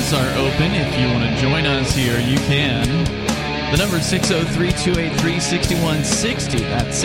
lines are open. If you want to join us here, you can. The number is 603-283-6160. That's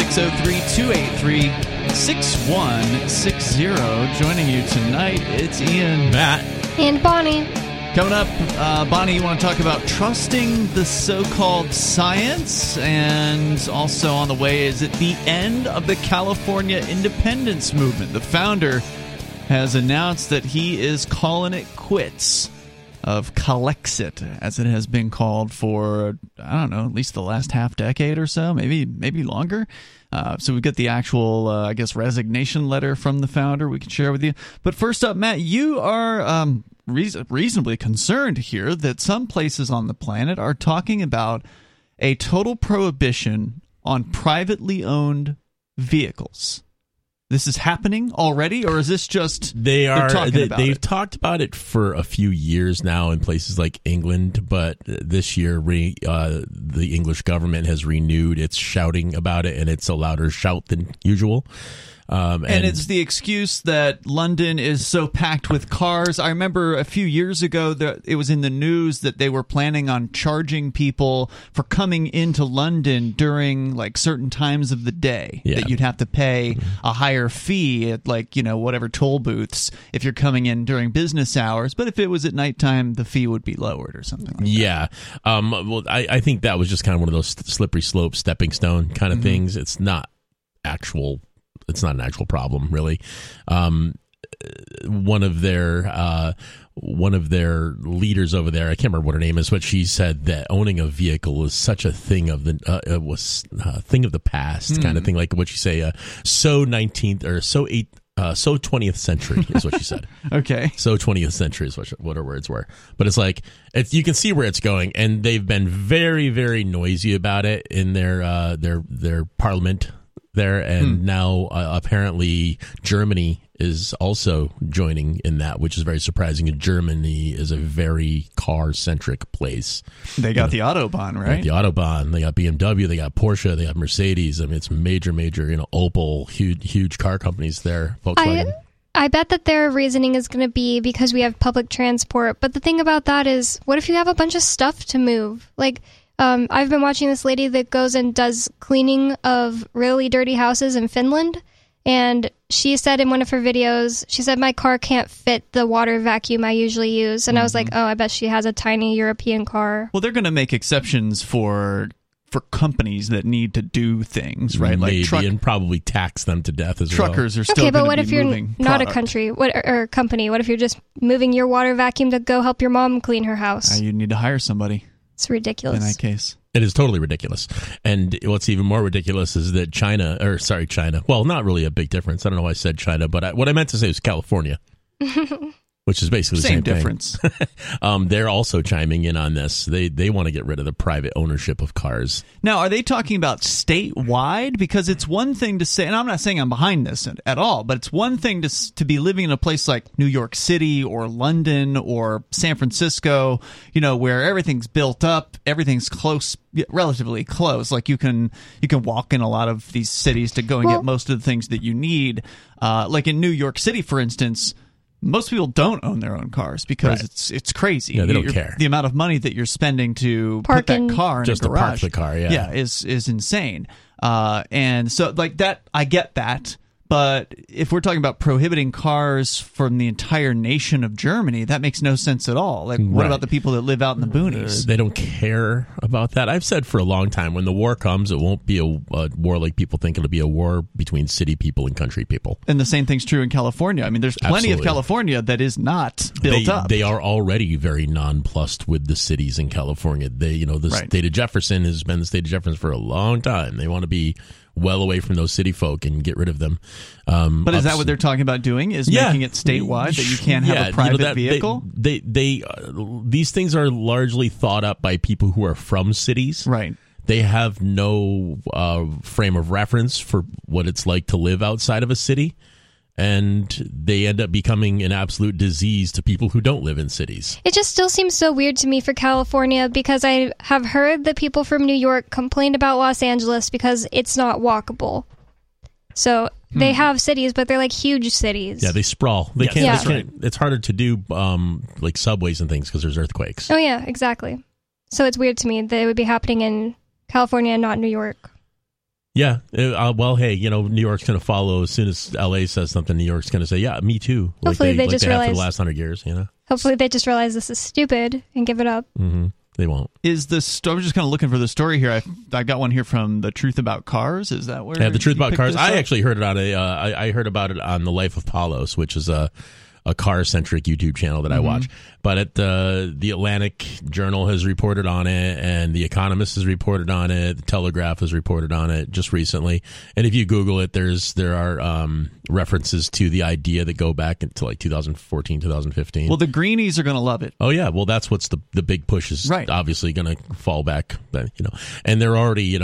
603-283-6160. Joining you tonight, it's Ian, Matt, and Bonnie. Coming up, Bonnie, you want to talk about trusting the so-called science, and also on the way, is it the end of the California independence movement? The founder has announced that he is calling it quits of Calexit, as it has been called for, I don't know, at least the last half decade or so, maybe longer. So we've got the actual, I guess, resignation letter from the founder we can share with you. But first up, Matt, you are reasonably concerned here that some places on the planet are talking about a total prohibition on privately owned vehicles. This is happening already, or is this just they've talked about it for a few years now in places like England, but this year the English government has renewed its shouting about it, and it's a louder shout than usual. And it's the excuse that London is so packed with cars. I remember a few years ago that it was in the news that they were planning on charging people for coming into London during like certain times of the day. Yeah. That you'd have to pay a higher fee at whatever toll booths if you're coming in during business hours. But if it was at nighttime, the fee would be lowered or something like that. Yeah. Well, I think that was just kind of one of those slippery slope, stepping stone kind of things. It's not an actual problem, really. One of their leaders over there, I can't remember what her name is, but she said that owning a vehicle is such a thing of the thing of the past, kind of thing. Like what you say, so 20th century is what she said. Okay, so 20th century is what her words were. But it's like you can see where it's going, and they've been very, very noisy about it in their parliament there, and now apparently Germany is also joining in that, which is very surprising. And Germany is a very car-centric place. They got the Autobahn, right? The Autobahn. They got BMW. They got Porsche. They got Mercedes. I mean, it's major, Opel, huge car companies there. Volkswagen. I bet that their reasoning is going to be because we have public transport. But the thing about that is, what if you have a bunch of stuff to move? Like, I've been watching this lady that goes and does cleaning of really dirty houses in Finland, and she said in one of her videos, she said, my car can't fit the water vacuum I usually use. And I was like, oh, I bet she has a tiny European car. Well, they're going to make exceptions for companies that need to do things, right? Maybe, and probably tax them to death as well. Truckers are still but what if you're not a country or company? What if you're just moving your water vacuum to go help your mom clean her house? You need to hire somebody. It's ridiculous. In that case. It is totally ridiculous. And what's even more ridiculous is that China, well, not really a big difference. I don't know why I said China, but what I meant to say was California. Which is basically the same difference. They're also chiming in on this. They want to get rid of the private ownership of cars. Now, are they talking about statewide? Because it's one thing to say, and I'm not saying I'm behind this at all, but it's one thing to be living in a place like New York City or London or San Francisco, where everything's built up, everything's close, relatively close. Like you can walk in a lot of these cities to go and get most of the things that you need. Like in New York City, for instance, most people don't own their own cars because it's crazy. Yeah, they don't care. The amount of money that you're spending to put that car in just a garage, to park the car, is insane. And so, like that, I get that. But if we're talking about prohibiting cars from the entire nation of Germany, that makes no sense at all. Like, what about the people that live out in the boonies? They don't care about that. I've said for a long time, when the war comes, it won't be a war like people think. It'll be a war between city people and country people. And the same thing's true in California. I mean, there's plenty of California that is not built up. They are already very nonplussed with the cities in California. State of Jefferson has been the state of Jefferson for a long time. They want to be well away from those city folk and get rid of them. But is that what they're talking about doing? Is making it statewide that you can't have a private vehicle? These things are largely thought up by people who are from cities. Right. They have no frame of reference for what it's like to live outside of a city. And they end up becoming an absolute disease to people who don't live in cities. It just still seems so weird to me for California because I have heard that people from New York complained about Los Angeles because it's not walkable. So they have cities, but they're like huge cities. Yeah, they sprawl. They Yes, can't. that's They can't. It's harder to do like subways and things because there's earthquakes. Oh yeah, exactly. So it's weird to me that it would be happening in California and not New York. Yeah. Well, hey, New York's going to follow as soon as LA says something. New York's going to say, "Yeah, me too." Hopefully they just have for realize- the last 100 years. Hopefully they just realize this is stupid and give it up. Mm-hmm. They won't. Is this? I was just kind of looking for the story here. I got one here from The Truth About Cars. Is that where? Yeah, The Truth you About picked Cars. this I up? actually heard it on I heard about it on The Life of Paulos, which is a car-centric YouTube channel that I watch. But the Atlantic Journal has reported on it, and The Economist has reported on it. The Telegraph has reported on it just recently. And if you Google it, there are references to the idea that go back into like 2014, 2015. Well, the greenies are going to love it. Oh yeah, well that's what's the big push is Right. obviously going to fall back, and they're already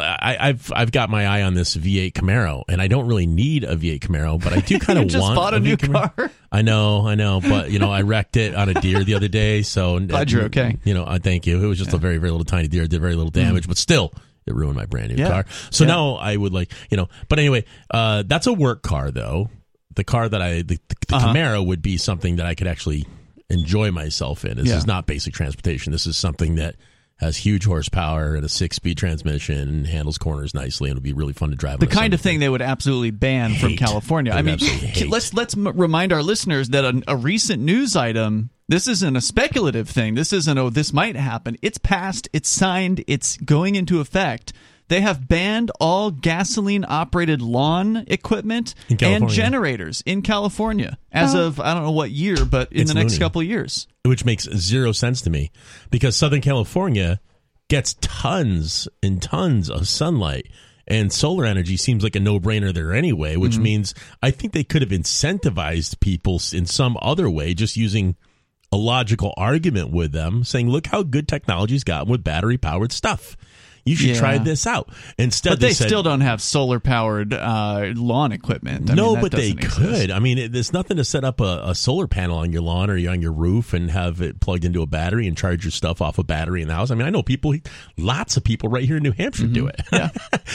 I've got my eye on this V8 Camaro, and I don't really need a V8 Camaro, but I do kind You of just want bought a new V8 Camaro. car. I know, but I wrecked it on a deer the other day, so Glad you're okay. I thank you. It was just a very very little tiny deer, did very little damage, but still. It ruined my brand new Yeah. car. So Yeah. now I would but anyway, that's a work car though. The car that the Camaro would be something that I could actually enjoy myself in. This Yeah. is not basic transportation. This is something that has huge horsepower and a 6-speed transmission and handles corners nicely, and it'll be really fun to drive. The kind of thing they would absolutely ban from Hate. California. They I would mean, absolutely hate. let's remind our listeners that a recent news item. This isn't a speculative thing. This isn't this might happen. It's passed. It's signed. It's going into effect. They have banned all gasoline-operated lawn equipment In and California. generators in California as of I don't know what year, but in It's the next loony. couple of years. which makes zero sense to me because Southern California gets tons and tons of sunlight. And solar energy seems like a no-brainer there anyway, which means I think they could have incentivized people in some other way, just using a logical argument with them, saying, look how good technology's gotten with battery-powered stuff. You should Yeah. try this out. Instead, But they said, still don't have solar-powered lawn equipment. I no, mean, that but they doesn't exist. could. I mean, there's nothing to set up a solar panel on your lawn or on your roof and have it plugged into a battery and charge your stuff off a battery in the house. I mean, I know lots of people right here in New Hampshire do it. Yeah.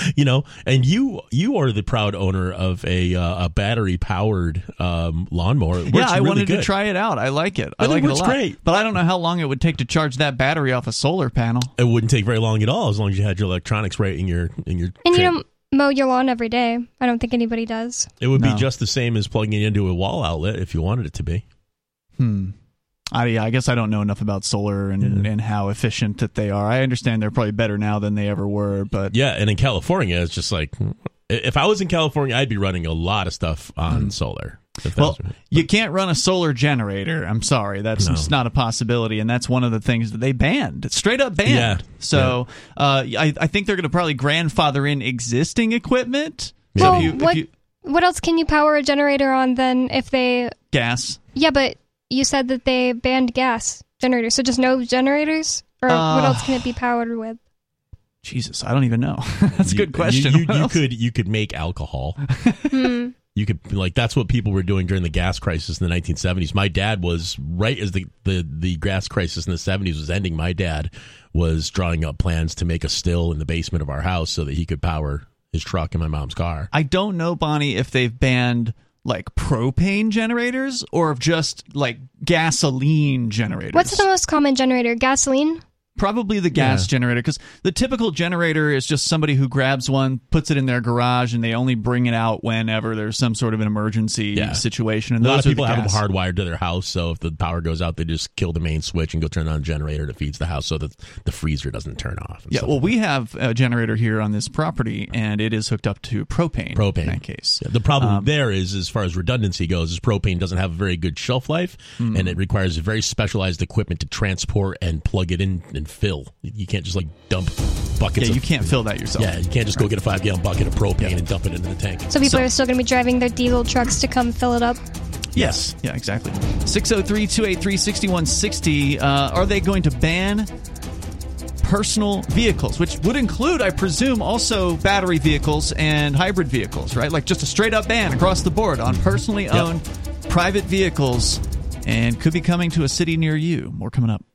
And you are the proud owner of a battery powered lawnmower. It Yeah, works I really wanted good. to try it out. I like it. I Well, it like it a works lot. great. But I don't know how long it would take to charge that battery off a solar panel. It wouldn't take very long at all as long as you had your electronics right in your. And you tray. don't mow your lawn every day. I don't think anybody does. It would be No. just the same as plugging it into a wall outlet if you wanted it to be. I guess I don't know enough about solar and how efficient that they are. I understand they're probably better now than they ever were, but Yeah, and in California, it's just like if I was in California, I'd be running a lot of stuff on solar. If that well, was right. you can't run a solar generator. I'm sorry, that's No. just not a possibility, and that's one of the things that they banned. It's straight up banned. Yeah. So I think they're going to probably grandfather in existing equipment. Yeah. So Well, if you what else can you power a generator on then if they... gas. Yeah, but you said that they banned gas generators, so just no generators? Or what else can it be powered with? Jesus, I don't even know. That's a good question. You What else? could make alcohol. You could that's what people were doing during the gas crisis in the 1970s. My dad was right as the gas crisis in the 70s was ending. My dad was drawing up plans to make a still in the basement of our house so that he could power his truck and my mom's car. I don't know, Bonnie, if they've banned like propane generators or just like gasoline generators. What's the most common generator? Gasoline? Probably the gas Yeah. generator, because the typical generator is just somebody who grabs one, puts it in their garage, and they only bring it out whenever there's some sort of an emergency Yeah. situation. A And lot those of are people the have them gas. hardwired to their house, so if the power goes out, they just kill the main switch and go turn on a generator that feeds the house so that the freezer doesn't turn off. and Yeah, stuff well, like we have a generator here on this property, and it is hooked up to propane. Propane. In that case. Yeah, the problem there is, as far as redundancy goes, is propane doesn't have a very good shelf life, and it requires very specialized equipment to transport and plug it in and fill. You can't just like dump buckets. Yeah, of, you can't fill that yourself. Yeah, you can't just go get a 5-gallon bucket of propane and dump it into the tank. So people are still going to be driving their diesel trucks to come fill it up? Yes. Yeah, exactly. 603-283-6160. Are they going to ban personal vehicles, which would include, I presume, also battery vehicles and hybrid vehicles, right? Like just a straight-up ban across the board on personally owned private vehicles, and could be coming to a city near you. More coming up.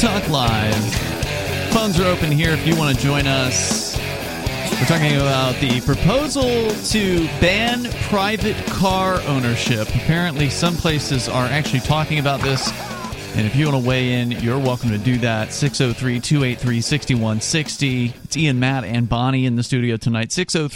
Talk Live. Phones are open here if you want to join us. We're talking about the proposal to ban private car ownership. Apparently, some places are actually talking about this. And if you want to weigh in, you're welcome to do that. 603-283-6160. It's Ian, Matt, and Bonnie in the studio tonight.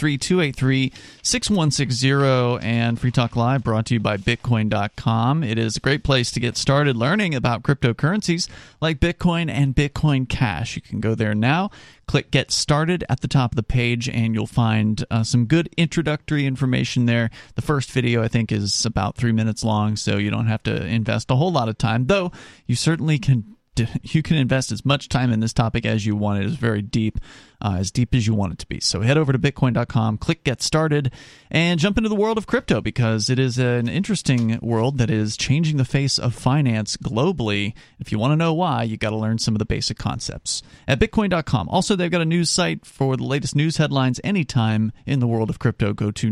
603-283-6160. And Free Talk Live brought to you by Bitcoin.com. It is a great place to get started learning about cryptocurrencies like Bitcoin and Bitcoin Cash. You can go there now. Click Get Started at the top of the page, and you'll find some good introductory information there. The first video, I think, is about 3 minutes long, so you don't have to invest a whole lot of time, though you certainly can. You can invest as much time in this topic as you want. It is very deep, as deep as you want it to be. So head over to Bitcoin.com, click Get Started, and jump into the world of crypto, because it is an interesting world that is changing the face of finance globally. If you want to know why, you got to learn some of the basic concepts at Bitcoin.com. Also, they've got a news site for the latest news headlines anytime in the world of crypto. Go to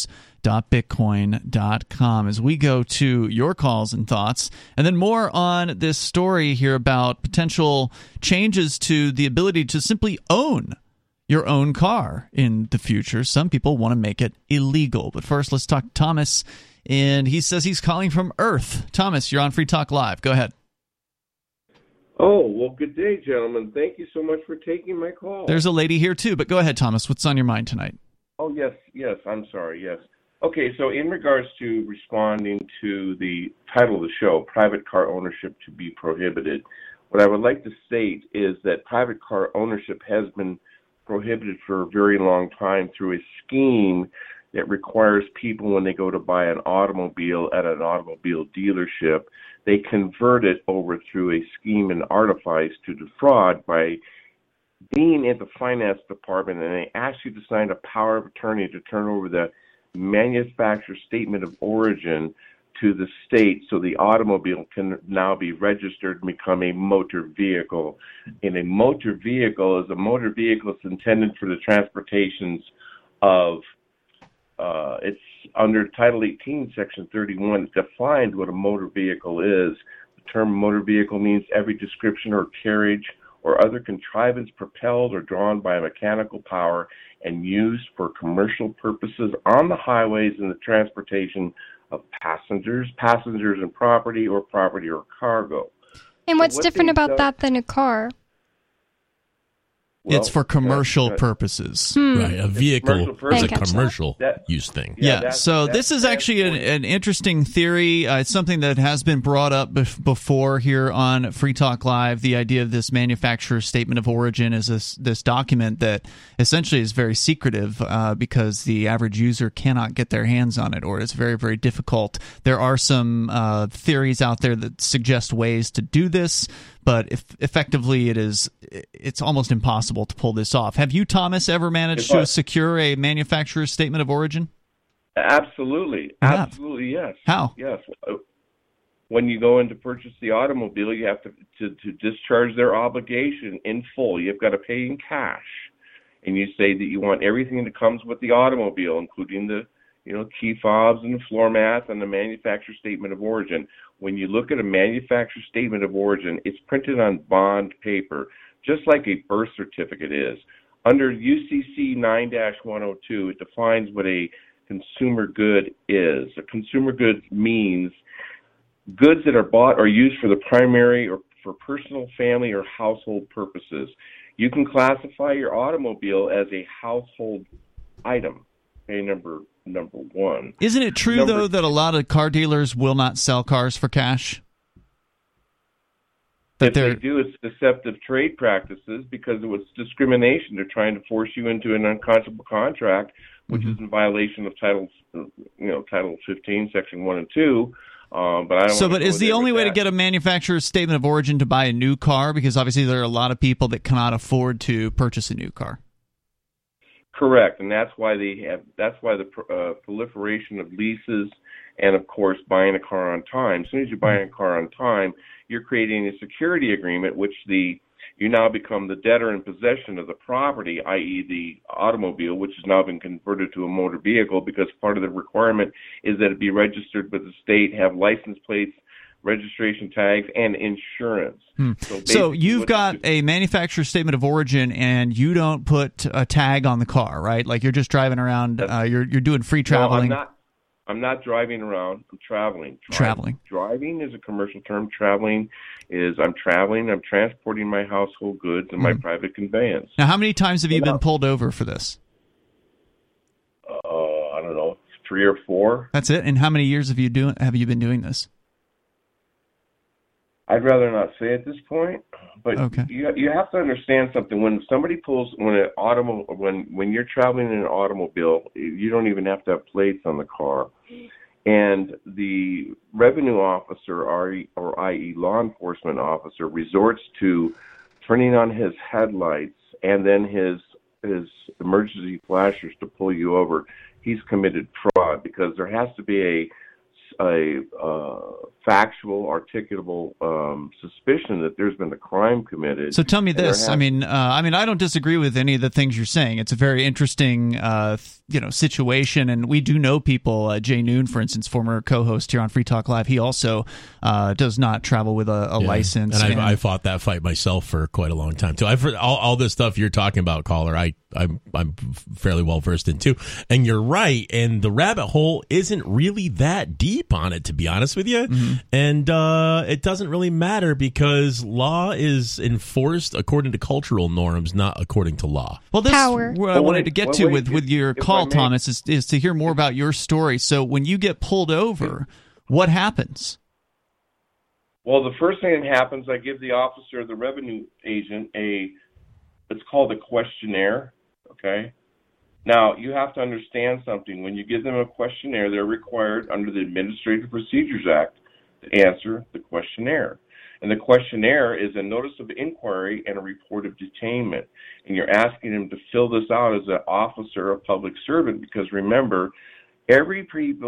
news.bitcoin.com as we go to your calls and thoughts, and then more on this story here about potential changes to the ability to simply own your own car in the future. Some people want to make it illegal. But first, let's talk to Thomas, and he says he's calling from Earth. Thomas, you're on Free Talk Live. Go ahead. Oh, well, good day, gentlemen. Thank you so much for taking my call. There's a lady here, too, but go ahead, Thomas. What's on your mind tonight? Oh, yes, I'm sorry, yes. Okay, so in regards to responding to the title of the show, Private Car Ownership to be Prohibited, what I would like to state is that private car ownership has been prohibited for a very long time through a scheme that requires people, when they go to buy an automobile at an automobile dealership, they convert it over through a scheme and artifice to defraud by being at the finance department, and they ask you to sign a power of attorney to turn over the manufacturer's statement of origin to the state, so the automobile can now be registered and become a motor vehicle. And a motor vehicle is intended for the transportations of, it's under Title 18, Section 31, it defines what a motor vehicle is. The term motor vehicle means every description or carriage or other contrivance propelled or drawn by a mechanical power and used for commercial purposes on the highways in the transportation of passengers and property or cargo. And what's different about that than a car? Well, it's for commercial purposes. Right, a vehicle is a catch commercial use thing. Yeah, so this is actually an interesting theory. It's something that has been brought up before here on Free Talk Live. The idea of this manufacturer's statement of origin is this document that essentially is very secretive because the average user cannot get their hands on it, or it's very, very difficult. There are some theories out there that suggest ways to do this, but effectively it's almost impossible to pull this off. Have you, Thomas, ever managed to secure a manufacturer's statement of origin? Absolutely. Absolutely, yes. How? Yes. When you go in to purchase the automobile, you have to discharge their obligation in full. You've got to pay in cash. And you say that you want everything that comes with the automobile, including the key fobs and the floor mats and the manufacturer's statement of origin. When you look at a manufacturer's statement of origin, it's printed on bond paper, just like a birth certificate is. Under UCC 9-102, it defines what a consumer good is. A consumer good means goods that are bought or used for the primary or for personal, family, or household purposes. You can classify your automobile as a household item. Okay, number one. Isn't it true, though, that a lot of car dealers will not sell cars for cash? If they do, it's deceptive trade practices because it was discrimination. They're trying to force you into an unconscionable contract, which is in violation of Title 15, Section 1 and 2. But is the only way to get a manufacturer's statement of origin to buy a new car? Because obviously there are a lot of people that cannot afford to purchase a new car. Correct, and that's why the proliferation of leases and, of course, buying a car on time. As soon as you buy a car on time, you're creating a security agreement, which you now become the debtor in possession of the property, i.e. the automobile, which has now been converted to a motor vehicle because part of the requirement is that it be registered with the state, have license plates registration tags, and insurance. So you've got a manufacturer statement of origin, and you don't put a tag on the car, right? Like you're just driving around. You're doing free traveling. No, I'm not driving around. I'm traveling. Traveling. Driving is a commercial term. Traveling is I'm traveling. I'm transporting my household goods in my private conveyance. Now, how many times have you been pulled over for this? I don't know, 3 or 4. That's it. And how many years have you been doing this? I'd rather not say at this point, but okay. you have to understand something. When somebody pulls, when you're traveling in an automobile, you don't even have to have plates on the car, and the revenue officer, i.e. law enforcement officer, resorts to turning on his headlights and then his emergency flashers to pull you over. He's committed fraud because there has to be a factual, articulable suspicion that there's been a crime committed. So tell me this. I mean, I don't disagree with any of the things you're saying. It's a very interesting, situation, and we do know people. Jay Noon, for instance, former co-host here on Free Talk Live, he also does not travel with a license. And I fought that fight myself for quite a long time too. I've heard all this stuff you're talking about, caller. I'm fairly well versed in too. And you're right. And the rabbit hole isn't really that deep on it, to be honest with you. Mm-hmm. And it doesn't really matter because law is enforced according to cultural norms, not according to law. Well, this Power. What I wanted to get to with your call, Thomas, is to hear more about your story. So when you get pulled over, what happens? Well, the first thing that happens, I give the officer, the revenue agent, it's called a questionnaire, okay? Now, you have to understand something. When you give them a questionnaire, they're required under the Administrative Procedures Act to answer the questionnaire. And the questionnaire is a notice of inquiry and a report of detainment. And you're asking them to fill this out as an officer, a public servant, because remember, every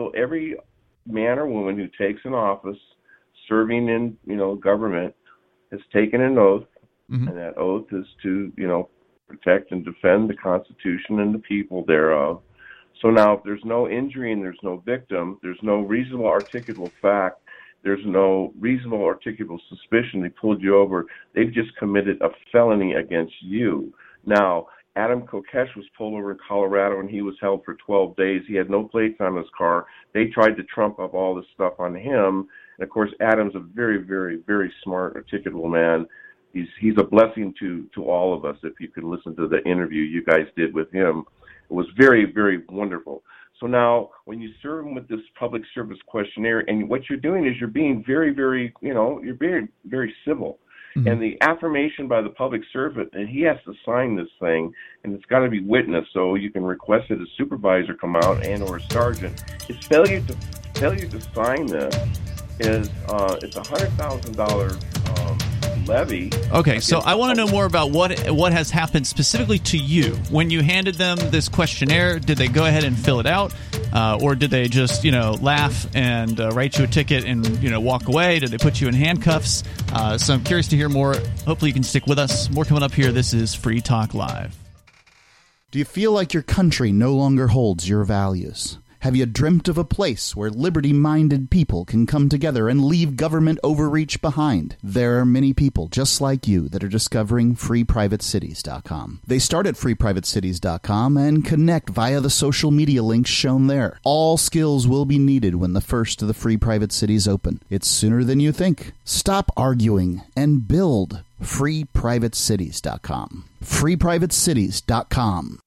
man or woman who takes an office serving in, government has taken an oath, and that oath is to, protect and defend the Constitution and the people thereof. So now if there's no injury and there's no victim, there's no reasonable articulable fact, there's no reasonable articulable suspicion they pulled you over, they've just committed a felony against you. Now, Adam Kokesh was pulled over in Colorado and he was held for 12 days. He had no plates on his car. They tried to trump up all this stuff on him. And of course, Adam's a very, very, very smart, articulable man. He's a blessing to all of us. If you could listen to the interview you guys did with him, it was very, very wonderful. So now, when you serve him with this public service questionnaire, and what you're doing is you're being very, very, you're being very civil. Mm-hmm. And the affirmation by the public servant, and he has to sign this thing, and it's got to be witnessed. So you can request that a supervisor come out and or a sergeant. His failure to sign this is it's $100,000. Levy. Okay, so I want to know more about what has happened specifically to you. When you handed them this questionnaire, did they go ahead and fill it out? Or did they just, laugh and write you a ticket and, walk away? Did they put you in handcuffs? So I'm curious to hear more. Hopefully you can stick with us. More coming up here. This is Free Talk Live. Do you feel like your country no longer holds your values? Have you dreamt of a place where liberty-minded people can come together and leave government overreach behind? There are many people just like you that are discovering FreePrivateCities.com. They start at FreePrivateCities.com and connect via the social media links shown there. All skills will be needed when the first of the Free Private Cities open. It's sooner than you think. Stop arguing and build FreePrivateCities.com. FreePrivateCities.com.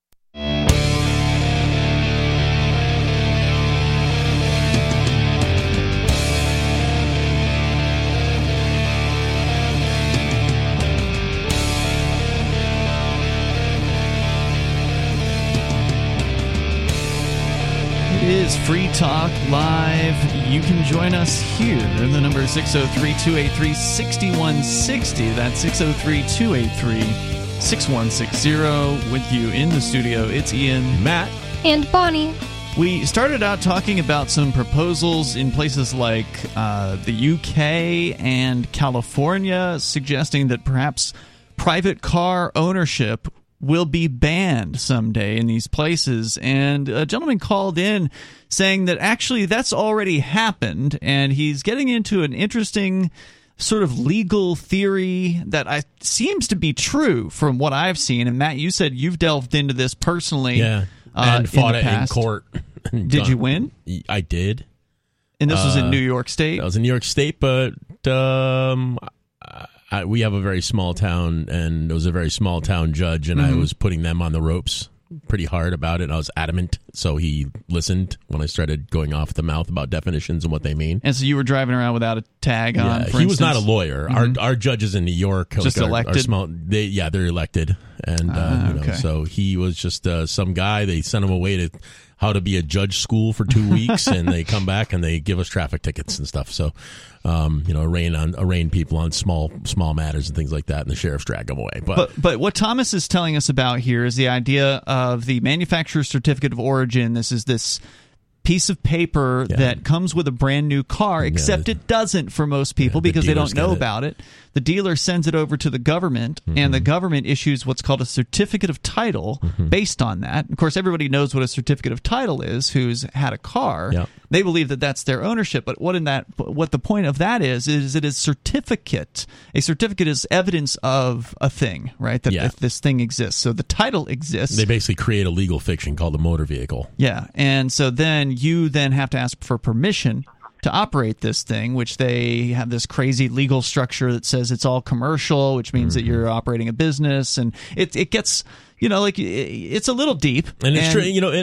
It is Free Talk Live. You can join us here. The number is 603-283-6160. That's 603-283-6160. With you in the studio, it's Ian, Matt, and Bonnie. We started out talking about some proposals in places like the UK and California, suggesting that perhaps private car ownership will be banned someday in these places. And a gentleman called in saying that actually that's already happened, and he's getting into an interesting sort of legal theory that seems to be true from what I've seen. And Matt, you said you've delved into this personally. Yeah, and fought it in court. Did you win? I did. And this was in New York State? That was in New York State, but we have a very small town, and it was a very small town judge, and I was putting them on the ropes pretty hard about it, and I was adamant, so he listened when I started going off the mouth about definitions and what they mean. And so you were driving around without a tag on, for he was instance? not a lawyer. Our judges in New York, just elected? Are small, they're elected, and so he was just some guy. They sent him away to how to be a judge school for 2 weeks, and they come back and they give us traffic tickets and stuff. So, arraign people on small matters and things like that, and the sheriffs drag them away. But what Thomas is telling us about here is the idea of the manufacturer's certificate of origin. This is this piece of paper that comes with a brand new car, except it doesn't for most people because they don't know about it. The dealer sends it over to the government, and the government issues what's called a certificate of title based on that. Of course, everybody knows what a certificate of title is who's had a car. Yep. They believe that that's their ownership, but what the point of that is it is certificate. A certificate is evidence of a thing, right? That if this thing exists. So the title exists. They basically create a legal fiction called a motor vehicle. Yeah, and so then you have to ask for permission to operate this thing, which they have this crazy legal structure that says it's all commercial, which means that you're operating a business, and it gets, it's a little deep. And it's true,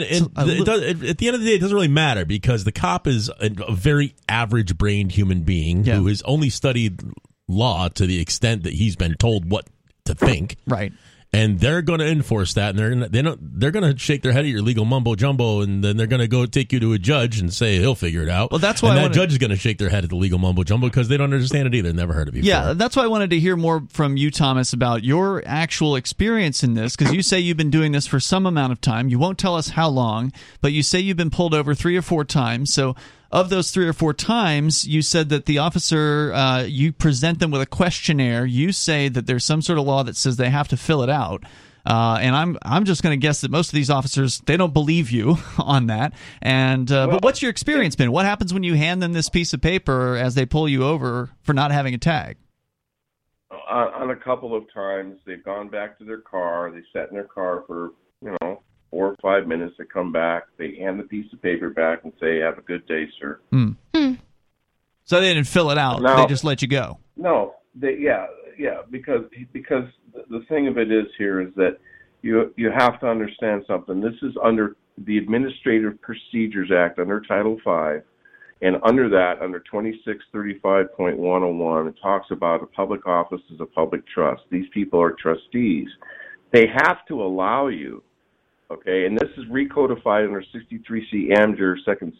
at the end of the day, it doesn't really matter because the cop is a very average-brained human being who has only studied law to the extent that he's been told what to think. Right. And they're going to enforce that, and they're going to shake their head at your legal mumbo jumbo, and then they're going to go take you to a judge and say he'll figure it out. Well, that's why that judge is going to shake their head at the legal mumbo jumbo because they don't understand it either. Never heard of it before. Yeah, that's why I wanted to hear more from you, Thomas, about your actual experience in this, because you say you've been doing this for some amount of time. You won't tell us how long, but you say you've been pulled over 3 or 4 times. So of those 3 or 4 times, you said that the officer, you present them with a questionnaire. You say that there's some sort of law that says they have to fill it out. And I'm just going to guess that most of these officers, they don't believe you on that. And but what's your experience been? What happens when you hand them this piece of paper as they pull you over for not having a tag? On a couple of times, they've gone back to their car. They sat in their car for 4 or 5 minutes. They come back. They hand the piece of paper back and say, "Have a good day, sir." So they didn't fill it out. They just let you go. No, because the thing of it is here is that you have to understand something. This is under the Administrative Procedures Act, under Title V, and under that, under 2635.101, it talks about a public office as a public trust. These people are trustees. They have to allow you, okay, and this is recodified under 63C Amjur, Section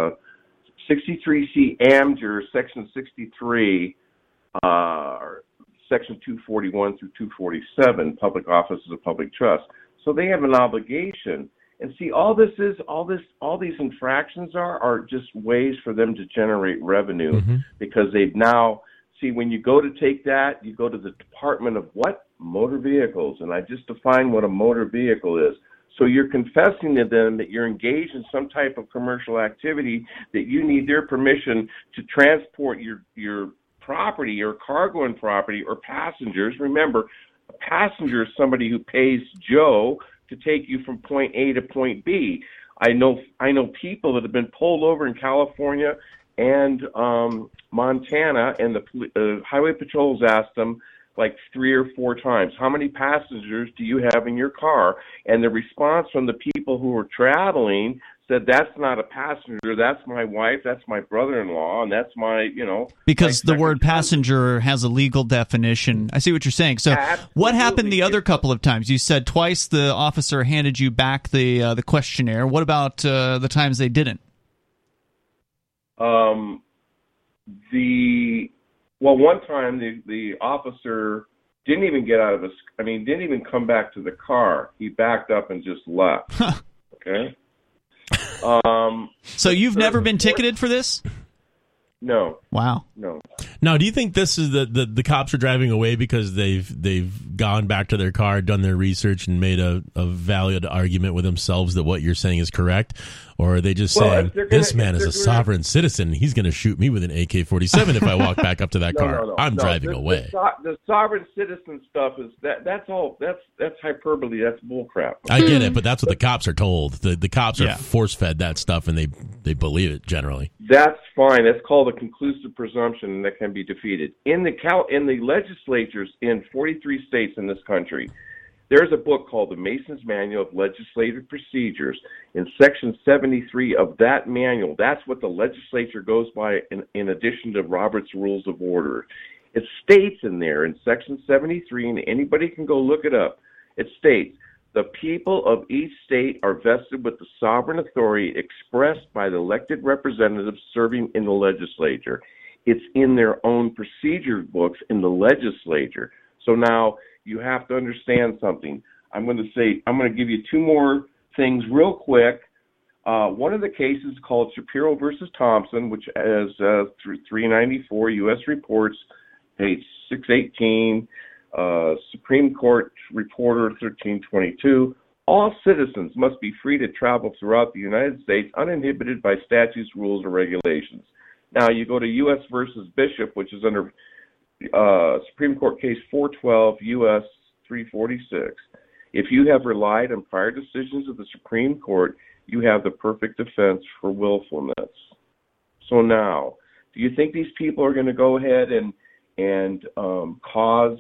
63, Section 241 through 247, public office is a public trust. So they have an obligation. And see, all these infractions are just ways for them to generate revenue because they've now, see, when you go to take that, you go to the Department of what? Motor Vehicles. And I just defined what a motor vehicle is. So you're confessing to them that you're engaged in some type of commercial activity, that you need their permission to transport your property or cargo and property or passengers. Remember, a passenger is somebody who pays Joe to take you from point A to point B. I know people that have been pulled over in California and Montana, and the highway patrols asked them like 3 or 4 times, "How many passengers do you have in your car?" And the response from the people who were traveling said, "That's not a passenger. That's my wife. That's my brother-in-law, and that's my, Because the word passenger has a legal definition. I see what you're saying. So what happened the other couple of times? You said twice the officer handed you back the questionnaire. What about the times they didn't? One time the officer didn't even get out of didn't even come back to the car. He backed up and just left. Okay. So you've never been ticketed for this? No. Wow. No. Now, do you think this is the cops are driving away because they've gone back to their car, done their research, and made a valid argument with themselves that what you're saying is correct? Or are they just saying, this man is a sovereign citizen, he's going to shoot me with an AK-47 if I walk back up to that car? No, I'm driving away. The sovereign citizen stuff is that's hyperbole. That's bullcrap. I get it, but that's what the cops are told. The cops are force-fed that stuff, and they believe it generally. That's fine. That's called a conclusive presumption that can be defeated. In the legislatures in 43 states in this country, there's a book called The Mason's Manual of Legislative Procedures. In Section 73 of that manual, that's what the legislature goes by in addition to Robert's Rules of Order. It states in there in Section 73, and anybody can go look it up, it states, the people of each state are vested with the sovereign authority expressed by the elected representatives serving in the legislature. It's in their own procedure books in the legislature. So now you have to understand something. I'm going to give you two more things real quick. One of the cases called Shapiro versus Thompson, which is 394 U.S. Reports, page 618, Supreme Court Reporter 1322. All citizens must be free to travel throughout the United States uninhibited by statutes, rules, or regulations. Now you go to U.S. versus Bishop, which is under Supreme Court case 412 U.S. 346. If you have relied on prior decisions of the Supreme Court, you have the perfect defense for willfulness. So now, do you think these people are going to go ahead and cause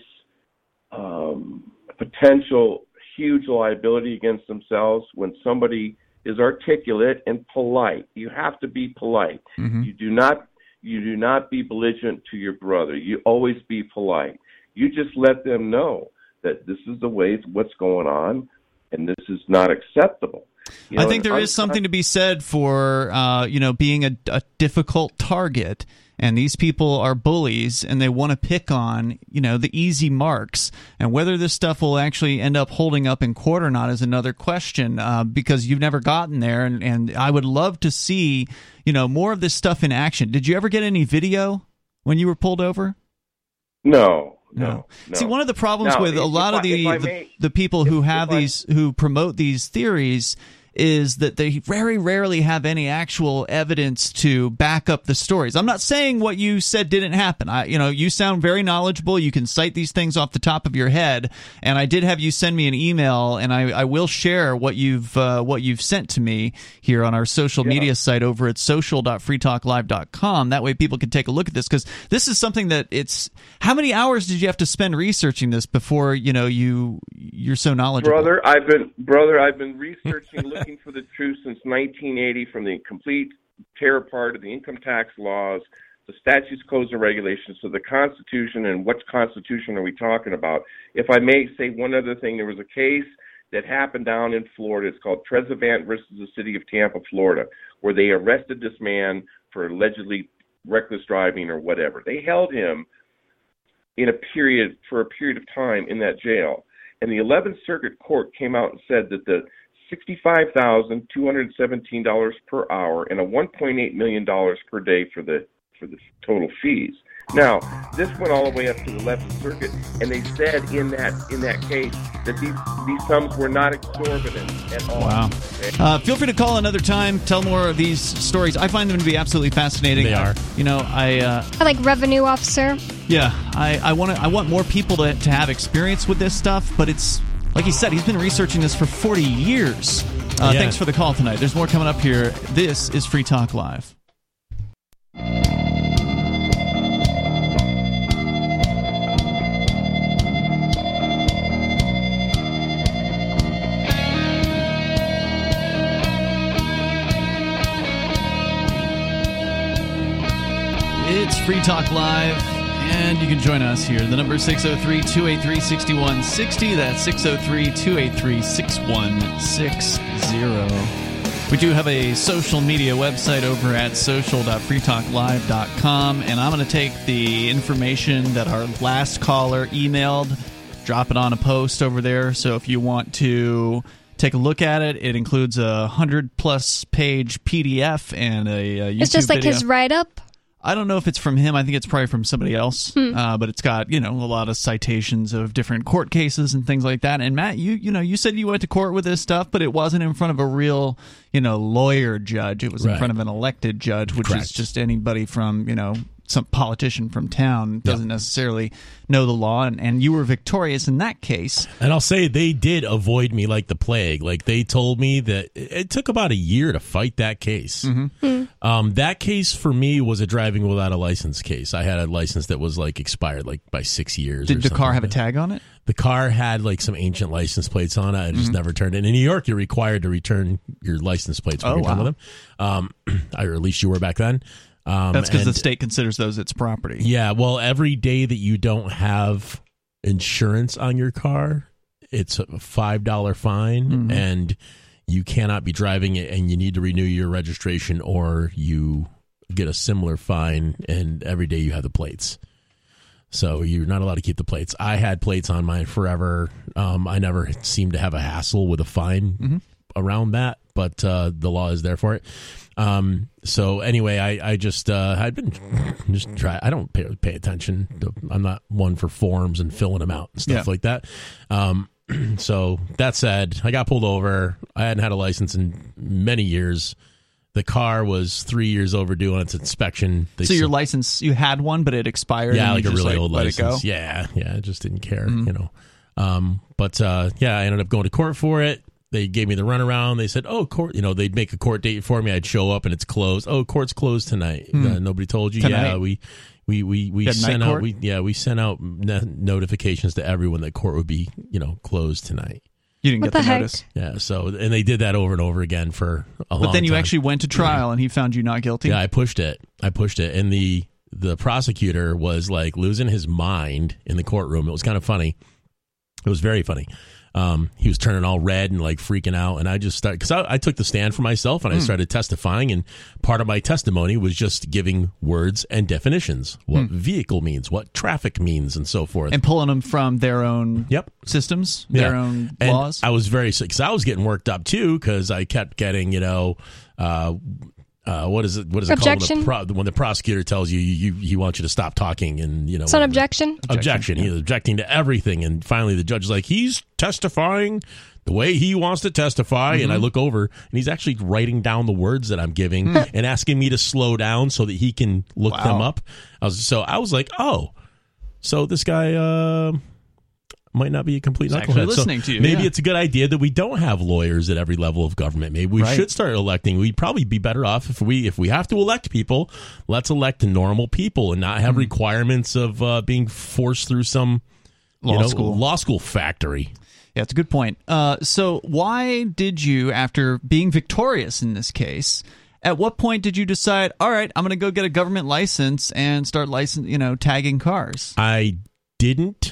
potential huge liability against themselves when somebody is articulate and polite? You have to be polite. Mm-hmm. You do not be belligerent to your brother. You always be polite. You just let them know that this is the way what's going on, and this is not acceptable. I think there is something to be said for being a difficult target. And these people are bullies, and they want to pick on, the easy marks. And whether this stuff will actually end up holding up in court or not is another question, because you've never gotten there. And I would love to see, more of this stuff in action. Did you ever get any video when you were pulled over? No. See, one of the problems with a lot of the people who promote these theories is that they very rarely have any actual evidence to back up the stories. I'm not saying what you said didn't happen. You sound very knowledgeable. You can cite these things off the top of your head, and I did have you send me an email, and I will share what you've sent to me here on our social media site over at social.freetalklive.com. That way people can take a look at this, because this is something that how many hours did you have to spend researching this before you're so knowledgeable? Brother, I've been researching, looking for the truth since 1980, from the complete tear apart of the income tax laws, the statutes, codes, and regulations, to the Constitution, and what Constitution are we talking about? If I may say one other thing, there was a case that happened down in Florida. It's called Trezevant versus the city of Tampa, Florida, where they arrested this man for allegedly reckless driving or whatever. They held him for a period of time in that jail. And the 11th Circuit Court came out and said that the $65,217 per hour and a $1.8 million per day for the total fees. Now, this went all the way up to the 11th Circuit, and they said in that case that these sums were not exorbitant at all. Wow. Okay? Feel free to call another time. Tell more of these stories. I find them to be absolutely fascinating. They are. I like revenue officer. Yeah, I want more people to have experience with this stuff, but it's like he said, he's been researching this for 40 years. Thanks for the call tonight. There's more coming up here. This is Free Talk Live. It's Free Talk Live, and you can join us here. The number is 603-283-6160. That's 603-283-6160. We do have a social media website over at social.freetalklive.com, and I'm going to take the information that our last caller emailed, drop it on a post over there. So if you want to take a look at it, it includes a 100-plus page PDF and a YouTube It's just like video. his write-up? I don't know if it's from him. I think it's probably from somebody else. But it's got, a lot of citations of different court cases and things like that. And Matt, you said you went to court with this stuff, but it wasn't in front of a real, lawyer judge. It was in front of an elected judge, which is just anybody from, some politician from town doesn't necessarily know the law, and you were victorious in that case. And I'll say they did avoid me like the plague. Like, they told me that it took about a year to fight that case. That case for me was a driving without a license case. I had a license that was like expired like by 6 years. Did the car have a tag on it? The car had like some ancient license plates on it. I just never turned it. In New York, you're required to return your license plates when you're done with them. Or at least you were back then. That's because the state considers those its property. Yeah, well, every day that you don't have insurance on your car, it's a $5 fine, and you cannot be driving it, and you need to renew your registration, or you get a similar fine, and every day you have the plates. So you're not allowed to keep the plates. I had plates on mine forever. I never seemed to have a hassle with a fine around that, but the law is there for it. So anyway, I just I'd been just try. I don't pay attention. I'm not one for forms and filling them out and stuff like that. So that said, I got pulled over. I hadn't had a license in many years. The car was 3 years overdue on its inspection. So your license, you had one, but it expired. Yeah, and like you a just, really old let license. It go? Yeah, I just didn't care, But I ended up going to court for it. They gave me the runaround. They said, court, they'd make a court date for me. I'd show up and it's closed. Oh, court's closed tonight. Nobody told you? Tonight? Yeah, we sent out we sent out notifications to everyone that court would be, closed tonight. You didn't get the notice. Yeah, so and they did that over and over again for a long time. But then you actually went to trial and he found you not guilty? Yeah, I pushed it. And the prosecutor was like losing his mind in the courtroom. It was kind of funny. It was very funny. He was turning all red and like freaking out, and I just started because I took the stand for myself and I started testifying, and part of my testimony was just giving words and definitions, what vehicle means, what traffic means, and so forth, and pulling them from their own systems, their own laws. I was very sick because I was getting worked up too because I kept getting what is it called when the prosecutor tells you he wants you to stop talking, and it's an objection. He was objecting to everything, and finally the judge is like, he's testifying the way he wants to testify, and I look over and he's actually writing down the words that I'm giving and asking me to slow down so that he can look them up. I was like, so this guy might not be a complete knucklehead. Listening to you, maybe it's a good idea that we don't have lawyers at every level of government. Maybe we should start electing. We'd probably be better off if we have to elect people. Let's elect normal people and not have requirements of being forced through some law school factory. Yeah, it's a good point. So why did you, after being victorious in this case, at what point did you decide, all right, I'm going to go get a government license and start tagging cars? I didn't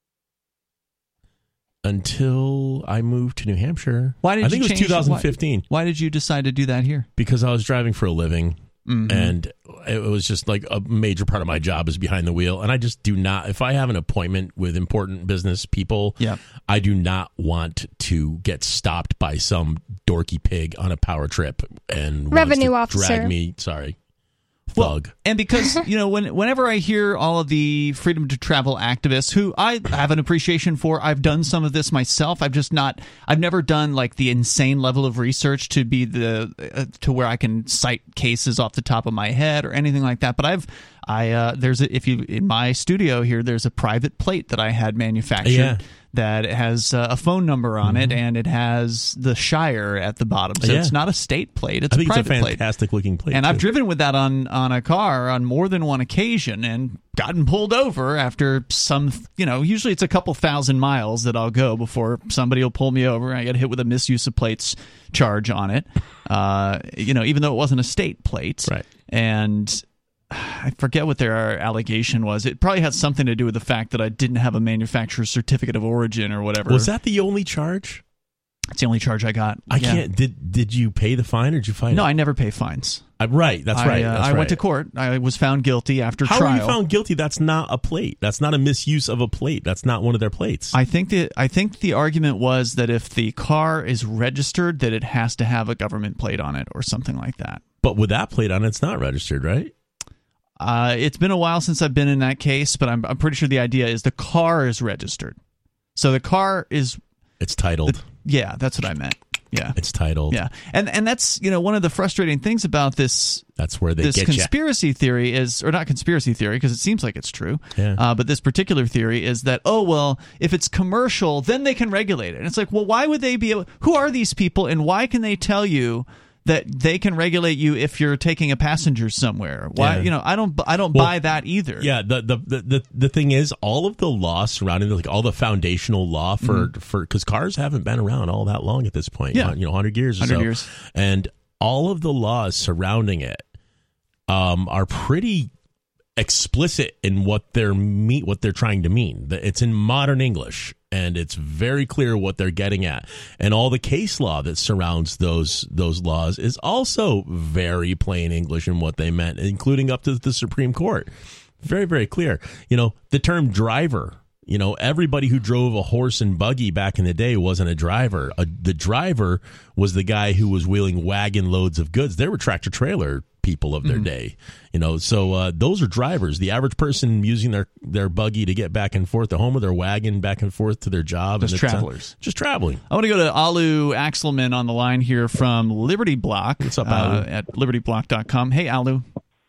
until I moved to New Hampshire. Why did I think you it was 2015. Why did you decide to do that here? Because I was driving for a living, and it was just like a major part of my job is behind the wheel, and I just do not. If I have an appointment with important business people, I do not want to get stopped by some dorky pig on a power trip and revenue officer drag me. Sorry. Well, and because, whenever I hear all of the freedom to travel activists who I have an appreciation for, I've done some of this myself. I've never done like the insane level of research to be to where I can cite cases off the top of my head or anything like that. But in my studio here, there's a private plate that I had manufactured that has a phone number on it, and it has the Shire at the bottom. So it's not a state plate; it's a private plate. It's a fantastic looking plate. And I've driven with that on a car on more than one occasion, and gotten pulled over after some. Usually it's a couple thousand miles that I'll go before somebody will pull me over. I get hit with a misuse of plates charge on it. Even though it wasn't a state plate, right? And I forget what their allegation was. It probably had something to do with the fact that I didn't have a manufacturer's certificate of origin or whatever. Was that the only charge? It's the only charge I got. I can't. Did you pay the fine or did you fight it? No, I never pay fines. Right, that's right. I went to court. I was found guilty after trial. How are you found guilty? That's not a plate. That's not a misuse of a plate. That's not one of their plates. I think the argument was that if the car is registered, that it has to have a government plate on it or something like that. But with that plate on it, it's not registered, right? It's been a while since I've been in that case, but I'm pretty sure the idea is the car is registered. So the car is... It's titled. Yeah, that's what I meant. Yeah, it's titled. Yeah, and that's one of the frustrating things about this. That's where this conspiracy theory is, or not conspiracy theory, because it seems like it's true. Yeah. But this particular theory is that if it's commercial, then they can regulate it. And it's like, well, why would they be able? Who are these people, and why can they tell you that they can regulate you if you're taking a passenger somewhere? Why? Yeah. I don't buy that either. Yeah. The thing is, all of the law surrounding all the foundational law for because cars haven't been around all that long at this point. Yeah. 100 years or 100 so. years. And all of the laws surrounding it are pretty explicit in what they're trying to mean. It's in modern English, and it's very clear what they're getting at. And all the case law that surrounds those laws is also very plain English in what they meant, including up to the Supreme Court. Very, very clear. The term driver, everybody who drove a horse and buggy back in the day wasn't a driver. The driver was the guy who was wheeling wagon loads of goods. They were tractor trailer people of their day, so those are drivers. The average person using their buggy to get back and forth, the home of their wagon back and forth to their job. Just travelers. Just traveling. I want to go to Alu Axelman on the line here from Liberty Block. What's up, Alu? At libertyblock.com. Hey, Alu.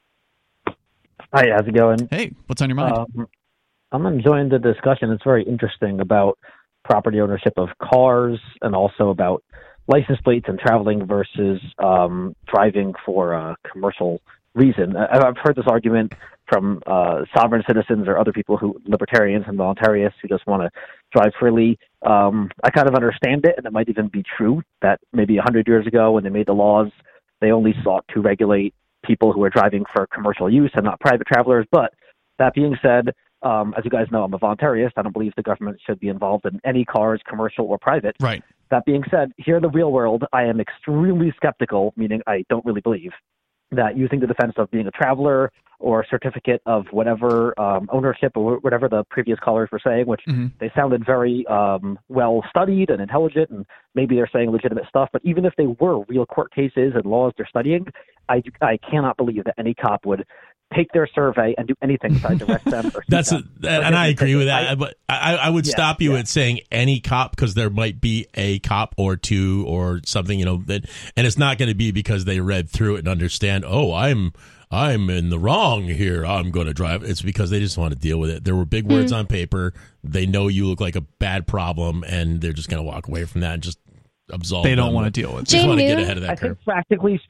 Hi, how's it going? Hey, what's on your mind? I'm enjoying the discussion. It's very interesting about property ownership of cars and also about license plates and traveling versus driving for a commercial reason. I've heard this argument from sovereign citizens or other people libertarians and voluntarists who just want to drive freely. I kind of understand it, and it might even be true that maybe 100 years ago when they made the laws, they only sought to regulate people who are driving for commercial use and not private travelers. But that being said, as you guys know, I'm a voluntarist. I don't believe the government should be involved in any cars, commercial or private. Right. That being said, here in the real world, I am extremely skeptical, meaning I don't really believe that using the defense of being a traveler or certificate of whatever ownership or whatever the previous callers were saying, which they sounded very well studied and intelligent, and maybe they're saying legitimate stuff. But even if they were real court cases and laws they're studying, I cannot believe that any cop would take their survey and do anything besides arrest them. Or and I agree with that. But I would stop you at saying any cop, because there might be a cop or two or something, and it's not going to be because they read through it and understand, I'm in the wrong here, I'm going to drive. It's because they just want to deal with it. There were big words on paper. They know you look like a bad problem, and they're just going to walk away from that and just absolve They don't them. want to deal with it. Just want to get ahead of that I curve. think practically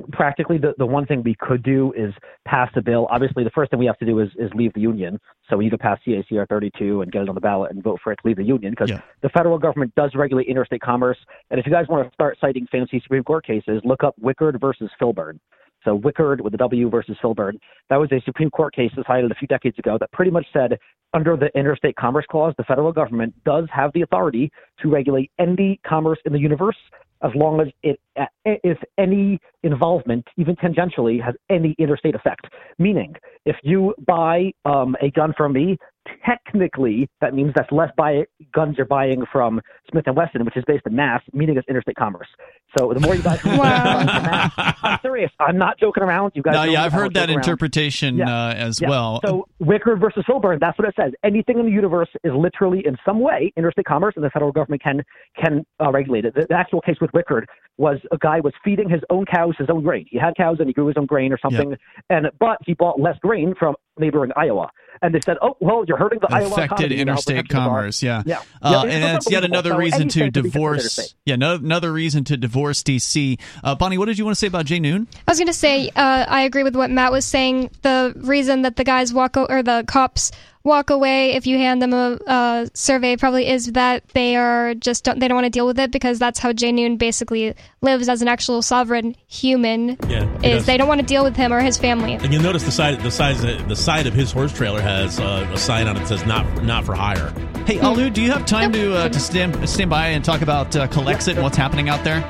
the one thing we could do is pass a bill. Obviously, the first thing we have to do is leave the union. So we either pass CACR 32 and get it on the ballot and vote for it to leave the union, because the federal government does regulate interstate commerce. And if you guys want to start citing fancy Supreme Court cases, look up Wickard versus Filburn. So Wickard with a W versus Filburn. That was a Supreme Court case decided a few decades ago that pretty much said under the Interstate Commerce Clause, the federal government does have the authority to regulate any commerce in the universe as long as if any involvement, even tangentially, has any interstate effect. Meaning, if you buy a gun from me, technically that means that's less guns you're buying from Smith & Wesson, which is based in Mass, meaning it's interstate commerce. So the more you buy from Mass, I'm serious. I'm not joking around. You guys I've heard that interpretation as well. So Wickard versus Filburn, that's what it says. Anything in the universe is literally in some way interstate commerce, and the federal government can regulate it. The actual case with Wickard was a guy was feeding his own cows his own grain. He had cows and he grew his own grain or something, but he bought less grain from neighboring Iowa. And they said, "Oh, well, you're hurting the Iowa economy." Affected interstate commerce, and that's yet another reason to divorce. Another reason to divorce DC. Bonnie, what did you want to say about Jay Noon? I was going to say I agree with what Matt was saying. The reason that the cops walk away if you hand them a survey probably is that they don't want to deal with it, because that's how Jay Noon basically lives as an actual sovereign human. They don't want to deal with him or his family. And you'll notice the side of his horse trailer has a sign on it that says not for hire. Hey, Alu, do you have time to stand by and talk about Collexit and what's happening out there?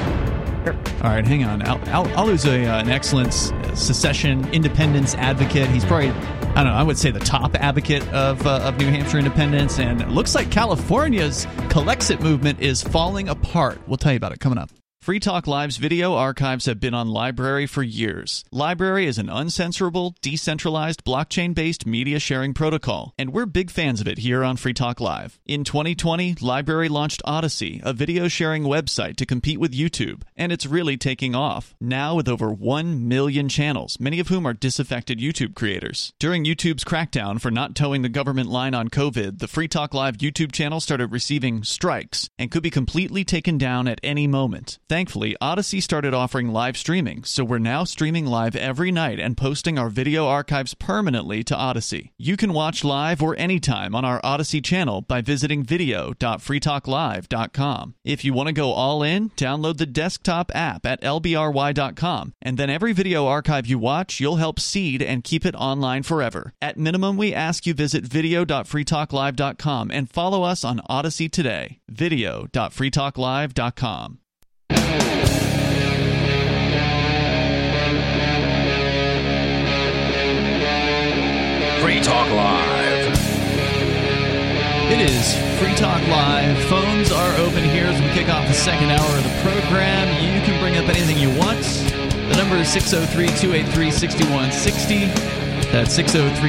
All right, hang on. Alu's an excellent secession independence advocate. He's probably, I would say the top advocate of New Hampshire independence, and it looks like California's Collexit movement is falling apart. We'll tell you about it coming up. Free Talk Live's video archives have been on LBRY for years. LBRY is an uncensorable, decentralized, blockchain-based media sharing protocol, and we're big fans of it here on Free Talk Live. In 2020, LBRY launched Odysee, a video sharing website to compete with YouTube, and it's really taking off. Now with over 1 million channels, many of whom are disaffected YouTube creators. During YouTube's crackdown for not towing the government line on COVID, the Free Talk Live YouTube channel started receiving strikes and could be completely taken down at any moment. Thankfully, Odysee started offering live streaming, so we're now streaming live every night and posting our video archives permanently to Odysee. You can watch live or anytime on our Odysee channel by visiting video.freetalklive.com. If you want to go all in, download the desktop app at lbry.com, and then every video archive you watch, you'll help seed and keep it online forever. At minimum, we ask you visit video.freetalklive.com and follow us on Odysee today. video.freetalklive.com. Free Talk Live. It is Free Talk Live. Phones are open here as we kick off the second hour of the program. You can bring up anything you want. The number is 603-283-6160. That's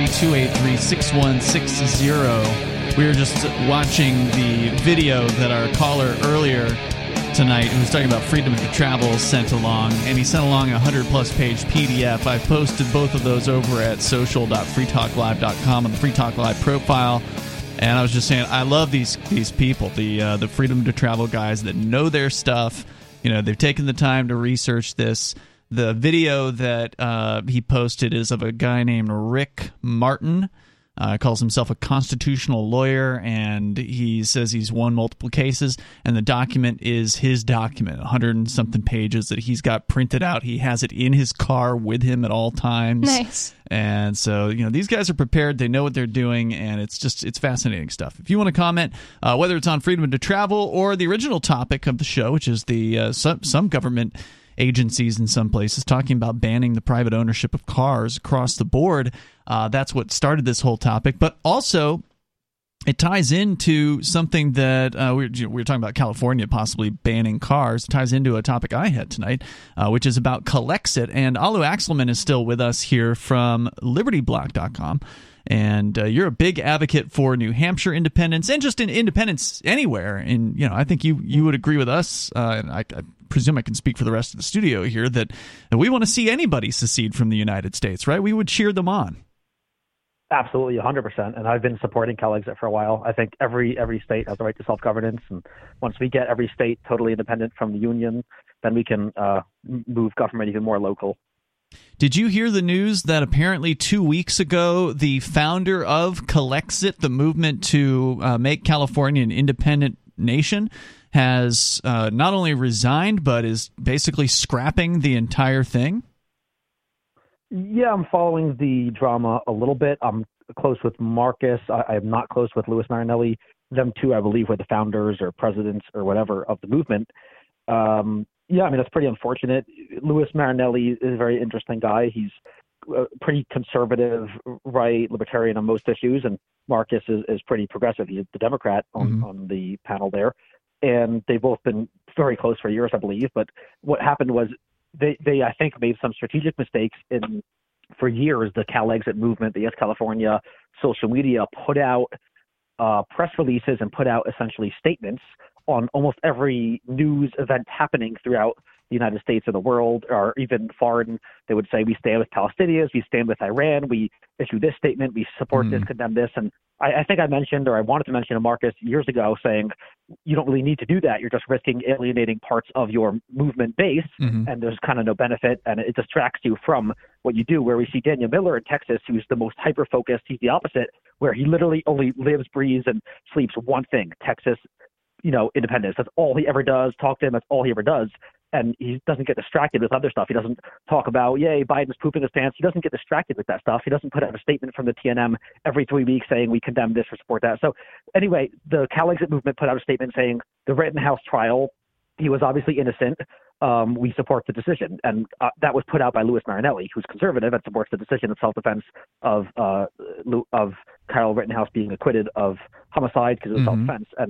603-283-6160. We were just watching the video that our caller earlier tonight, who was talking about freedom to travel, sent along, and he sent along a 100-plus page PDF. I've posted both of those over at social.freetalklive.com on the Free Talk Live profile. And I was just saying, I love these people, the freedom to travel guys that know their stuff. You know, they've taken the time to research this. The video that he posted is of a guy named Rick Martin. Calls himself a constitutional lawyer, and he says he's won multiple cases, and the document is his document, 100-and-something pages that he's got printed out. He has it in his car with him at all times. Nice. And so, you know, these guys are prepared. They know what they're doing, and it's fascinating stuff. If you want to comment, whether it's on freedom to travel or the original topic of the show, which is the some government agencies in some places talking about banning the private ownership of cars across the board. That's what started this whole topic. But also, it ties into something that we were talking about, California possibly banning cars. It ties into a topic I had tonight, which is about Calexit. And Alu Axelman is still with us here from LibertyBlock.com. And you're a big advocate for New Hampshire independence and just in independence anywhere. And, you know, I think you would agree with us, and I presume I can speak for the rest of the studio here, that we want to see anybody secede from the United States, right? We would cheer them on. Absolutely, 100%. And I've been supporting Calexit for a while. I think every state has the right to self-governance. And once we get every state totally independent from the union, then we can move government even more local. Did you hear the news that apparently 2 weeks ago, the founder of Calexit, the movement to make California an independent nation, has not only resigned, but is basically scrapping the entire thing? Yeah, I'm following the drama a little bit. I'm close with Marcus. I am not close with Louis Marinelli. Them two, I believe, were the founders or presidents or whatever of the movement. Yeah, I mean, that's pretty unfortunate. Louis Marinelli is a very interesting guy. He's pretty conservative, right, libertarian on most issues, and Marcus is pretty progressive. He's the Democrat on the panel there. And they've both been very close for years, I believe. But what happened was they I think, made some strategic mistakes for years. The Calexit movement, the Yes California social media put out press releases and put out essentially statements on almost every news event happening throughout the United States or the world, or even foreign. They would say, we stand with Palestinians, we stand with Iran, we issue this statement, we support this, condemn this. And I think I mentioned, or I wanted to mention to Marcus years ago, saying, you don't really need to do that. You're just risking alienating parts of your movement base, and there's kind of no benefit, and it distracts you from what you do. Where we see Daniel Miller in Texas, who's the most hyper-focused, he's the opposite, where he literally only lives, breathes, and sleeps one thing, Texas, independence. That's all he ever does. Talk to him, that's all he ever does. And he doesn't get distracted with other stuff. He doesn't talk about, yay, Biden's pooping his pants. He doesn't get distracted with that stuff. He doesn't put out a statement from the TNM every 3 weeks saying we condemn this or support that. So anyway, the Calexit movement put out a statement saying the Rittenhouse trial, he was obviously innocent. We support the decision. And that was put out by Louis Marinelli, who's conservative and supports the decision of self-defense of Kyle Rittenhouse being acquitted of homicide because it was self-defense. And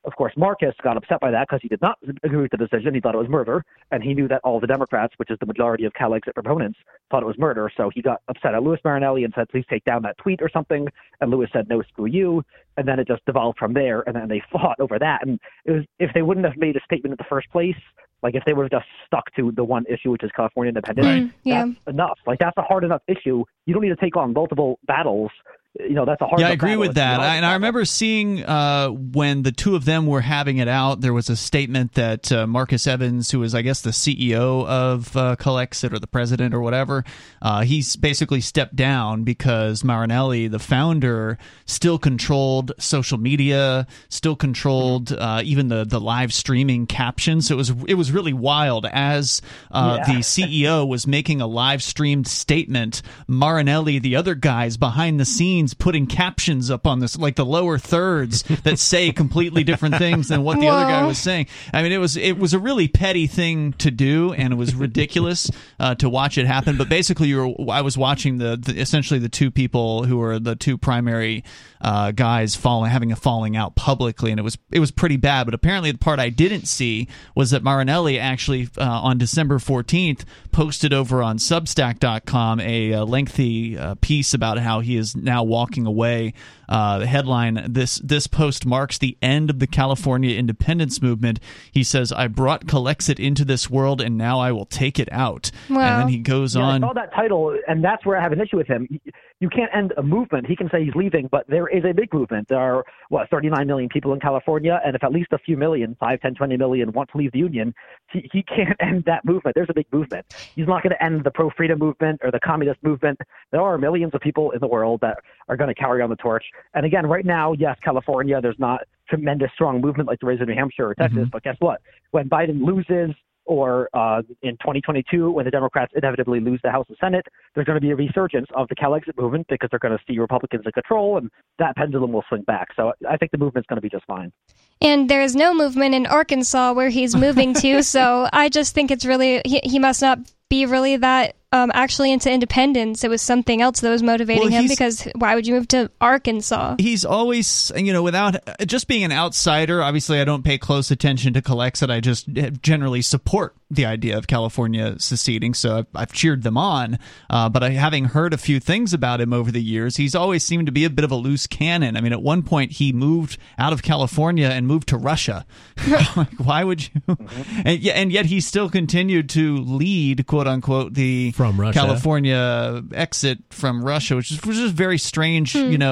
Of course, Marcus got upset by that because he did not agree with the decision. He thought it was murder, and he knew that all the Democrats, which is the majority of Cal-Exit proponents, thought it was murder. So he got upset at Louis Marinelli and said, please take down that tweet or something. And Louis said, no, screw you. And then it just devolved from there, and then they fought over that. And it was, if they wouldn't have made a statement in the first place, like if they would have just stuck to the one issue, which is California independence, that's enough. Like that's a hard enough issue. You don't need to take on multiple battles. You know, that's a hard. Yeah, I agree with that. And I remember seeing when the two of them were having it out, there was a statement that Marcus Evans, who is, I guess, the CEO of Cal-Exit or the president or whatever, he's basically stepped down because Marinelli, the founder, still controlled social media, still controlled even the live streaming captions. So it was really wild. As the CEO was making a live streamed statement, Marinelli, the other guys behind the scenes, putting captions up on this, like the lower thirds that say completely different things than what the other guy was saying. I mean, it was a really petty thing to do, and it was ridiculous to watch it happen. But basically, I was watching essentially the two people who were the two primary guys having a falling out publicly, and it was pretty bad. But apparently, the part I didn't see was that Marinelli actually on December 14th posted over on Substack.com a lengthy piece about how he is now walking away. The headline, this post marks the end of the California independence movement. He says, I brought Cal-Exit into this world, and now I will take it out. Wow. And then he goes on. I saw that title, and that's where I have an issue with him. You can't end a movement. He can say he's leaving, but there is a big movement. There are, 39 million people in California, and if at least a few million, 5, 10, 20 million, want to leave the Union, he can't end that movement. There's a big movement. He's not going to end the pro-freedom movement or the communist movement. There are millions of people in the world that are going to carry on the torch. And again, right now, yes, California, there's not tremendous strong movement like there is in New Hampshire or Texas, but guess what? When Biden loses, or in 2022, when the Democrats inevitably lose the House and Senate, there's going to be a resurgence of the Cal-Exit movement because they're going to see Republicans in control, and that pendulum will swing back. So I think the movement's going to be just fine. And there is no movement in Arkansas where he's moving to, so I just think it's really, he must not be really that actually into independence. It was something else that was motivating him, because why would you move to Arkansas? He's always, without just being an outsider, obviously I don't pay close attention to Cal-Exit. I just generally support the idea of California seceding, so I've cheered them on. But having heard a few things about him over the years, he's always seemed to be a bit of a loose cannon. I mean, at one point he moved out of California and moved to Russia. Like, why would you? Mm-hmm. And yet he still continued to lead, quote unquote, the from Russia. California exit from Russia, which is very strange,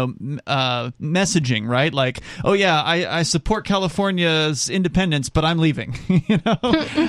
messaging, right? Like, oh yeah, I support California's independence, but I'm leaving. Keep up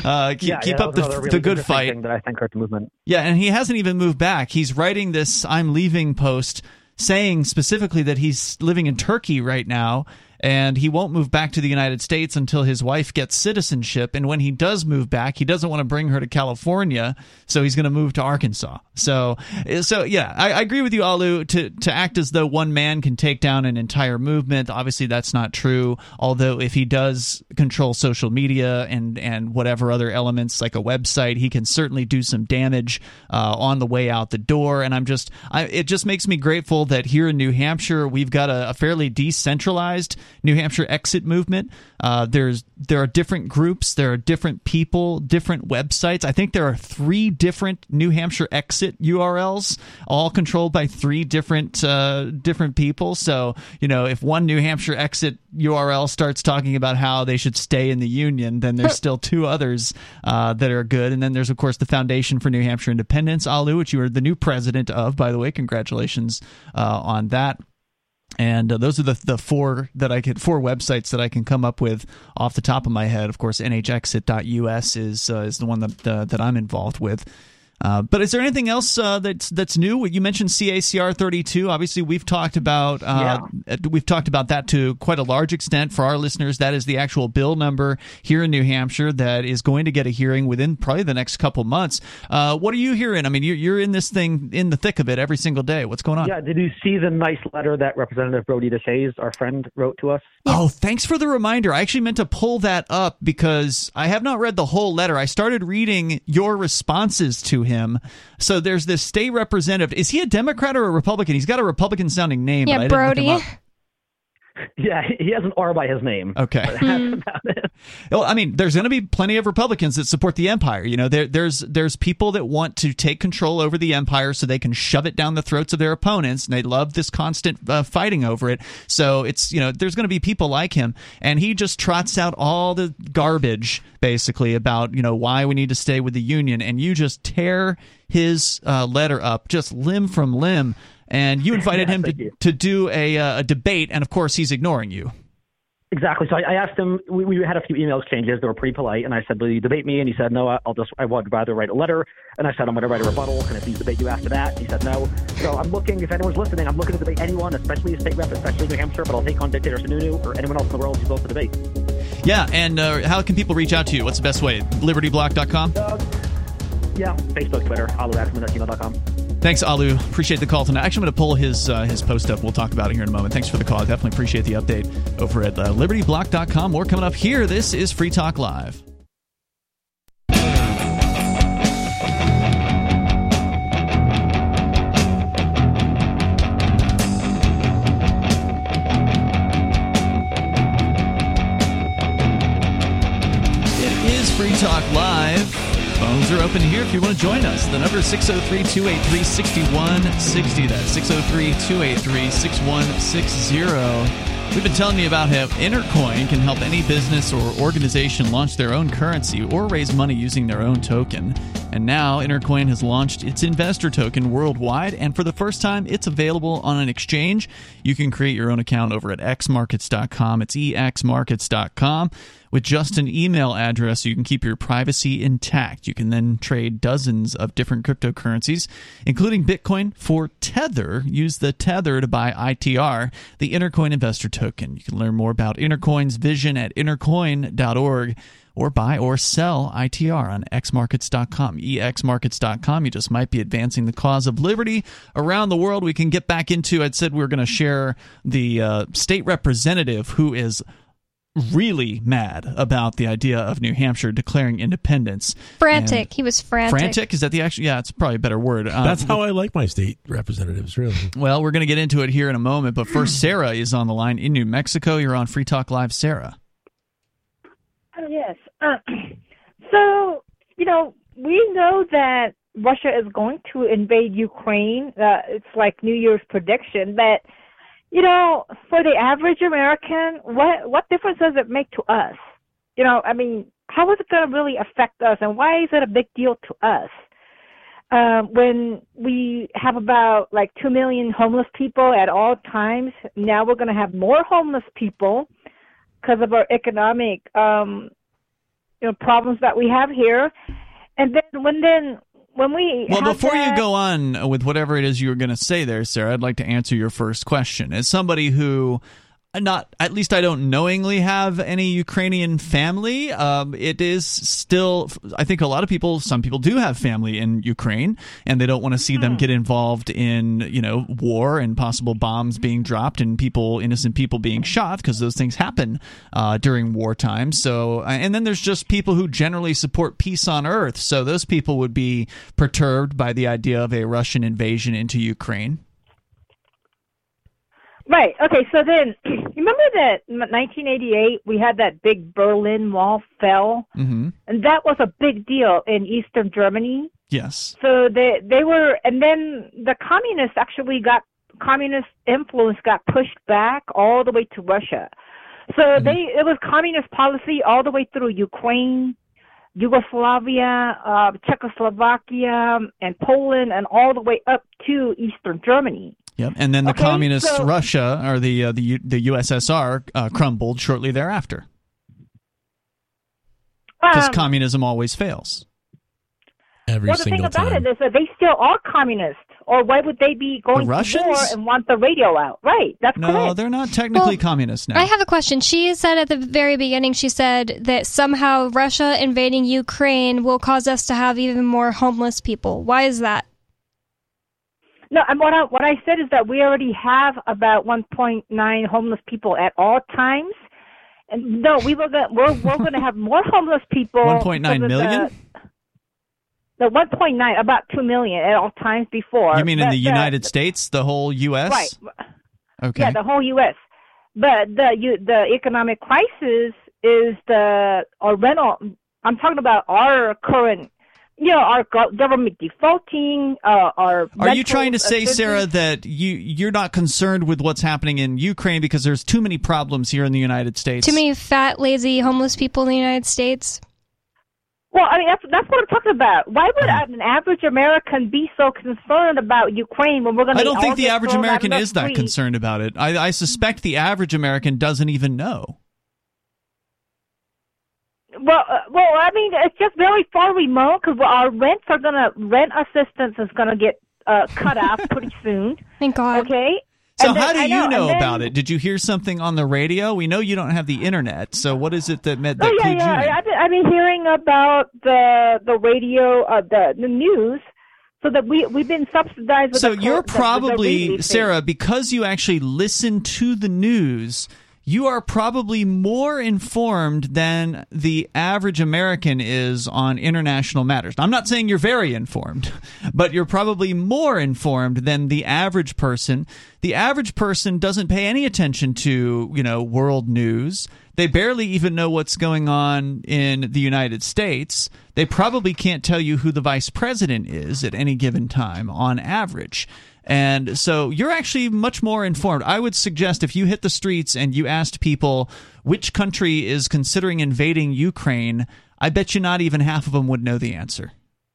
the good fight. That I think hurt the movement. Yeah, and he hasn't even moved back. He's writing this "I'm leaving" post, saying specifically that he's living in Turkey right now, and he won't move back to the United States until his wife gets citizenship. And when he does move back, he doesn't want to bring her to California, so he's going to move to Arkansas. So yeah, I agree with you, Alu, to act as though one man can take down an entire movement. Obviously, that's not true, although if he does control social media and whatever other elements like a website, he can certainly do some damage on the way out the door. And it just makes me grateful that here in New Hampshire, we've got a fairly decentralized New Hampshire exit movement. There are different groups, there are different people, different websites. I think there are 3 different New Hampshire exit URLs, all controlled by 3 different people. So, if one New Hampshire exit URL starts talking about how they should stay in the Union, then there's still 2 others that are good. And then there's, of course, the Foundation for New Hampshire Independence, Alu, which you are the new president of, by the way. Congratulations on that. And those are the 4 websites that I can come up with off the top of my head. Of course, nhexit.us is the one that I'm involved with. But is there anything else that's new? You mentioned CACR 32. Obviously, we've talked about that to quite a large extent. For our listeners, that is the actual bill number here in New Hampshire that is going to get a hearing within probably the next couple months. What are you hearing? I mean, you're in this thing, in the thick of it every single day. What's going on? Yeah, did you see the nice letter that Representative Brody Deshays, our friend, wrote to us? Oh, thanks for the reminder. I actually meant to pull that up because I have not read the whole letter. I started reading your responses to him. So there's this state representative. Is he a Democrat or a Republican? He's got a Republican sounding name. Yeah, but I Brody. didn't look him up. Yeah, he has an R by his name. Okay. Well, I mean, there's going to be plenty of Republicans that support the empire. You know, there's people that want to take control over the empire so they can shove it down the throats of their opponents, and they love this constant fighting over it. So it's, you know, there's going to be people like him, and he just trots out all the garbage basically about, you know, why we need to stay with the Union, and you just tear his letter up just limb from limb. And you invited him to do a debate, and of course he's ignoring you. Exactly. So I asked him. We had a few email exchanges. They were pretty polite, and I said, "Will you debate me?" And he said, "No, I would rather write a letter." And I said, "I'm going to write a rebuttal. Can I please debate you after that?" He said, "No." So I'm looking. If anyone's listening, I'm looking to debate anyone, especially a state rep, especially New Hampshire. But I'll take on Dictator Sununu or anyone else in the world who's willing to debate. Yeah, and how can people reach out to you? What's the best way? LibertyBlock.com? Yeah, Facebook, Twitter, alu@gmail.com. Thanks, Alu. Appreciate the call tonight. Actually, I'm going to pull his post up. We'll talk about it here in a moment. Thanks for the call. I definitely appreciate the update over at LibertyBlock.com. More coming up here. This is Free Talk Live. It is Free Talk Live. Phones are open here if you want to join us. The number is 603-283-6160. That's 603-283-6160. We've been telling you about how Intercoin can help any business or organization launch their own currency or raise money using their own token. And now Intercoin has launched its investor token worldwide, and for the first time, it's available on an exchange. You can create your own account over at xmarkets.com. It's exmarkets.com. With just an email address, you can keep your privacy intact. You can then trade dozens of different cryptocurrencies, including Bitcoin. For Tether, use the Tether to buy ITR, the Intercoin Investor Token. You can learn more about Intercoin's vision at intercoin.org, or buy or sell ITR on xmarkets.com. exmarkets.com. You just might be advancing the cause of liberty around the world. We can get back into, I said we were going to share the state representative who is really mad about the idea of New Hampshire declaring independence. Frantic. He was frantic. Frantic? Is that the actual? Yeah, it's probably a better word. That's how I like my state representatives, really. Well, we're going to get into it here in a moment, but first, Sarah is on the line in New Mexico. You're on Free Talk Live, Sarah. Oh, yes. So, you know, we know that Russia is going to invade Ukraine. It's like New Year's prediction, but you know, for the average American, what difference does it make to us? You know, I mean, how is it going to really affect us, and why is it a big deal to us? When we have about like 2 million homeless people at all times, now we're going to have more homeless people because of our economic problems that we have here. And then when we before you go on with whatever it is you were going to say there, Sarah, I'd like to answer your first question. As somebody who, at least I don't knowingly have any Ukrainian family, it is still, I think some people do have family in Ukraine, and they don't want to see them get involved in, war and possible bombs being dropped and innocent people being shot, because those things happen during wartime. So, and then there's just people who generally support peace on earth. So those people would be perturbed by the idea of a Russian invasion into Ukraine. Right. Okay. So then, remember that in 1988 we had that big Berlin Wall fell, and that was a big deal in Eastern Germany. Yes. So they were, and then the communist influence got pushed back all the way to Russia. So it was communist policy all the way through Ukraine, Yugoslavia, Czechoslovakia, and Poland, and all the way up to Eastern Germany. Yep, and then the communist Russia, or the USSR, crumbled shortly thereafter. Because communism always fails. Every single time. The thing about it is that they still are communist, or why would they be going to war and want the radio out? Right, that's correct. No, they're not technically communist now. I have a question. She said at the very beginning, she said that somehow Russia invading Ukraine will cause us to have even more homeless people. Why is that? No, and what I said is that we already have about 1.9 homeless people at all times, and no, we're going to have more homeless people. 1.9 million? No, 1.9, about 2 million at all times before. You mean in the United States, the whole U.S.? Right. Okay. Yeah, the whole U.S. but the economic crisis is our rental. I'm talking about our current, our government defaulting. Are you trying to say, Sarah, that you're not concerned with what's happening in Ukraine because there's too many problems here in the United States? Too many fat, lazy, homeless people in the United States? Well, I mean, that's what I'm talking about. Why would an average American be so concerned about Ukraine when we're going to? I don't think the average American is that concerned about it. I suspect the average American doesn't even know. Well, I mean, it's just very far remote because our rent assistance is going to get cut off pretty soon. Thank God. Okay. So how do you know about it? Did you hear something on the radio? We know you don't have the internet. So what is it that clued you in? I've been hearing about the radio, the news, so that we've been subsidized. With so you're probably, Sarah, because you actually listen to the news, you are probably more informed than the average American is on international matters. I'm not saying you're very informed, but you're probably more informed than the average person. The average person doesn't pay any attention to, world news. They barely even know what's going on in the United States. They probably can't tell you who the vice president is at any given time on average. And so you're actually much more informed. I would suggest if you hit the streets and you asked people which country is considering invading Ukraine, I bet you not even half of them would know the answer.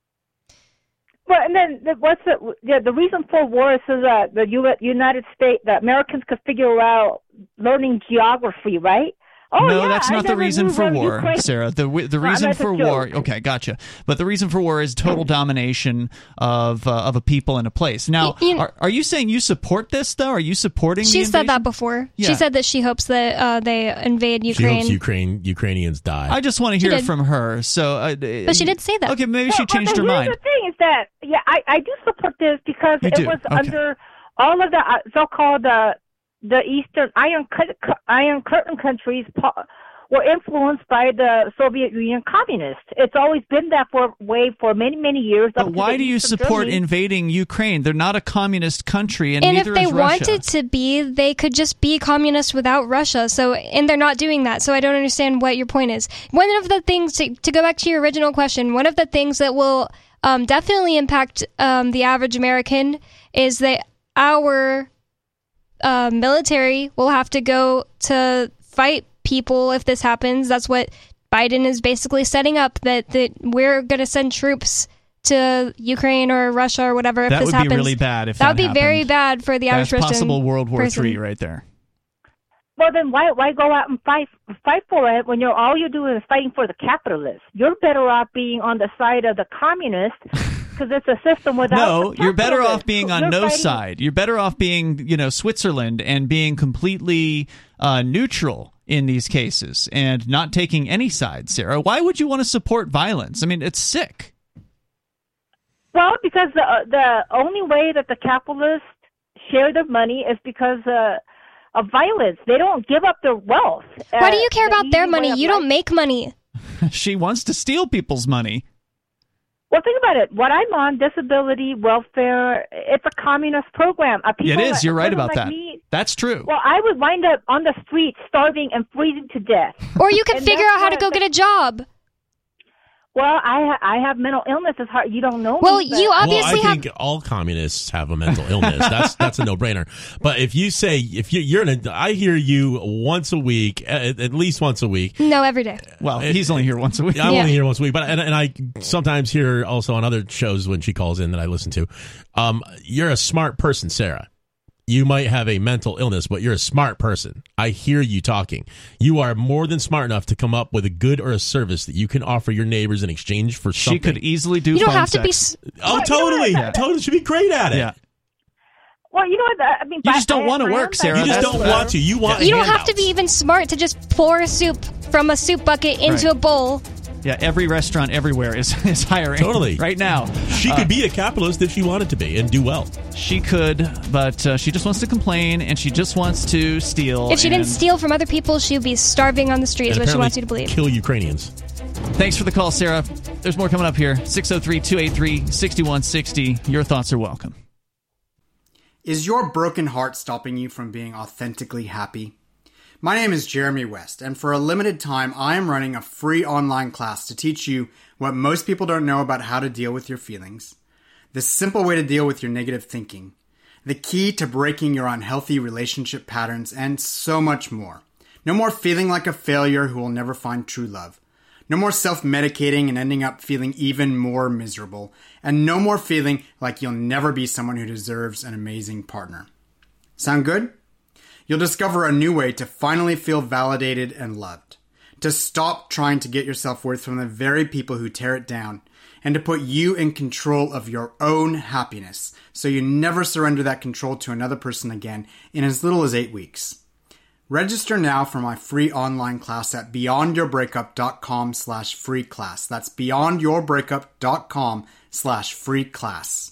Well, and then the reason for war is so that the United States, the Americans could figure out learning geography, right? Oh, no, yeah, that's not the reason for war, Ukraine. Sarah. The reason for war, okay, gotcha. But the reason for war is total domination of a people and a place. Now, are you saying you support this, though? Are you supporting the invasion? She said that before. Yeah. She said that she hopes that they invade Ukraine. She hopes Ukrainians die. I just want to hear it from her. So, but she did say that. Okay, maybe she changed her mind. The thing is that, I do support this because it was under all of the so-called the Eastern Iron Curtain countries were influenced by the Soviet Union communists. It's always been that way for many, many years. But why do you support invading Ukraine? They're not a communist country, and neither is Russia. And if they wanted to be, they could just be communist without Russia. And they're not doing that. So I don't understand what your point is. One of the things, to go back to your original question, one of the things that will definitely impact the average American is that our military will have to go to fight people if this happens. That's what Biden is basically setting up, that we're going to send troops to Ukraine or Russia or whatever if this happens. That would be really bad if that happened. That would be very bad for the average person. That's possible World War III right there. Well, then why go out and fight for it when all you're doing is fighting for the capitalists? You're better off being on the side of the communists. Because it's a system without. No, you're better off being on no side. You're better off being, Switzerland and being completely neutral in these cases and not taking any side, Sarah. Why would you want to support violence? I mean, it's sick. Well, because the only way that the capitalists share their money is because of violence. They don't give up their wealth. Why do you care about their money? You don't make money. She wants to steal people's money. Well, think about it. What I'm on, disability, welfare, it's a communist program. It is. You're right about that. That's true. Well, I would wind up on the street starving and freezing to death. Or you can figure out how to go get a job. Well, I have mental illness. It's hard. You don't know. Well, you obviously I think all communists have a mental illness. That's a no-brainer. But if you're I hear you once a week, at least once a week. No, every day. Well, he's only here once a week. I'm only here once a week, but and I sometimes hear also on other shows when she calls in that I listen to. You're a smart person, Sarah. You might have a mental illness, but you're a smart person. I hear you talking. You are more than smart enough to come up with a good or a service that you can offer your neighbors in exchange for something. She could easily do. You don't have to be. Totally. Totally. She'd be great at it. Yeah. Well, you know what? I mean, you just don't want to work, Sarah. You just don't want to. You want. You don't have to be even smart to just pour soup from a soup bucket into a bowl. Yeah, every restaurant everywhere is hiring. Totally. Right now. She could be a capitalist if she wanted to be and do well. She could, but she just wants to complain and she just wants to steal. If she didn't steal from other people, she would be starving on the street, is what she wants you to believe. Kill Ukrainians. Thanks for the call, Sarah. There's more coming up here. 603-283-6160. Your thoughts are welcome. Is your broken heart stopping you from being authentically happy? My name is Jeremy West, and for a limited time, I am running a free online class to teach you what most people don't know about how to deal with your feelings, the simple way to deal with your negative thinking, the key to breaking your unhealthy relationship patterns, and so much more. No more feeling like a failure who will never find true love. No more self-medicating and ending up feeling even more miserable. And no more feeling like you'll never be someone who deserves an amazing partner. Sound good? You'll discover a new way to finally feel validated and loved. To stop trying to get your self-worth from the very people who tear it down. And to put you in control of your own happiness, so you never surrender that control to another person again in as little as 8 weeks. Register now for my free online class at beyondyourbreakup.com/free class. That's beyondyourbreakup.com/free class.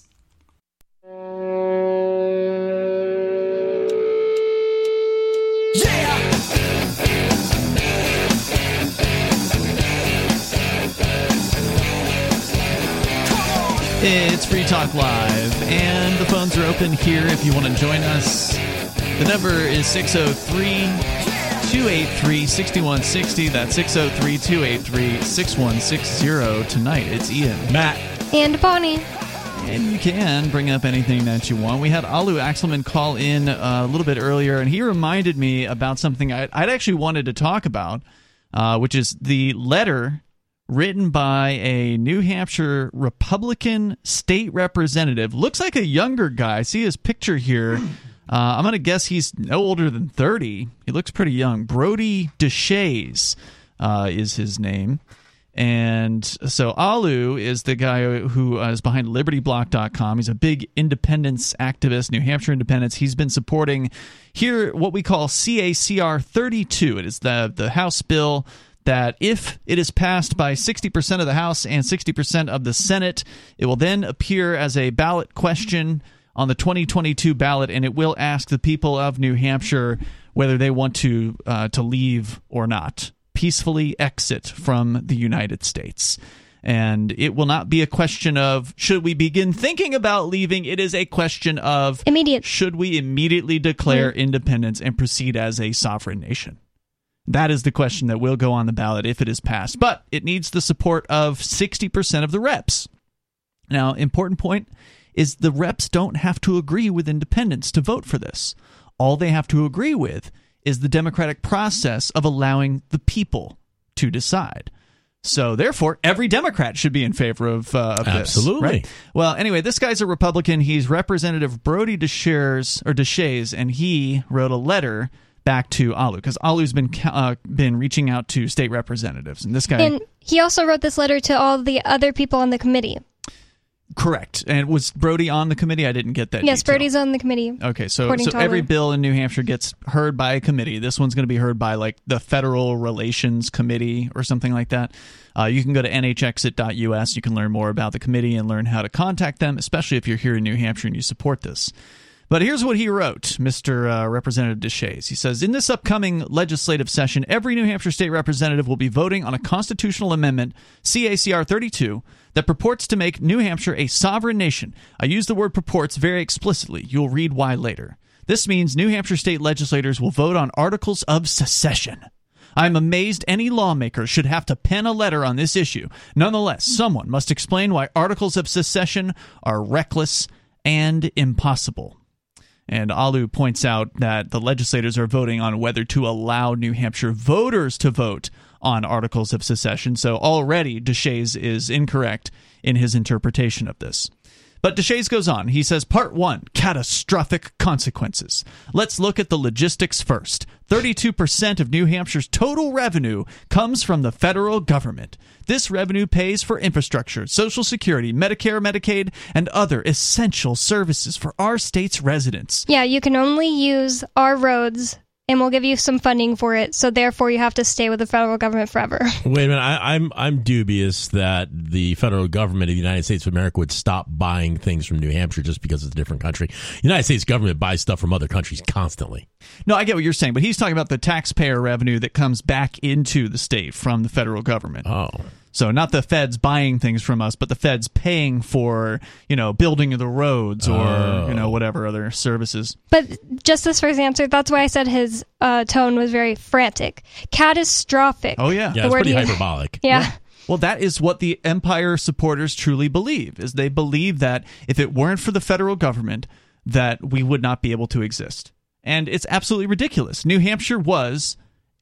It's Free Talk Live, and the phones are open here if you want to join us. The number is 603-283-6160. That's 603-283-6160. Tonight, it's Ian, Matt, and Bonnie. And you can bring up anything that you want. We had Alu Axelman call in a little bit earlier, and he reminded me about something I'd actually wanted to talk about, which is the letter written by a New Hampshire Republican state representative. Looks like a younger guy. I see his picture here. I'm going to guess he's no older than 30. He looks pretty young. Brody Deshays is his name. And so Alu is the guy who is behind LibertyBlock.com. He's a big independence activist, New Hampshire independence. He's been supporting here what we call CACR 32. It is the House bill that if it is passed by 60% of the House and 60% of the Senate, it will then appear as a ballot question on the 2022 ballot, and it will ask the people of New Hampshire whether they want to leave or not, peacefully exit from the United States. And it will not be a question of should we begin thinking about leaving. It is a question of should we immediately declare independence and proceed as a sovereign nation. That is the question that will go on the ballot if it is passed. But it needs the support of 60% of the reps. Now, important point is the reps don't have to agree with independence to vote for this. All they have to agree with is the democratic process of allowing the people to decide. So, therefore, every Democrat should be in favor of this. Absolutely. Right? Well, anyway, this guy's a Republican. He's Representative Brody Deshays, and he wrote a letter back to Alu, because Alu's been reaching out to state representatives, and this guy. And he also wrote this letter to all the other people on the committee. Correct. And was Brody on the committee? I didn't get that. Yes, detail. Brody's on the committee. Okay, so every bill in New Hampshire gets heard by a committee. This one's going to be heard by like the Federal Relations Committee or something like that. You can go to nhexit.us. You can learn more about the committee and learn how to contact them, especially if you're here in New Hampshire and you support this. But here's what he wrote, Mr. Representative Deshays. He says, in this upcoming legislative session, every New Hampshire state representative will be voting on a constitutional amendment, CACR 32, that purports to make New Hampshire a sovereign nation. I use the word purports very explicitly. You'll read why later. This means New Hampshire state legislators will vote on articles of secession. I'm amazed any lawmaker should have to pen a letter on this issue. Nonetheless, someone must explain why articles of secession are reckless and impossible. And Alu points out that the legislators are voting on whether to allow New Hampshire voters to vote on articles of secession. So already Deshays is incorrect in his interpretation of this. But Deshays goes on. He says, Part 1, catastrophic consequences. Let's look at the logistics first. 32% of New Hampshire's total revenue comes from the federal government. This revenue pays for infrastructure, Social Security, Medicare, Medicaid, and other essential services for our state's residents. Yeah, you can only use our roads, and we'll give you some funding for it, so therefore you have to stay with the federal government forever. Wait a minute, I'm dubious that the federal government of the United States of America would stop buying things from New Hampshire just because it's a different country. The United States government buys stuff from other countries constantly. No, I get what you're saying, but he's talking about the taxpayer revenue that comes back into the state from the federal government. Oh. So not the feds buying things from us, but the feds paying for, building of the roads or, whatever other services. But just this first answer, that's why I said his tone was very frantic. Catastrophic. Oh, yeah. Yeah, it's pretty hyperbolic. Yeah. Well, that is what the Empire supporters truly believe, is they believe that if it weren't for the federal government, that we would not be able to exist. And it's absolutely ridiculous. New Hampshire was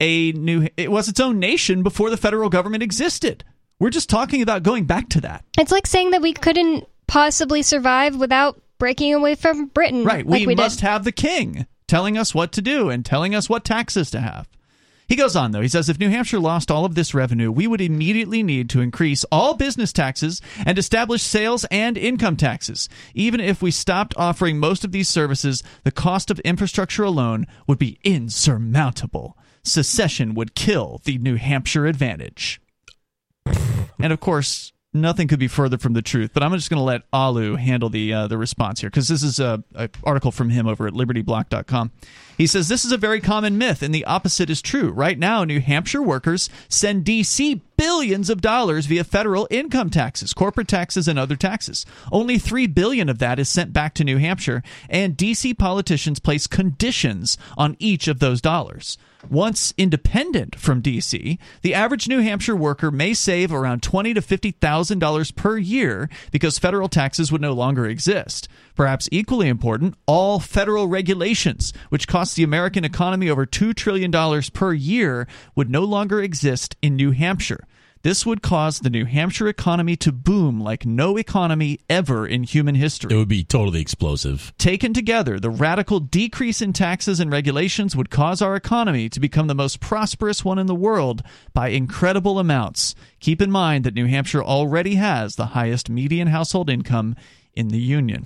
its own nation before the federal government existed. We're just talking about going back to that. It's like saying that we couldn't possibly survive without breaking away from Britain. Right. We must have the king telling us what to do and telling us what taxes to have. He goes on, though. He says, if New Hampshire lost all of this revenue, we would immediately need to increase all business taxes and establish sales and income taxes. Even if we stopped offering most of these services, the cost of infrastructure alone would be insurmountable. Secession would kill the New Hampshire advantage. And, of course, nothing could be further from the truth, but I'm just going to let Alu handle the response here, because this is an article from him over at libertyblock.com. He says, this is a very common myth, and the opposite is true. Right now, New Hampshire workers send D.C. billions of dollars via federal income taxes, corporate taxes, and other taxes. Only $3 billion of that is sent back to New Hampshire, and D.C. politicians place conditions on each of those dollars. Once independent from D.C., the average New Hampshire worker may save around $20,000 to $50,000 per year because federal taxes would no longer exist. Perhaps equally important, all federal regulations, which cost the American economy over $2 trillion per year, would no longer exist in New Hampshire. This would cause the New Hampshire economy to boom like no economy ever in human history. It would be totally explosive. Taken together, the radical decrease in taxes and regulations would cause our economy to become the most prosperous one in the world by incredible amounts. Keep in mind that New Hampshire already has the highest median household income in the Union.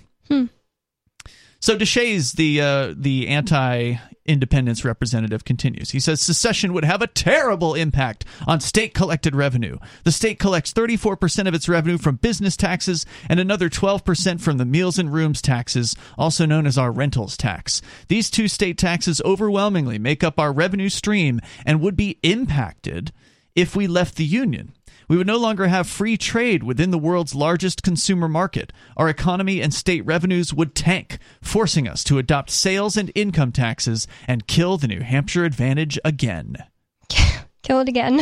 So Deshays, the anti-independence representative, continues. He says secession would have a terrible impact on state-collected revenue. The state collects 34% of its revenue from business taxes and another 12% from the meals and rooms taxes, also known as our rentals tax. These two state taxes overwhelmingly make up our revenue stream and would be impacted if we left the Union. We would no longer have free trade within the world's largest consumer market. Our economy and state revenues would tank, forcing us to adopt sales and income taxes and kill the New Hampshire advantage again. Kill it again.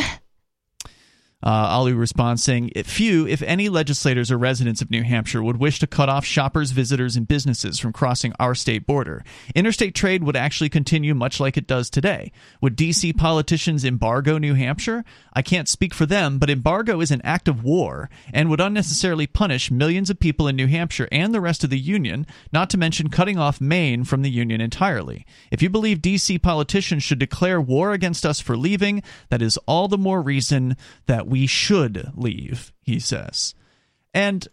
Ali responds saying, few, if any, legislators or residents of New Hampshire would wish to cut off shoppers, visitors, and businesses from crossing our state border. Interstate trade would actually continue much like it does today. Would D.C. politicians embargo New Hampshire? I can't speak for them, but embargo is an act of war and would unnecessarily punish millions of people in New Hampshire and the rest of the Union, not to mention cutting off Maine from the Union entirely. If you believe D.C. politicians should declare war against us for leaving, that is all the more reason that we should leave, he says. And,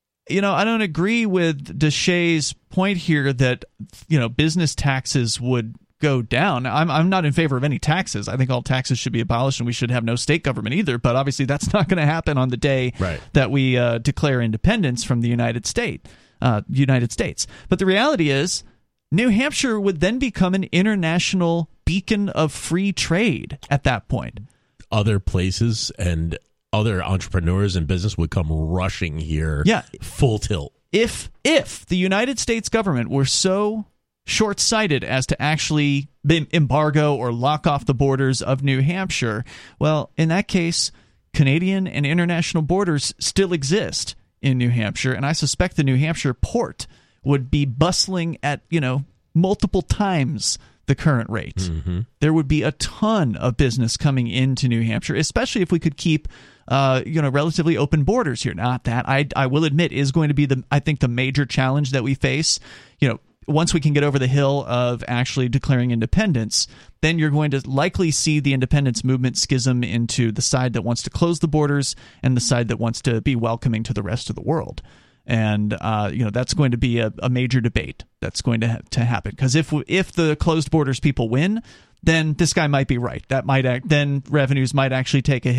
I don't agree with Deshays' point here that, business taxes would go down. I'm not in favor of any taxes. I think all taxes should be abolished and we should have no state government either. But obviously that's not going to happen on the day that we declare independence from the United States. But the reality is New Hampshire would then become an international beacon of free trade at that point. Other places and other entrepreneurs and business would come rushing here. Yeah, full tilt. If the United States government were so short-sighted as to actually embargo or lock off the borders of New Hampshire, well, in that case, Canadian and international borders still exist in New Hampshire, and I suspect the New Hampshire port would be bustling at, multiple times the current rate. Mm-hmm. There would be a ton of business coming into New Hampshire, especially if we could keep relatively open borders here. Not that I will admit is going to be the major challenge that we face. Once we can get over the hill of actually declaring independence, then you're going to likely see the independence movement schism into the side that wants to close the borders and the side that wants to be welcoming to the rest of the world. And that's going to be a major debate that's going to happen, because if the closed borders people win, then this guy might be right. That might then revenues might actually take a hit.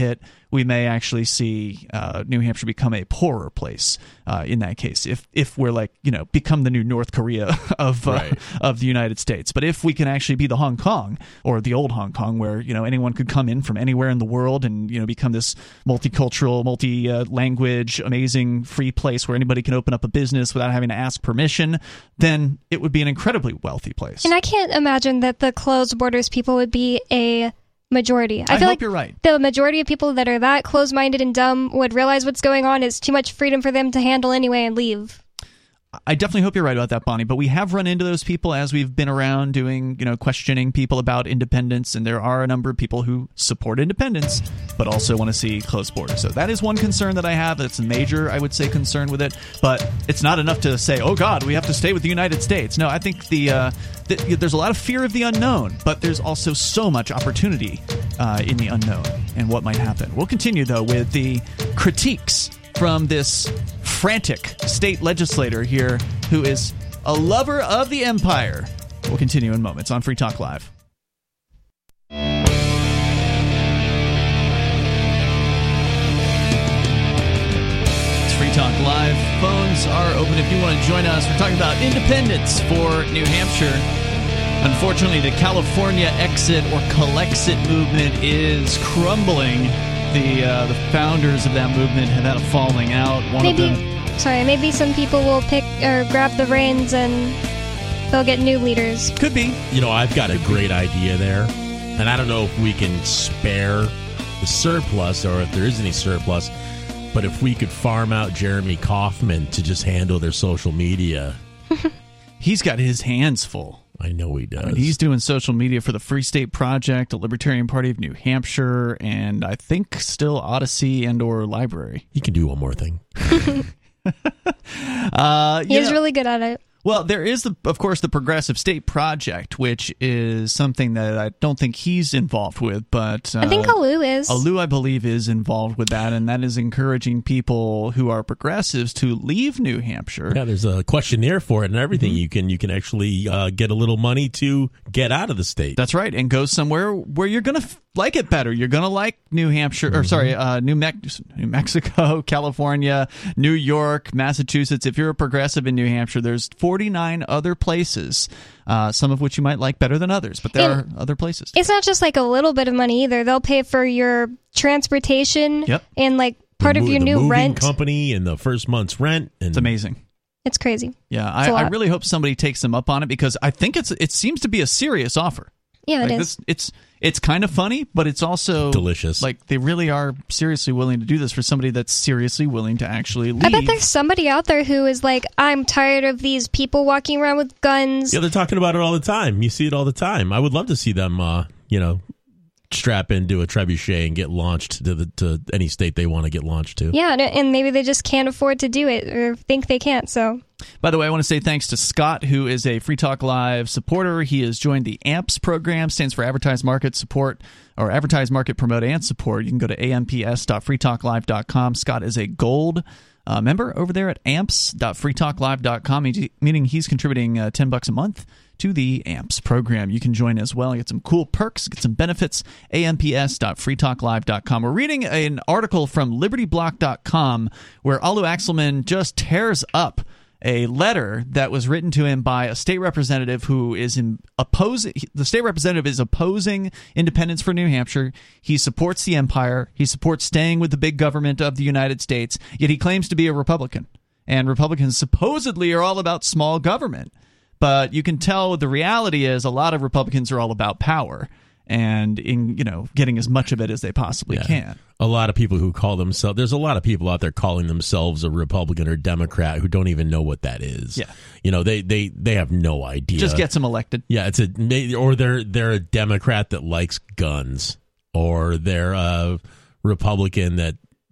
we may actually see New Hampshire become a poorer place in that case. If we're like, become the new North Korea of the United States. But if we can actually be the Hong Kong, or the old Hong Kong, where anyone could come in from anywhere in the world and become this multicultural, multi-language, amazing free place where anybody can open up a business without having to ask permission, then it would be an incredibly wealthy place. And I can't imagine that the closed borders people would be a majority. I feel like you're right. The majority of people that are that closed-minded and dumb would realize what's going on is too much freedom for them to handle anyway and leave. I definitely hope you're right about that, Bonnie, but we have run into those people as we've been around doing, questioning people about independence, and there are a number of people who support independence but also want to see closed borders. So that is one concern that I have. That's a major, I would say, concern with it, but it's not enough to say, oh God, we have to stay with the United States. No, I think there's a lot of fear of the unknown, but there's also so much opportunity in the unknown and what might happen. We'll continue, though, with the critiques from this frantic state legislator here who is a lover of the empire. We'll continue in moments on Free Talk Live. It's Free Talk Live. Phones are open if you want to join us. We're talking about independence for New Hampshire. Unfortunately, the California exit or Calexit movement is crumbling. The founders of that movement have had a falling out. Maybe some people will pick or grab the reins and they'll get new leaders. Could be. I've got a great idea there, and I don't know if we can spare the surplus or if there is any surplus, but if we could farm out Jeremy Kauffman to just handle their social media. He's got his hands full. I know he does. He's doing social media for the Free State Project, the Libertarian Party of New Hampshire, and I think still Odyssey and or Library. He can do one more thing. He's really good at it. Well, there is, of course, the Progressive State Project, which is something that I don't think he's involved with, but I think Alou is. Alou, I believe, is involved with that, and that is encouraging people who are progressives to leave New Hampshire. Yeah, there's a questionnaire for it and everything. Mm-hmm. You can actually get a little money to get out of the state. That's right, and go somewhere where you're going to like it better. You're going to like New Hampshire, New Mexico, California, New York, Massachusetts. If you're a progressive in New Hampshire, there's 49 other places, some of which you might like better than others, but there are other places. It's not just like a little bit of money either. They'll pay for your transportation and like part of your new rent company and the first month's rent. And it's amazing. It's crazy. Yeah, I really hope somebody takes them up on it because I think it seems to be a serious offer. Yeah, it is. It's kind of funny, but it's also delicious. Like they really are seriously willing to do this for somebody that's seriously willing to actually leave. I bet there's somebody out there who is like, I'm tired of these people walking around with guns. Yeah, they're talking about it all the time. You see it all the time. I would love to see them, strap into a trebuchet and get launched to any state they want to get launched to. Yeah, and maybe they just can't afford to do it or think they can't, so... By the way, I want to say thanks to Scott, who is a Free Talk Live supporter. He has joined the AMPS program, stands for Advertise, Market, Support, or Advertise, Market, Promote, and Support. You can go to amps.freetalklive.com. Scott is a gold member over there at amps.freetalklive.com, meaning he's contributing $10 a month to the AMPS program. You can join as well. You get some cool perks, get some benefits, amps.freetalklive.com. We're reading an article from libertyblock.com where Alou Axelman just tears up a letter that was written to him by a state representative who is opposing. The state representative is opposing independence for New Hampshire. He supports the empire. He supports staying with the big government of the United States, yet he claims to be a Republican. And Republicans supposedly are all about small government. But you can tell the reality is a lot of Republicans are all about power and getting as much of it as they possibly can. A lot of people who call themselves, there's a lot of people out there calling themselves a Republican or Democrat who don't even know what that is. Yeah. They have no idea. Just gets them elected. Yeah, or they're a Democrat that likes guns, or they're a Republican that,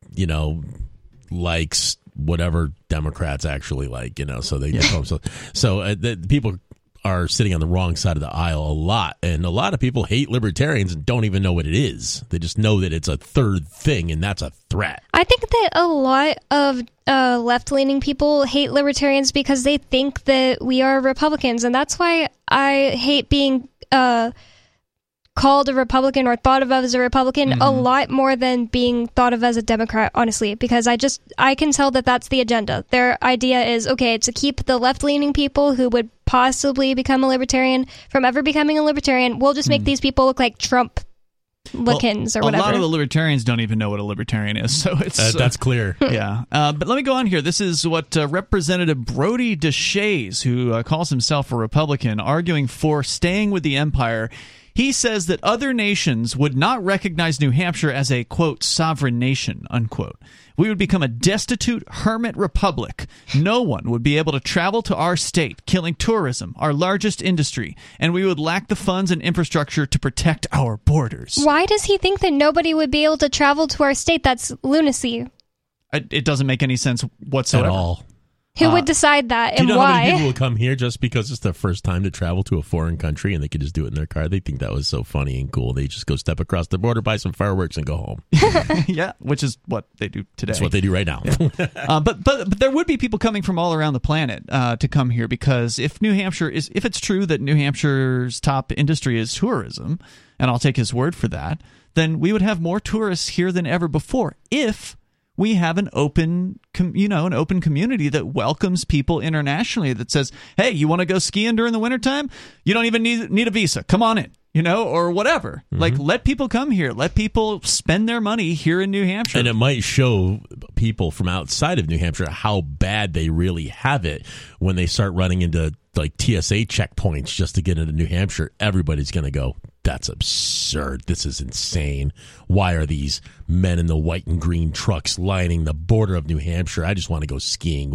likes whatever Democrats actually like, so they call themselves. So the people are sitting on the wrong side of the aisle a lot, and a lot of people hate libertarians and don't even know what it is. They just know that it's a third thing, and that's a threat. I think that a lot of left-leaning people hate libertarians because they think that we are Republicans, and that's why I hate being called a Republican or thought of as a Republican a lot more than being thought of as a Democrat, honestly, because I can tell that that's the agenda. Their idea is, okay, to keep the left-leaning people who would possibly become a libertarian from ever becoming a libertarian, we'll just make these people look like Trump Lickens or whatever. A lot of the libertarians don't even know what a libertarian is, so it's that's clear. Yeah, but let me go on here. This is what Representative Brody Deshays, who calls himself a Republican, arguing for staying with the empire. He says that other nations would not recognize New Hampshire as a, quote, sovereign nation, unquote. We would become a destitute hermit republic. No one would be able to travel to our state, killing tourism, our largest industry, and we would lack the funds and infrastructure to protect our borders. Why does he think that nobody would be able to travel to our state? That's lunacy. It doesn't make any sense whatsoever. At all. Who would decide that and do you know why? How many people will come here just because it's their first time to travel to a foreign country and they could just do it in their car? They think that was so funny and cool. They just go step across the border, buy some fireworks, and go home. Yeah, which is what they do today. That's what they do right now. Yeah. But there would be people coming from all around the planet to come here, because if it's true that New Hampshire's top industry is tourism, and I'll take his word for that, then we would have more tourists here than ever before if we have an open community that welcomes people internationally, that says, hey, you want to go skiing during the wintertime? You don't even need a visa. Come on in, or whatever. Like, let people come here. Let people spend their money here in New Hampshire. And it might show people from outside of New Hampshire how bad they really have it when they start running into like TSA checkpoints just to get into New Hampshire. Everybody's going to go, that's absurd. This is insane. Why are these men in the white and green trucks lining the border of New Hampshire? I just want to go skiing.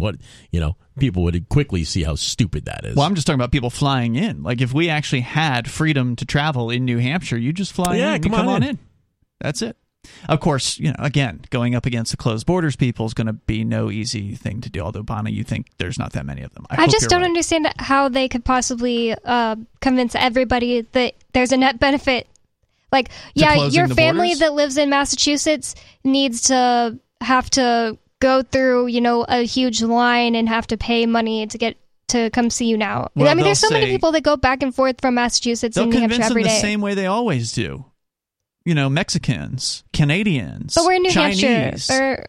People would quickly see how stupid that is. Well, I'm just talking about people flying in. Like, if we actually had freedom to travel in New Hampshire, you just fly in. Come on in. That's it. Of course, again, going up against the closed borders people is going to be no easy thing to do, although, Bonnie, you think there's not that many of them. I just don't understand how they could possibly convince everybody that there's a net benefit. Like, your family that lives in Massachusetts needs to have to go through, a huge line and have to pay money to get to come see you now. Well, I mean, there's so many people that go back and forth from Massachusetts and New Hampshire every day. They'll convince them the same way they always do. Mexicans, Canadians, but we're in New Chinese, Hampshire.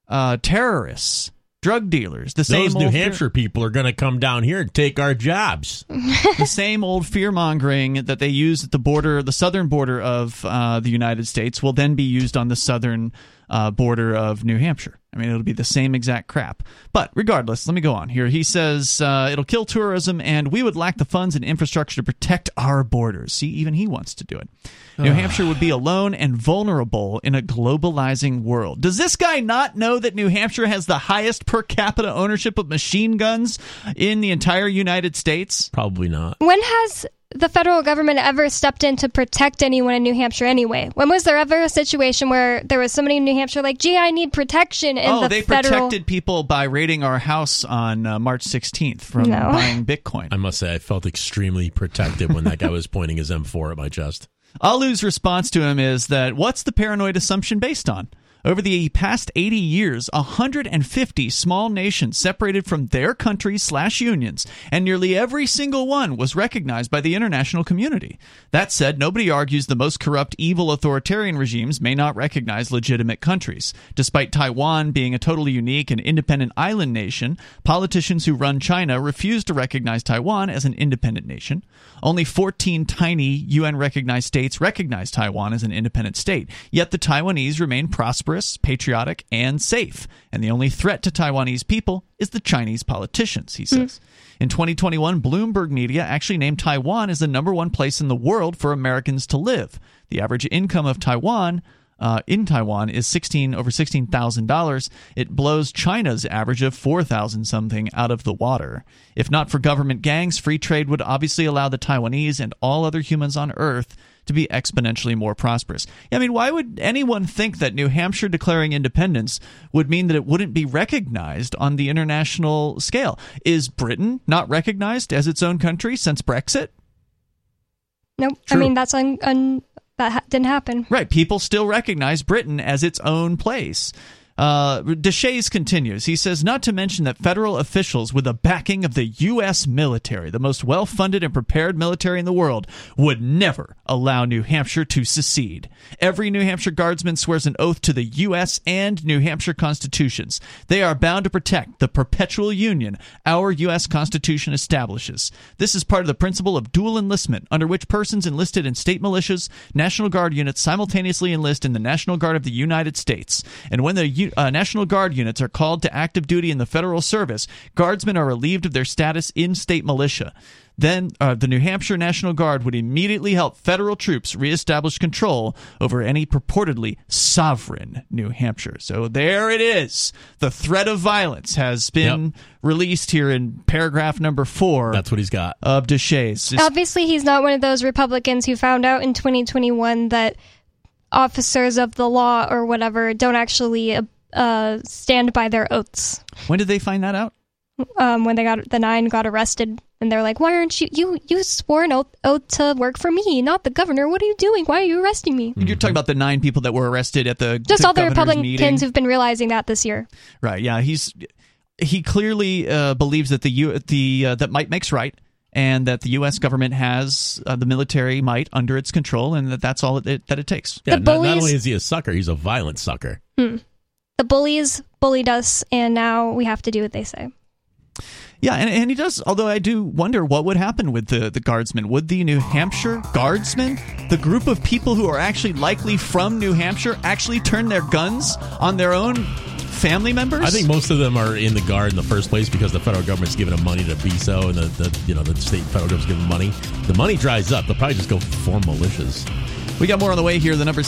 terrorists, drug dealers. Those New Hampshire people are going to come down here and take our jobs. The same old fear-mongering that they use at the southern border of the United States will then be used on the southern border of New Hampshire. I mean, it'll be the same exact crap. But regardless, let me go on here. He says it'll kill tourism, and we would lack the funds and infrastructure to protect our borders. See, even he wants to do it. New Hampshire would be alone and vulnerable in a globalizing world. Does this guy not know that New Hampshire has the highest per capita ownership of machine guns in the entire United States? Probably not. When has the federal government ever stepped in to protect anyone in New Hampshire anyway? When was there ever a situation where there was somebody in New Hampshire like, gee, I need protection? They protected people by raiding our house on March 16th from buying Bitcoin. I must say, I felt extremely protected when that guy was pointing his M4 at my chest. Alu's response to him is that, what's the paranoid assumption based on? Over the past 80 years, 150 small nations separated from their countries/unions, and nearly every single one was recognized by the international community. That said, nobody argues the most corrupt, evil authoritarian regimes may not recognize legitimate countries. Despite Taiwan being a totally unique and independent island nation, politicians who run China refuse to recognize Taiwan as an independent nation. Only 14 tiny UN-recognized states recognize Taiwan as an independent state, yet the Taiwanese remain prosperous, patriotic, and safe. And the only threat to Taiwanese people is the Chinese politicians, he says. In 2021, Bloomberg Media actually named Taiwan as the #1 place in the world for Americans to live. The average income of Taiwan in Taiwan is over $16,000. It blows China's average of $4,000 something out of the water. If not for government gangs, free trade would obviously allow the Taiwanese and all other humans on Earth to be exponentially more prosperous. I mean, why would anyone think that New Hampshire declaring independence would mean that it wouldn't be recognized on the international scale? Is Britain not recognized as its own country since Brexit? Nope. True. I mean, that's that didn't happen. Right. People still recognize Britain as its own place. Deshays continues. He says, not to mention that federal officials with the backing of the U.S. military, the most well-funded and prepared military in the world, would never allow New Hampshire to secede. Every New Hampshire Guardsman swears an oath to the U.S. and New Hampshire constitutions. They are bound to protect the perpetual union our U.S. Constitution establishes. This is part of the principle of dual enlistment, under which persons enlisted in state militias, National Guard units simultaneously enlist in the National Guard of the United States. And when the National Guard units are called to active duty in the federal service, Guardsmen are relieved of their status in state militia. Then the New Hampshire National Guard would immediately help federal troops reestablish control over any purportedly sovereign New Hampshire. So there it is. The threat of violence has been released here in paragraph number 4. That's what he's got. Of Deshays. Obviously, he's not one of those Republicans who found out in 2021 that officers of the law or whatever don't actually stand by their oaths. When did they find that out? When the 9 got arrested, and they're like, "Why aren't you swore an oath to work for me, not the governor? What are you doing? Why are you arresting me?" You're talking about the 9 people that were arrested at the just all the Republicans meeting. Who've been realizing that this year. Right? Yeah, he clearly believes that that might makes right. And that the U.S. government has the military might under its control, and that's all that it takes. Yeah, not only is he a sucker, he's a violent sucker. The bullies bullied us, and now we have to do what they say. Yeah, and he does, although I do wonder what would happen with the Guardsmen. Would the New Hampshire Guardsmen, the group of people who are actually likely from New Hampshire, actually turn their guns on their own family members? I think most of them are in the Guard in the first place because the federal government's giving them money to be so, and the state and federal government's giving them money. The money dries up. They'll probably just go form militias. We got more on the way here. The number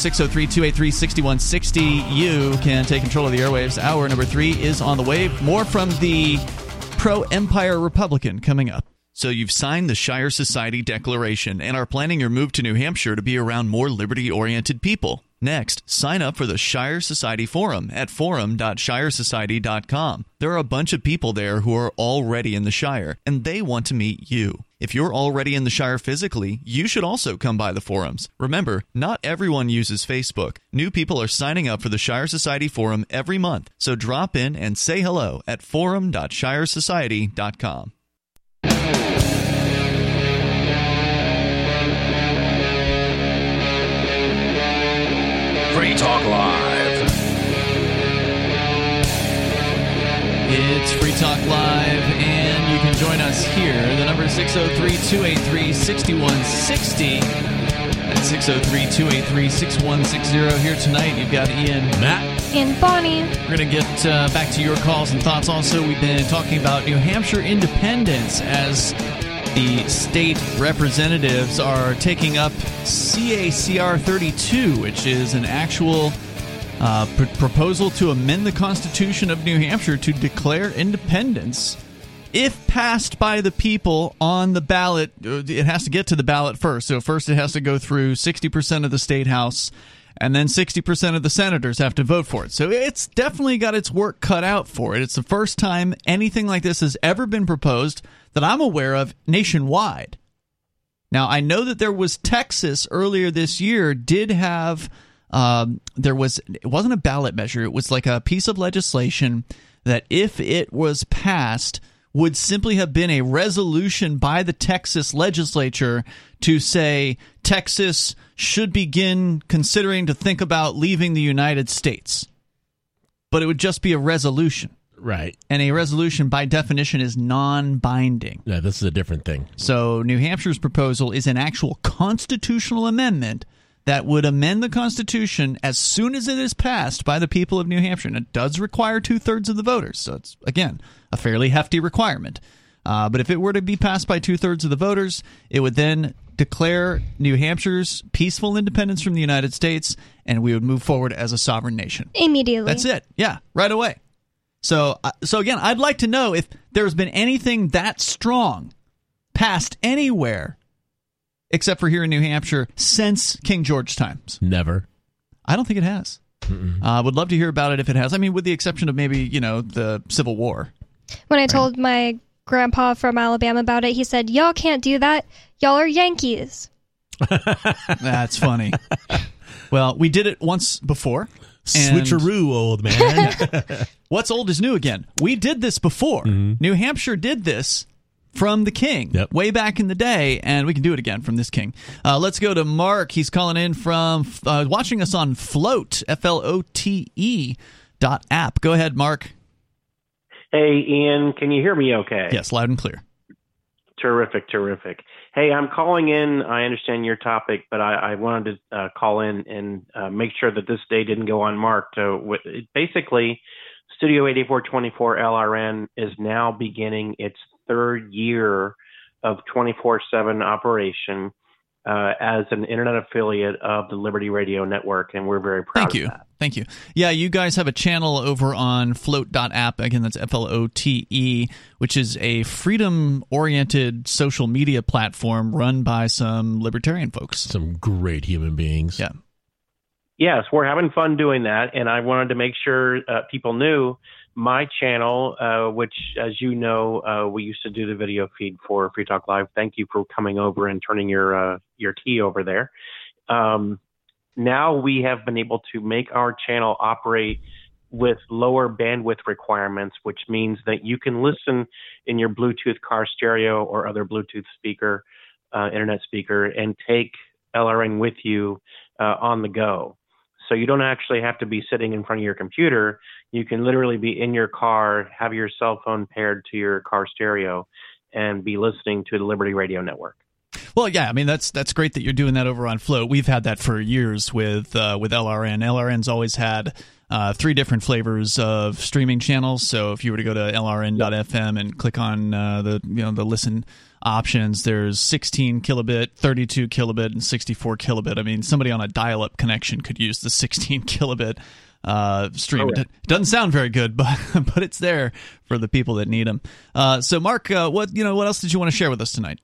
603-283-6160. You can take control of the airwaves. Hour number 3 is on the way. More from the pro-Empire Republican coming up. So you've signed the Shire Society Declaration and are planning your move to New Hampshire to be around more liberty-oriented people. Next, sign up for the Shire Society Forum at forum.shiresociety.com. There are a bunch of people there who are already in the Shire, and they want to meet you. If you're already in the Shire physically, you should also come by the forums. Remember, not everyone uses Facebook. New people are signing up for the Shire Society Forum every month, so drop in and say hello at forum.shiresociety.com. Free Talk Live. It's Free Talk Live, and you can join us here. The number is 603-283-6160. That's 603-283-6160. Here tonight, you've got Ian, Matt, and Bonnie. We're going to get back to your calls and thoughts. Also, we've been talking about New Hampshire independence as the state representatives are taking up CACR 32, which is an actual proposal to amend the Constitution of New Hampshire to declare independence. If passed by the people on the ballot, it has to get to the ballot first. So first it has to go through 60% of the state house, and then 60% of the senators have to vote for it. So it's definitely got its work cut out for it. It's the first time anything like this has ever been proposed that I'm aware of nationwide. Now, I know that there was Texas earlier this year did have it wasn't a ballot measure. It was like a piece of legislation that if it was passed would simply have been a resolution by the Texas legislature to say Texas should begin considering to think about leaving the United States. But it would just be a resolution. Right. And a resolution, by definition, is non-binding. Yeah, this is a different thing. So New Hampshire's proposal is an actual constitutional amendment that would amend the Constitution as soon as it is passed by the people of New Hampshire. And it does require 2/3 of the voters. So it's, again, a fairly hefty requirement. But if it were to be passed by 2/3 of the voters, it would then declare New Hampshire's peaceful independence from the United States, and we would move forward as a sovereign nation. Immediately. That's it. Yeah, right away. So again, I'd like to know if there's been anything that strong passed anywhere except for here in New Hampshire since King George times. Never. I don't think it has. I would love to hear about it if it has. I mean, with the exception of maybe, the Civil War. When I told my grandpa from Alabama about it, he said, "Y'all can't do that. Y'all are Yankees." That's funny. Well, we did it once before. Switcheroo, old man. What's old is new again. We did this before. New Hampshire did this from the king way back in the day, and we can do it again from this king. Let's go to Mark. He's calling in from watching us on Flote, FLOTE.app. Go ahead, Mark. Hey, Ian, can you hear me okay? Yes, loud and clear. Terrific. Hey, I'm calling in. I understand your topic, but I wanted to call in and make sure that this day didn't go unmarked. Basically, Studio 8424 LRN is now beginning its third year of 24/7 operation as an internet affiliate of the Liberty Radio Network, and we're very proud of that. Thank you. Yeah, you guys have a channel over on Flote.app. Again, that's FLOTE, which is a freedom-oriented social media platform run by some libertarian folks. Some great human beings. Yeah. Yes, we're having fun doing that, and I wanted to make sure people knew my channel, which, as you know, we used to do the video feed for Free Talk Live. Thank you for coming over and turning your key over there. Now we have been able to make our channel operate with lower bandwidth requirements, which means that you can listen in your Bluetooth car stereo or other Bluetooth speaker, internet speaker, and take LRN with you on the go. So you don't actually have to be sitting in front of your computer. You can literally be in your car, have your cell phone paired to your car stereo, and be listening to the Liberty Radio Network. Well, yeah, I mean that's great that you're doing that over on Flote. We've had that for years with LRN. LRN's always had 3 different flavors of streaming channels. So if you were to go to LRN.fm and click on the listen options, there's 16 kilobit, 32 kilobit, and 64 kilobit. I mean, somebody on a dial-up connection could use the 16 kilobit stream. It doesn't sound very good, but it's there for the people that need them. So, Mark, what else did you want to share with us tonight?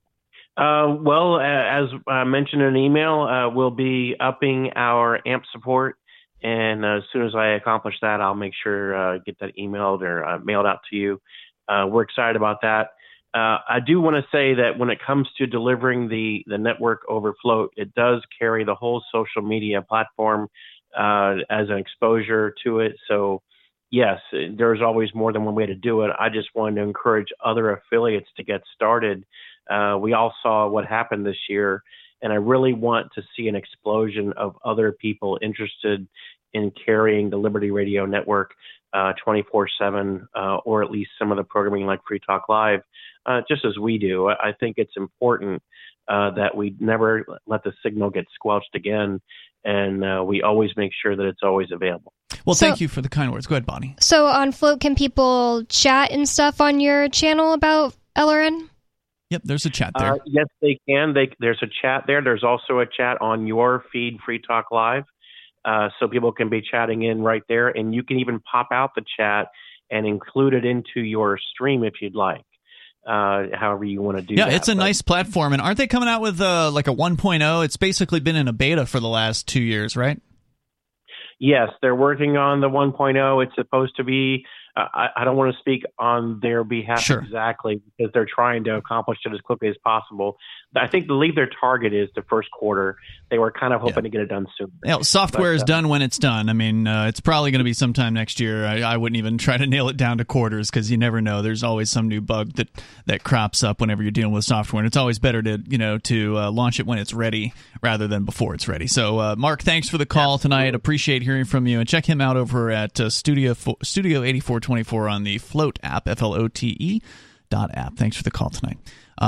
Well, as I mentioned in an email, we'll be upping our AMP support, and as soon as I accomplish that, I'll make sure get that emailed or mailed out to you. We're excited about that. I do want to say that when it comes to delivering the network over Flote, it does carry the whole social media platform as an exposure to it. So, yes, there's always more than one way to do it. I just wanted to encourage other affiliates to get started. We all saw what happened this year, and I really want to see an explosion of other people interested in carrying the Liberty Radio Network 24/7, or at least some of the programming like Free Talk Live, just as we do. I think it's important that we never let the signal get squelched again, and we always make sure that it's always available. Well, thank you for the kind words. Go ahead, Bonnie. So on Flote, can people chat and stuff on your channel about LRN? Yep, there's a chat there. Yes, they can. There's a chat there. There's also a chat on your feed, Free Talk Live, so people can be chatting in right there, and you can even pop out the chat and include it into your stream if you'd like, however you want to do that. Yeah, it's a nice platform, and aren't they coming out with like a 1.0? It's basically been in a beta for the last 2 years, right? Yes, they're working on the 1.0. It's supposed to be, I don't want to speak on their behalf exactly, because they're trying to accomplish it as quickly as possible. I believe their target is the first quarter. They were kind of hoping to get it done soon. Yeah, software is done when it's done. I mean, it's probably going to be sometime next year. I wouldn't even try to nail it down to quarters, because you never know. There's always some new bug that crops up whenever you're dealing with software, and it's always better to launch it when it's ready rather than before it's ready. So, Mark, thanks for the call tonight. Appreciate hearing from you, and check him out over at Studio 8424 on the Flote app, FLOTE.app. Thanks for the call tonight.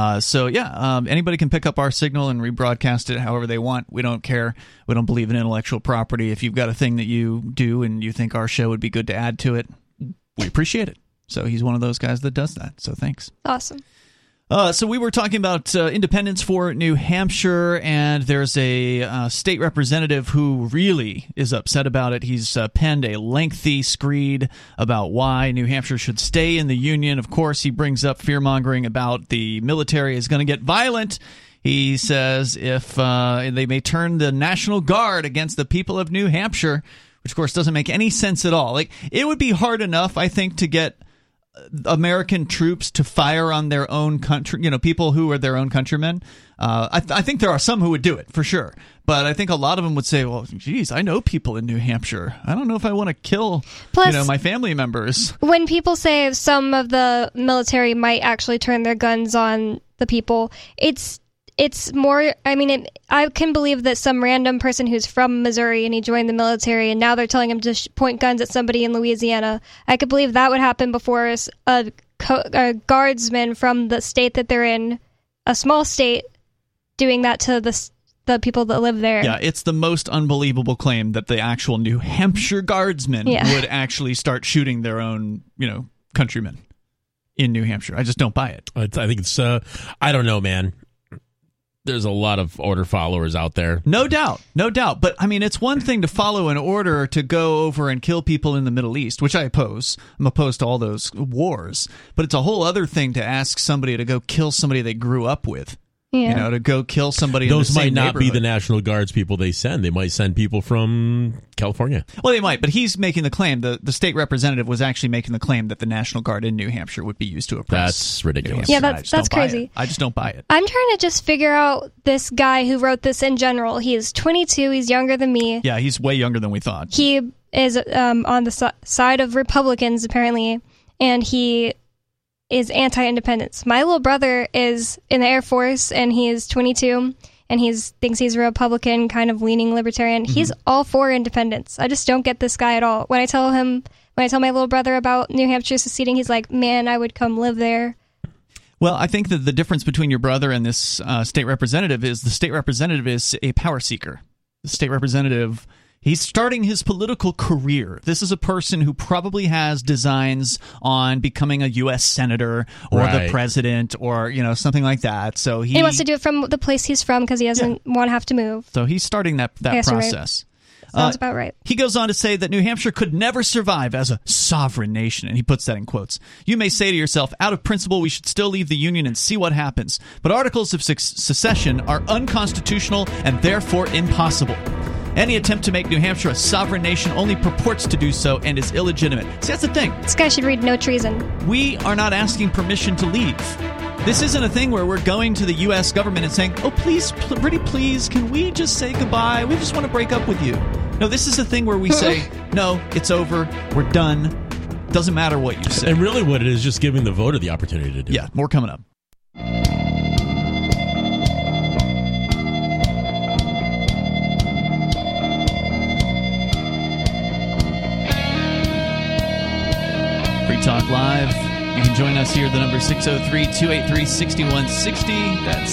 Anybody can pick up our signal and rebroadcast it however they want. We don't care. We don't believe in intellectual property. If you've got a thing that you do and you think our show would be good to add to it, we appreciate it. So he's one of those guys that does that. So thanks. Awesome. So we were talking about independence for New Hampshire, and there's a state representative who really is upset about it. He's penned a lengthy screed about why New Hampshire should stay in the Union. Of course, he brings up fear-mongering about the military is going to get violent. He says if they may turn the National Guard against the people of New Hampshire, which, of course, doesn't make any sense at all. Like, it would be hard enough, I think, to get American troops to fire on their own country, people who are their own countrymen. I think there are some who would do it for sure, but I think a lot of them would say, "Well, geez, I know people in New Hampshire. I don't know if I want to kill, my family members." When people say some of the military might actually turn their guns on the people, it's more, I can believe that some random person who's from Missouri and he joined the military and now they're telling him to point guns at somebody in Louisiana. I could believe that would happen before a guardsman from the state that they're in, a small state, doing that to the people that live there. Yeah, it's the most unbelievable claim that the actual New Hampshire guardsmen would actually start shooting their own, countrymen in New Hampshire. I just don't buy it. I think it's, I don't know, man. There's a lot of order followers out there. No doubt. But, it's one thing to follow an order to go over and kill people in the Middle East, which I oppose. I'm opposed to all those wars. But it's a whole other thing to ask somebody to go kill somebody they grew up with. Yeah. To go kill somebody in the same Those might not be the neighborhood. National Guards people they send. They might send people from California. Well, they might, but he's making the claim, the state representative was actually making the claim that the National Guard in New Hampshire would be used to oppress. That's ridiculous. Yeah, that's crazy. I just don't buy it. I'm trying to just figure out this guy who wrote this in general. He's 22. He's younger than me. Yeah, he's way younger than we thought. He is on the side of Republicans, apparently, and he is anti-independence. My little brother is in the Air Force, and he is 22, and he thinks he's a Republican, kind of leaning libertarian. Mm-hmm. He's all for independence. I just don't get this guy at all. When I tell my little brother about New Hampshire seceding, he's like, "Man, I would come live there." Well, I think that the difference between your brother and this state representative is the state representative is a power seeker. The state representative, he's starting his political career. This is a person who probably has designs on becoming a U.S. senator or the president or, something like that. So he wants to do it from the place he's from because he doesn't want to have to move. So he's starting that process. Sounds about right. He goes on to say that New Hampshire could never survive as a sovereign nation, and he puts that in quotes. You may say to yourself, out of principle, we should still leave the Union and see what happens. But articles of secession are unconstitutional and therefore impossible. Any attempt to make New Hampshire a sovereign nation only purports to do so and is illegitimate. See, that's the thing. This guy should read No Treason. We are not asking permission to leave. This isn't a thing where we're going to the U.S. government and saying, "Oh, please, pretty please, can we just say goodbye? We just want to break up with you." No, this is a thing where we say, "No, it's over. We're done. Doesn't matter what you say." And really what it is, just giving the voter the opportunity to do it. Yeah, more coming up. Free Talk Live. You can join us here at the number 603-283-6160. That's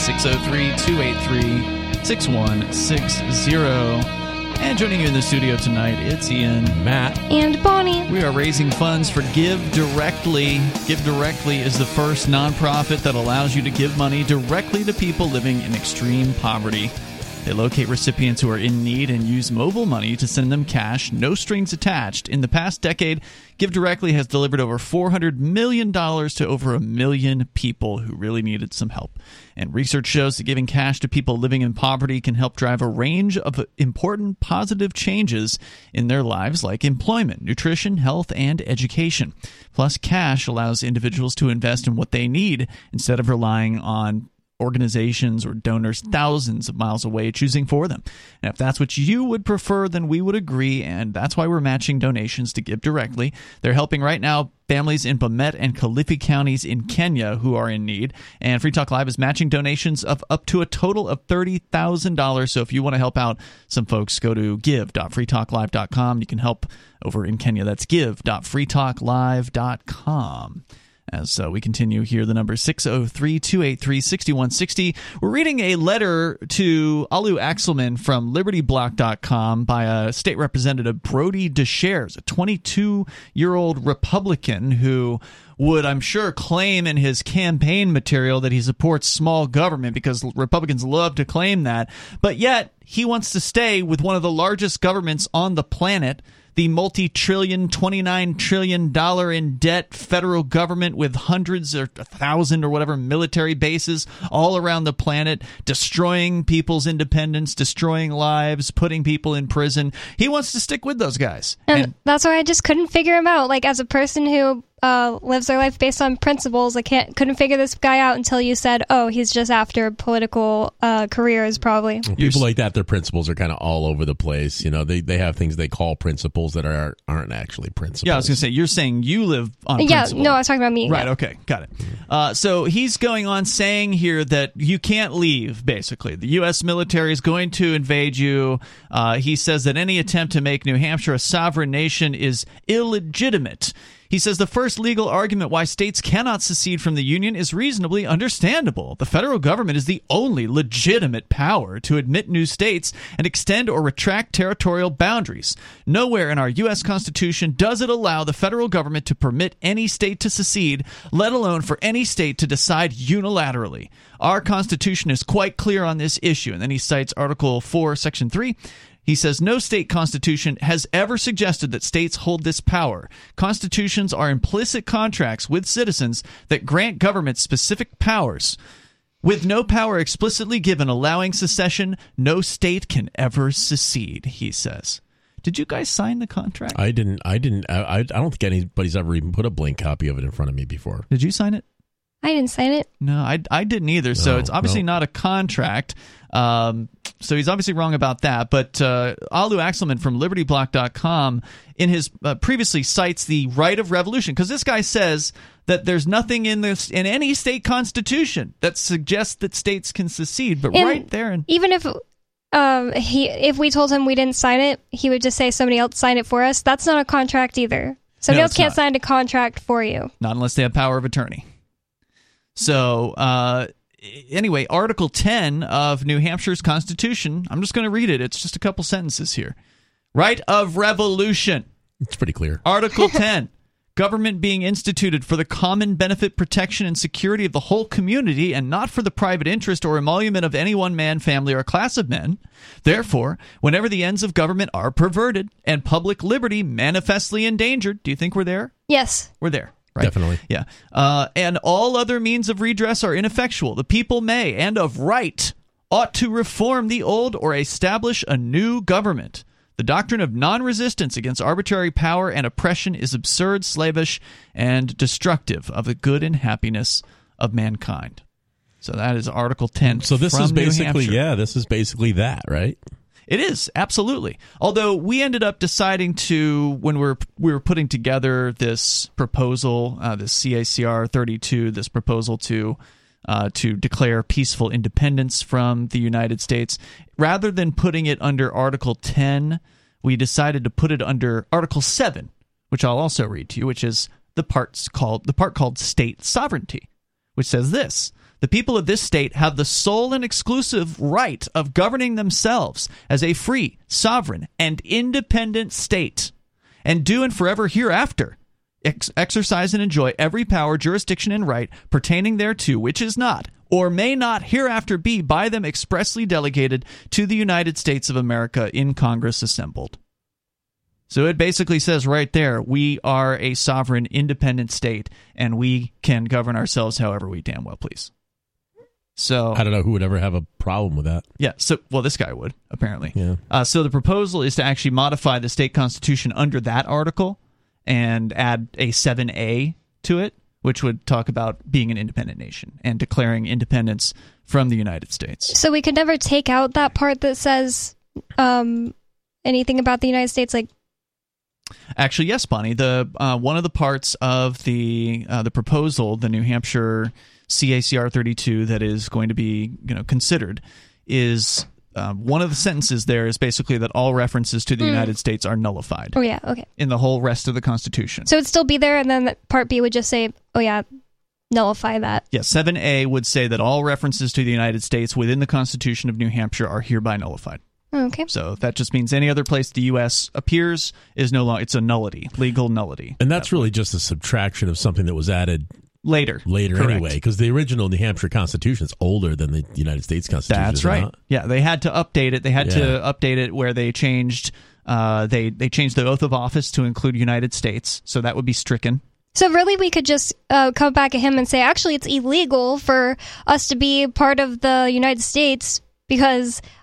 603-283-6160. And joining you in the studio tonight, it's Ian, Matt, and Bonnie. We are raising funds for Give Directly. Give Directly is the first nonprofit that allows you to give money directly to people living in extreme poverty. They locate recipients who are in need and use mobile money to send them cash, no strings attached. In the past decade, Give Directly has delivered over $400 million to over 1 million people who really needed some help. And research shows that giving cash to people living in poverty can help drive a range of important positive changes in their lives, like employment, nutrition, health, and education. Plus, cash allows individuals to invest in what they need instead of relying on organizations or donors thousands of miles away choosing for them. And if that's what you would prefer, then we would agree, and that's why we're matching donations to Give Directly. They're helping right now families in Bomet and Kilifi counties in Kenya who are in need, and Free Talk Live is matching donations of up to a total of $30,000. So if you want to help out some folks, go to give.freetalklive.com. You can help over in Kenya. That's give.freetalklive.com. As we continue here, the number 603-283-6160. We're reading a letter to Alu Axelman from LibertyBlock.com by a state representative, Brody DeShares, a 22-year-old Republican who would, I'm sure, claim in his campaign material that he supports small government because Republicans love to claim that. But yet, he wants to stay with one of the largest governments on the planet, the multi-trillion, $29 trillion in debt federal government with hundreds or 1,000 or whatever military bases all around the planet, destroying people's independence, destroying lives, putting people in prison. He wants to stick with those guys. And that's why I just couldn't figure him out. Like, as a person who lives their life based on principles. I couldn't figure this guy out until you said, "Oh, he's just after political careers." Probably people like that. Their principles are kind of all over the place. You know, they have things they call principles that aren't actually principles. Yeah, I was going to say, you're saying you live on principle. No, I was talking about me. Right. Yeah. Okay, got it. So he's going on saying here that you can't leave. Basically, the U.S. military is going to invade you. He says that any attempt to make New Hampshire a sovereign nation is illegitimate. He says the first legal argument why states cannot secede from the Union is reasonably understandable. The federal government is the only legitimate power to admit new states and extend or retract territorial boundaries. Nowhere in our U.S. Constitution does it allow the federal government to permit any state to secede, let alone for any state to decide unilaterally. Our Constitution is quite clear on this issue. And then he cites Article 4, Section 3. He says no state constitution has ever suggested that states hold this power. Constitutions are implicit contracts with citizens that grant government specific powers. With no power explicitly given allowing secession, no state can ever secede, he says. Did you guys sign the contract? I didn't. I don't think anybody's ever even put a blank copy of it in front of me before. Did you sign it? I didn't sign it. No, I didn't either. So it's obviously not a contract. So he's obviously wrong about that. But Alu Axelman from LibertyBlock.com in his previously cites the right of revolution, because this guy says that there's nothing in any state constitution that suggests that states can secede. But right there, even if we told him we didn't sign it, he would just say somebody else signed it for us. That's not a contract either. Somebody else can't sign a contract for you. Not unless they have power of attorney. So, anyway, Article 10 of New Hampshire's Constitution, I'm just going to read it. It's just a couple sentences here. Right of revolution. It's pretty clear. Article 10. Government being instituted for the common benefit, protection, and security of the whole community, and not for the private interest or emolument of any one man, family, or class of men. Therefore, whenever the ends of government are perverted and public liberty manifestly endangered, do you think we're there? Yes. We're there. Right? Definitely. Yeah. And all other means of redress are ineffectual. The people may, and of right, ought to reform the old or establish a new government. The doctrine of non-resistance against arbitrary power and oppression is absurd, slavish, and destructive of the good and happiness of mankind. So that is Article 10. So this is basically, this is basically that, right? It is, absolutely. Although we ended up deciding to, when we were putting together this proposal, this CACR 32, this proposal to declare peaceful independence from the United States, rather than putting it under Article 10, we decided to put it under Article 7, which I'll also read to you, which is the part called state sovereignty, which says this: the people of this state have the sole and exclusive right of governing themselves as a free, sovereign, and independent state, and do and forever hereafter exercise and enjoy every power, jurisdiction, and right pertaining thereto, which is not, or may not hereafter be by them expressly delegated to the United States of America in Congress assembled. So it basically says right there, we are a sovereign, independent state, and we can govern ourselves however we damn well please. So I don't know who would ever have a problem with that. Yeah. So, well, this guy would, apparently. Yeah. So the proposal is to actually modify the state constitution under that article and add a 7A to it, which would talk about being an independent nation and declaring independence from the United States. So we could never take out that part that says anything about the United States, like. Actually, yes, Bonnie. The one of the parts of the proposal, the New Hampshire CACR 32, that is going to be considered, is one of the sentences there is basically that all references to the United States are nullified. Oh yeah, okay. In the whole rest of the Constitution. So it'd still be there, and then Part B would just say, oh yeah, nullify that. Yeah, 7A would say that all references to the United States within the Constitution of New Hampshire are hereby nullified. Okay. So that just means any other place the U.S. appears is no longer, it's a nullity, legal nullity. And that's really just a subtraction of something that was added later Correct. Anyway, because the original New Hampshire Constitution is older than the United States Constitution. That's right. Not? Yeah, they had to update it. They had to update it where they changed they changed the oath of office to include United States, so that would be stricken. So really we could just come back at him and say, actually, it's illegal for us to be part of the United States because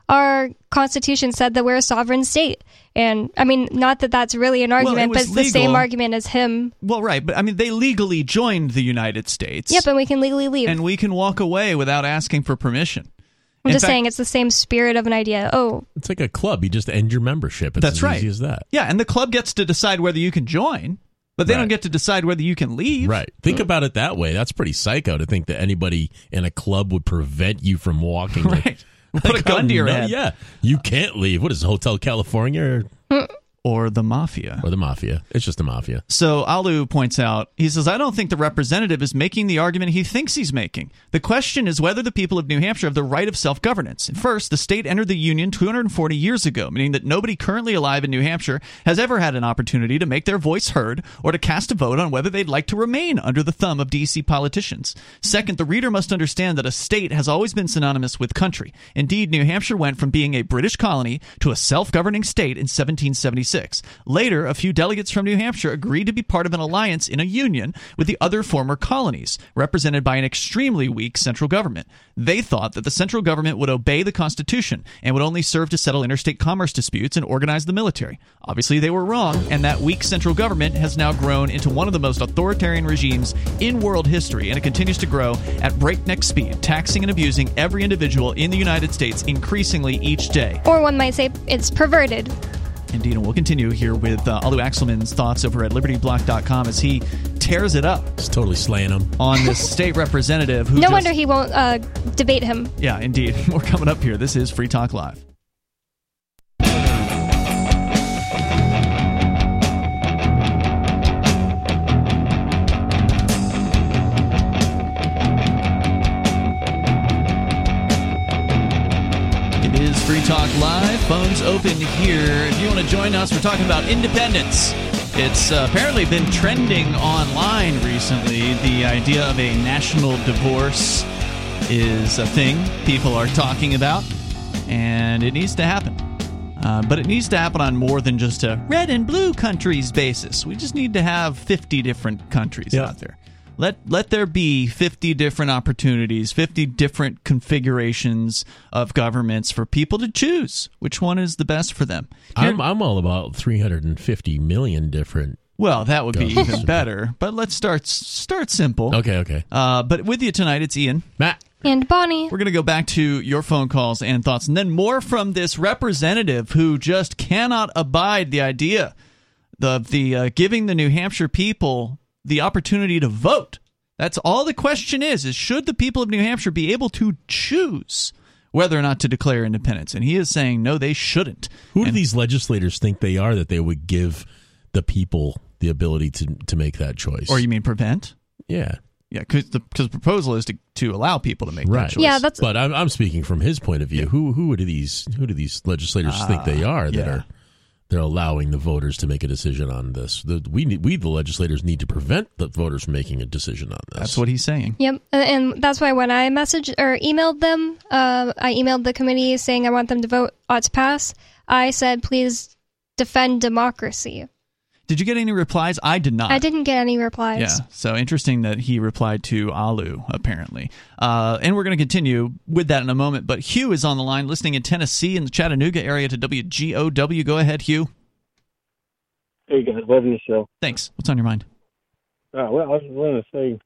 our Constitution said that we're a sovereign state. And, I mean, not that that's really an argument, but it's the same argument as him. Well, right, but I mean, they legally joined the United States. Yep, and we can legally leave. And we can walk away without asking for permission. I'm just saying it's the same spirit of an idea. Oh, it's like a club. You just end your membership. It's that's as right. easy as that. Yeah, and the club gets to decide whether you can join, but they don't get to decide whether you can leave. Right. Think about it that way. That's pretty psycho to think that anybody in a club would prevent you from walking. Right. Put a gun to your head. Yeah. You can't leave. What is it, Hotel California? Or the mafia. Or the mafia. It's just the mafia. So Alu points out, he says, I don't think the representative is making the argument he thinks he's making. The question is whether the people of New Hampshire have the right of self-governance. First, the state entered the Union 240 years ago, meaning that nobody currently alive in New Hampshire has ever had an opportunity to make their voice heard or to cast a vote on whether they'd like to remain under the thumb of D.C. politicians. Second, the reader must understand that a state has always been synonymous with country. Indeed, New Hampshire went from being a British colony to a self-governing state in 1776. Later, a few delegates from New Hampshire agreed to be part of an alliance in a union with the other former colonies, represented by an extremely weak central government. They thought that the central government would obey the Constitution and would only serve to settle interstate commerce disputes and organize the military. Obviously, they were wrong, and that weak central government has now grown into one of the most authoritarian regimes in world history, and it continues to grow at breakneck speed, taxing and abusing every individual in the United States increasingly each day. Or one might say it's perverted. Indeed, and we'll continue here with Alu Axelman's thoughts over at LibertyBlock.com as he tears it up. He's totally slaying him. On this state representative who No wonder he won't debate him. Yeah, indeed. We're coming up here. This is Free Talk Live. Free Talk Live. Phones open here. If you want to join us, we're talking about independence. It's apparently been trending online recently. The idea of a national divorce is a thing people are talking about, and it needs to happen. But it needs to happen on more than just a red and blue countries basis. We just need to have 50 different countries out there. Let there be 50 different opportunities, 50 different configurations of governments for people to choose which one is the best for them. I'm all about 350 million different. Well, that would be even better. But let's start simple. Okay. But with you tonight, it's Ian, Matt, and Bonnie. We're going to go back to your phone calls and thoughts, and then more from this representative who just cannot abide the idea of the giving the New Hampshire people the opportunity to vote. That's all the question is should the people of New Hampshire be able to choose whether or not to declare independence? And he is saying, no, they shouldn't. Who do these legislators think they are that they would give the people the ability to make that choice? Or you mean prevent? Yeah. Yeah, because the proposal is to allow people to make that choice. Yeah, but I'm speaking from his point of view. Who do these legislators think they are that are they're allowing the voters to make a decision on this? We the legislators need to prevent the voters from making a decision on this. That's what he's saying. Yep, and that's why when I messaged or emailed them, I emailed the committee saying I want them to vote ought to pass. I said, please defend democracy. Did you get any replies? I did not. I didn't get any replies. Yeah, so interesting that he replied to Alu, apparently. And we're going to continue with that in a moment. But Hugh is on the line, listening in Tennessee in the Chattanooga area to WGOW. Go ahead, Hugh. Hey, guys. Loving the show. Thanks. What's on your mind? Well, I was going to say,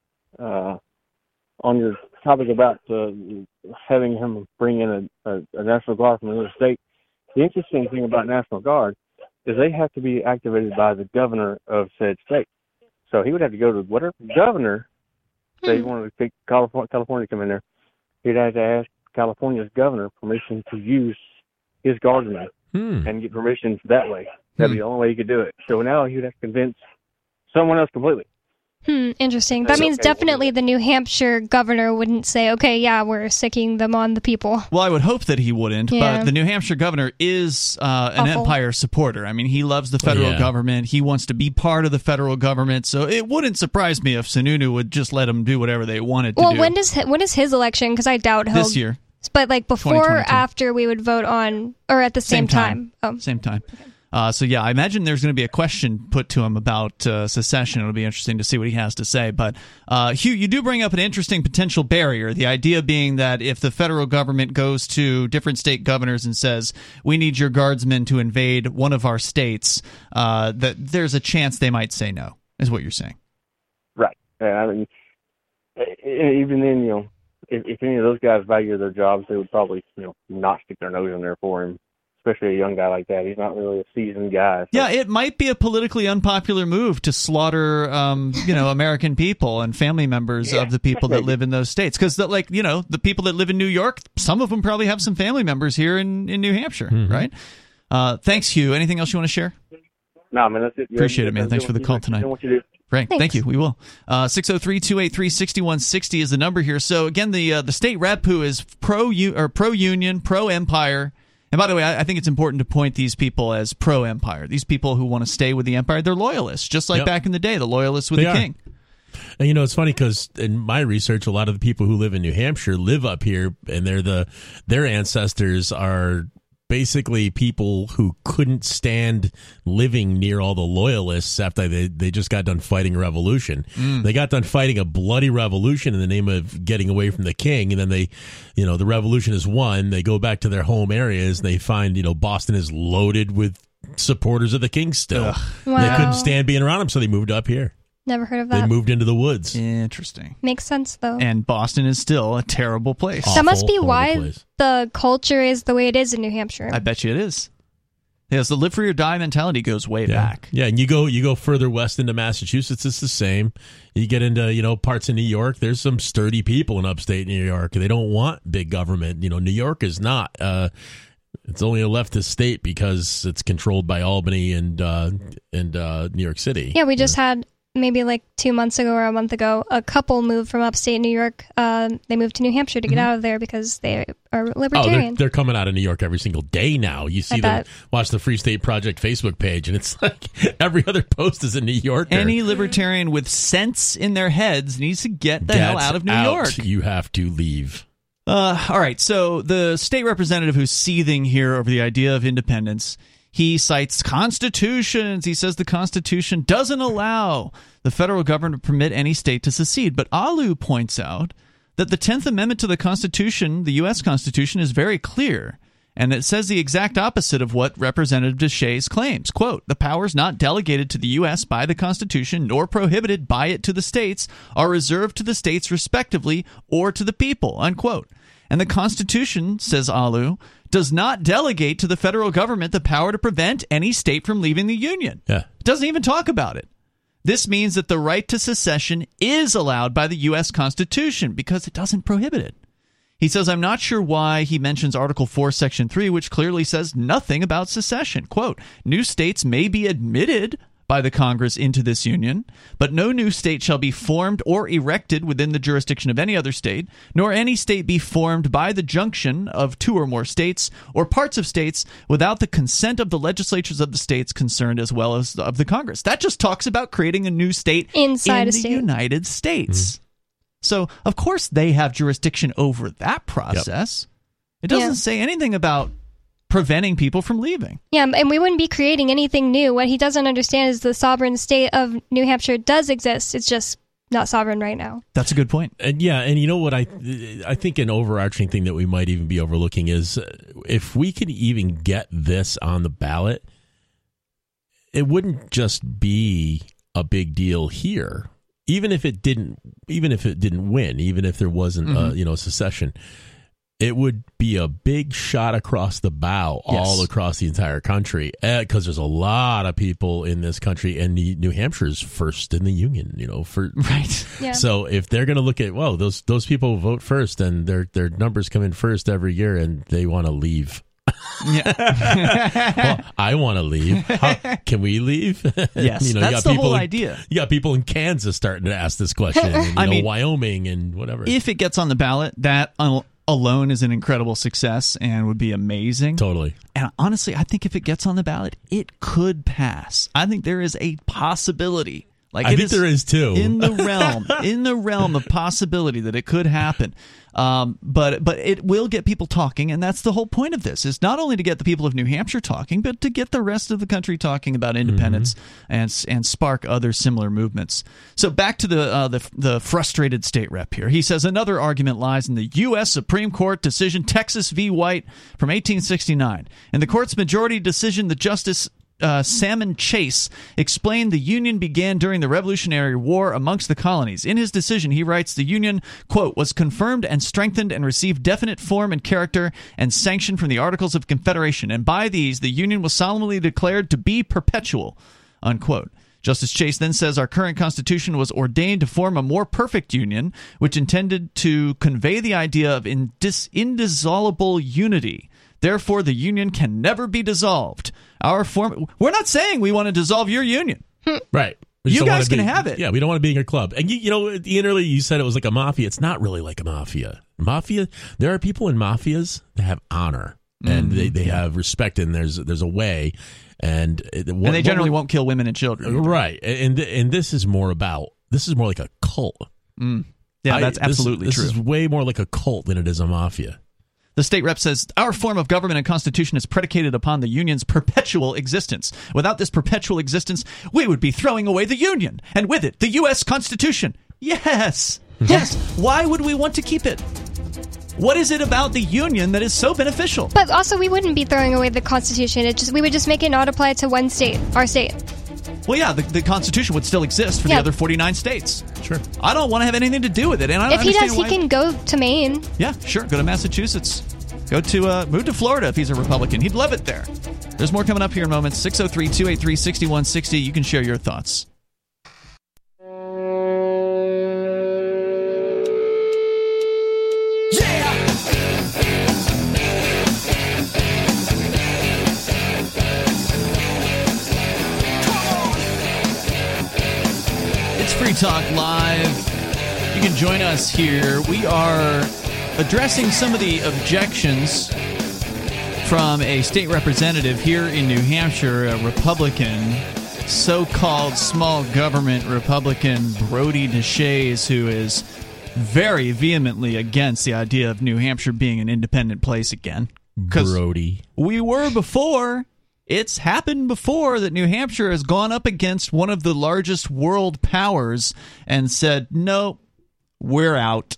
on your topic about having him bring in a National Guard from another state, the interesting thing about National Guard is they have to be activated by the governor of said state. So he would have to go to whatever governor, say he wanted to take California to come in there, he'd have to ask California's governor permission to use his guardsmen and get permission that way. That'd be the only way he could do it. So now he would have to convince someone else completely. Interesting. That means definitely the New Hampshire governor wouldn't say, okay, yeah, we're sicking them on the people. Well, I would hope that he wouldn't, but the New Hampshire governor is an empire supporter. I mean, he loves the federal government. He wants to be part of the federal government, so it wouldn't surprise me if Sununu would just let them do whatever they wanted to do. Well, when is his election? Because I doubt he'll... This year. But like before or after we would vote on, or at the same time? Same time. So, yeah, I imagine there's going to be a question put to him about secession. It'll be interesting to see what he has to say. But, Hugh, you do bring up an interesting potential barrier, the idea being that if the federal government goes to different state governors and says, we need your guardsmen to invade one of our states, that there's a chance they might say no, is what you're saying. Right. I mean, even then, if any of those guys value their jobs, they would probably, not stick their nose in there for him. Especially a young guy like that. He's not really a seasoned guy. So. Yeah, it might be a politically unpopular move to slaughter, American people and family members of the people that live in those states. Because, the people that live in New York, some of them probably have some family members here in New Hampshire, right? Thanks, Hugh. Anything else you want to share? No, man, that's it. Appreciate it, man. Thanks for the call tonight. Right. Thank you. We will. 603-283-6160 is the number here. So, again, the state rep who is pro-union, pro-empire. And by the way, I think it's important to point these people as pro-empire. These people who want to stay with the empire, they're loyalists, just like back in the day, the loyalists with the king. And it's funny because in my research, a lot of the people who live in New Hampshire live up here, and their ancestors are basically people who couldn't stand living near all the loyalists after they just got done fighting a revolution. They got done fighting a bloody revolution in the name of getting away from the king, and then the revolution is won. They go back to their home areas, and they find, Boston is loaded with supporters of the king still. Wow. They couldn't stand being around him, so they moved up here. Never heard of that. They moved into the woods. Interesting. Makes sense, though. And Boston is still a terrible place. That must be why the culture is the way it is in New Hampshire. I bet you it is. Yes, the live free or die mentality goes way back. Yeah, and you go further west into Massachusetts, it's the same. You get into, parts of New York, there's some sturdy people in upstate New York. They don't want big government. New York is not. It's only a leftist state because it's controlled by Albany and New York City. Yeah, we just had maybe like 2 months ago or a month ago, a couple moved from upstate New York. They moved to New Hampshire to get out of there because they are libertarian. They're coming out of New York every single day now. You see them watch the Free State Project Facebook page, and it's like every other post is a New Yorker. Any libertarian with sense in their heads needs to get the hell out of New York. You have to leave. All right, so the state representative who's seething here over the idea of independence, he cites constitutions. He says the Constitution doesn't allow the federal government to permit any state to secede. But Alu points out that the 10th Amendment to the Constitution, the U.S. Constitution, is very clear, and it says the exact opposite of what Representative DeShays claims. Quote, the powers not delegated to the U.S. by the Constitution nor prohibited by it to the states are reserved to the states respectively or to the people, unquote. And the Constitution, says Alu, does not delegate to the federal government the power to prevent any state from leaving the Union. Yeah. It doesn't even talk about it. This means that the right to secession is allowed by the U.S. Constitution because it doesn't prohibit it. He says, I'm not sure why he mentions Article 4, Section 3, which clearly says nothing about secession. Quote, new states may be admitted by the Congress into this union, but no new state shall be formed or erected within the jurisdiction of any other state, nor any state be formed by the junction of two or more states or parts of states without the consent of the legislatures of the states concerned as well as of the Congress. That just talks about creating a new state inside in the United States. Mm-hmm. So, of course, they have jurisdiction over that process. Yep. It doesn't say anything about preventing people from leaving. Yeah, and we wouldn't be creating anything new. What he doesn't understand is the sovereign state of New Hampshire does exist. It's just not sovereign right now. That's a good point. And and you know what I think an overarching thing that we might even be overlooking is if we could even get this on the ballot, it wouldn't just be a big deal here. Even if it didn't win, even if there wasn't secession, it would be a big shot across the bow all across the entire country because there's a lot of people in this country, and New Hampshire's first in the union. Right. Yeah. So if they're going to look at those people vote first, and their numbers come in first every year, and they want to leave. Well, I want to leave. Can we leave? Yes, that's the whole idea. You got people in Kansas starting to ask this question. And, Wyoming and whatever. If it gets on the ballot, that alone is an incredible success and would be amazing. Totally. And honestly, I think if it gets on the ballot, it could pass. I think there is a possibility Like, I think there is too. in the realm of possibility that it could happen. But it will get people talking, and that's the whole point of this, is not only to get the people of New Hampshire talking, but to get the rest of the country talking about independence and spark other similar movements. So back to the frustrated state rep here. He says another argument lies in the U.S. Supreme Court decision Texas v. White from 1869. In the court's majority decision, the Justice Salmon Chase explained the Union began during the Revolutionary War amongst the colonies. In his decision, he writes the Union, quote, was confirmed and strengthened and received definite form and character and sanction from the Articles of Confederation, and by these the Union was solemnly declared to be perpetual, unquote. Justice Chase then says our current Constitution was ordained to form a more perfect union, which intended to convey the idea of indissoluble unity. Therefore, the Union can never be dissolved. We're not saying we want to dissolve your union. Right. You guys can have it. Yeah, we don't want to be in your club. And you know, Ian, earlier you said it was like a mafia. It's not really like a mafia. There are people in mafias that have honor and they have respect, and there's a way. And they generally won't kill women and children. Right. And this is more like a cult. Yeah, that's absolutely true. This is way more like a cult than it is a mafia. The state rep says, our form of government and constitution is predicated upon the Union's perpetual existence. Without this perpetual existence, we would be throwing away the Union, and with it, the U.S. Constitution. Yes! Yes! Why would we want to keep it? What is it about the Union that is so beneficial? But also, we wouldn't be throwing away the Constitution. We would just make it not apply to one state, our state. Well, yeah, the Constitution would still exist for the other 49 states. Sure. I don't want to have anything to do with it. And I don't if he does, he can go to Maine. Yeah, sure. Go to Massachusetts. Move to Florida if he's a Republican. He'd love it there. There's more coming up here in moments. 603-283-6160. You can share your thoughts. Free Talk Live. You can join us here. We are addressing some of the objections from a state representative here in New Hampshire, a Republican, so-called small government Republican, Brody Deshaies, who is very vehemently against the idea of New Hampshire being an independent place again. Brody. We were before. It's happened before that New Hampshire has gone up against one of the largest world powers and said, no, we're out.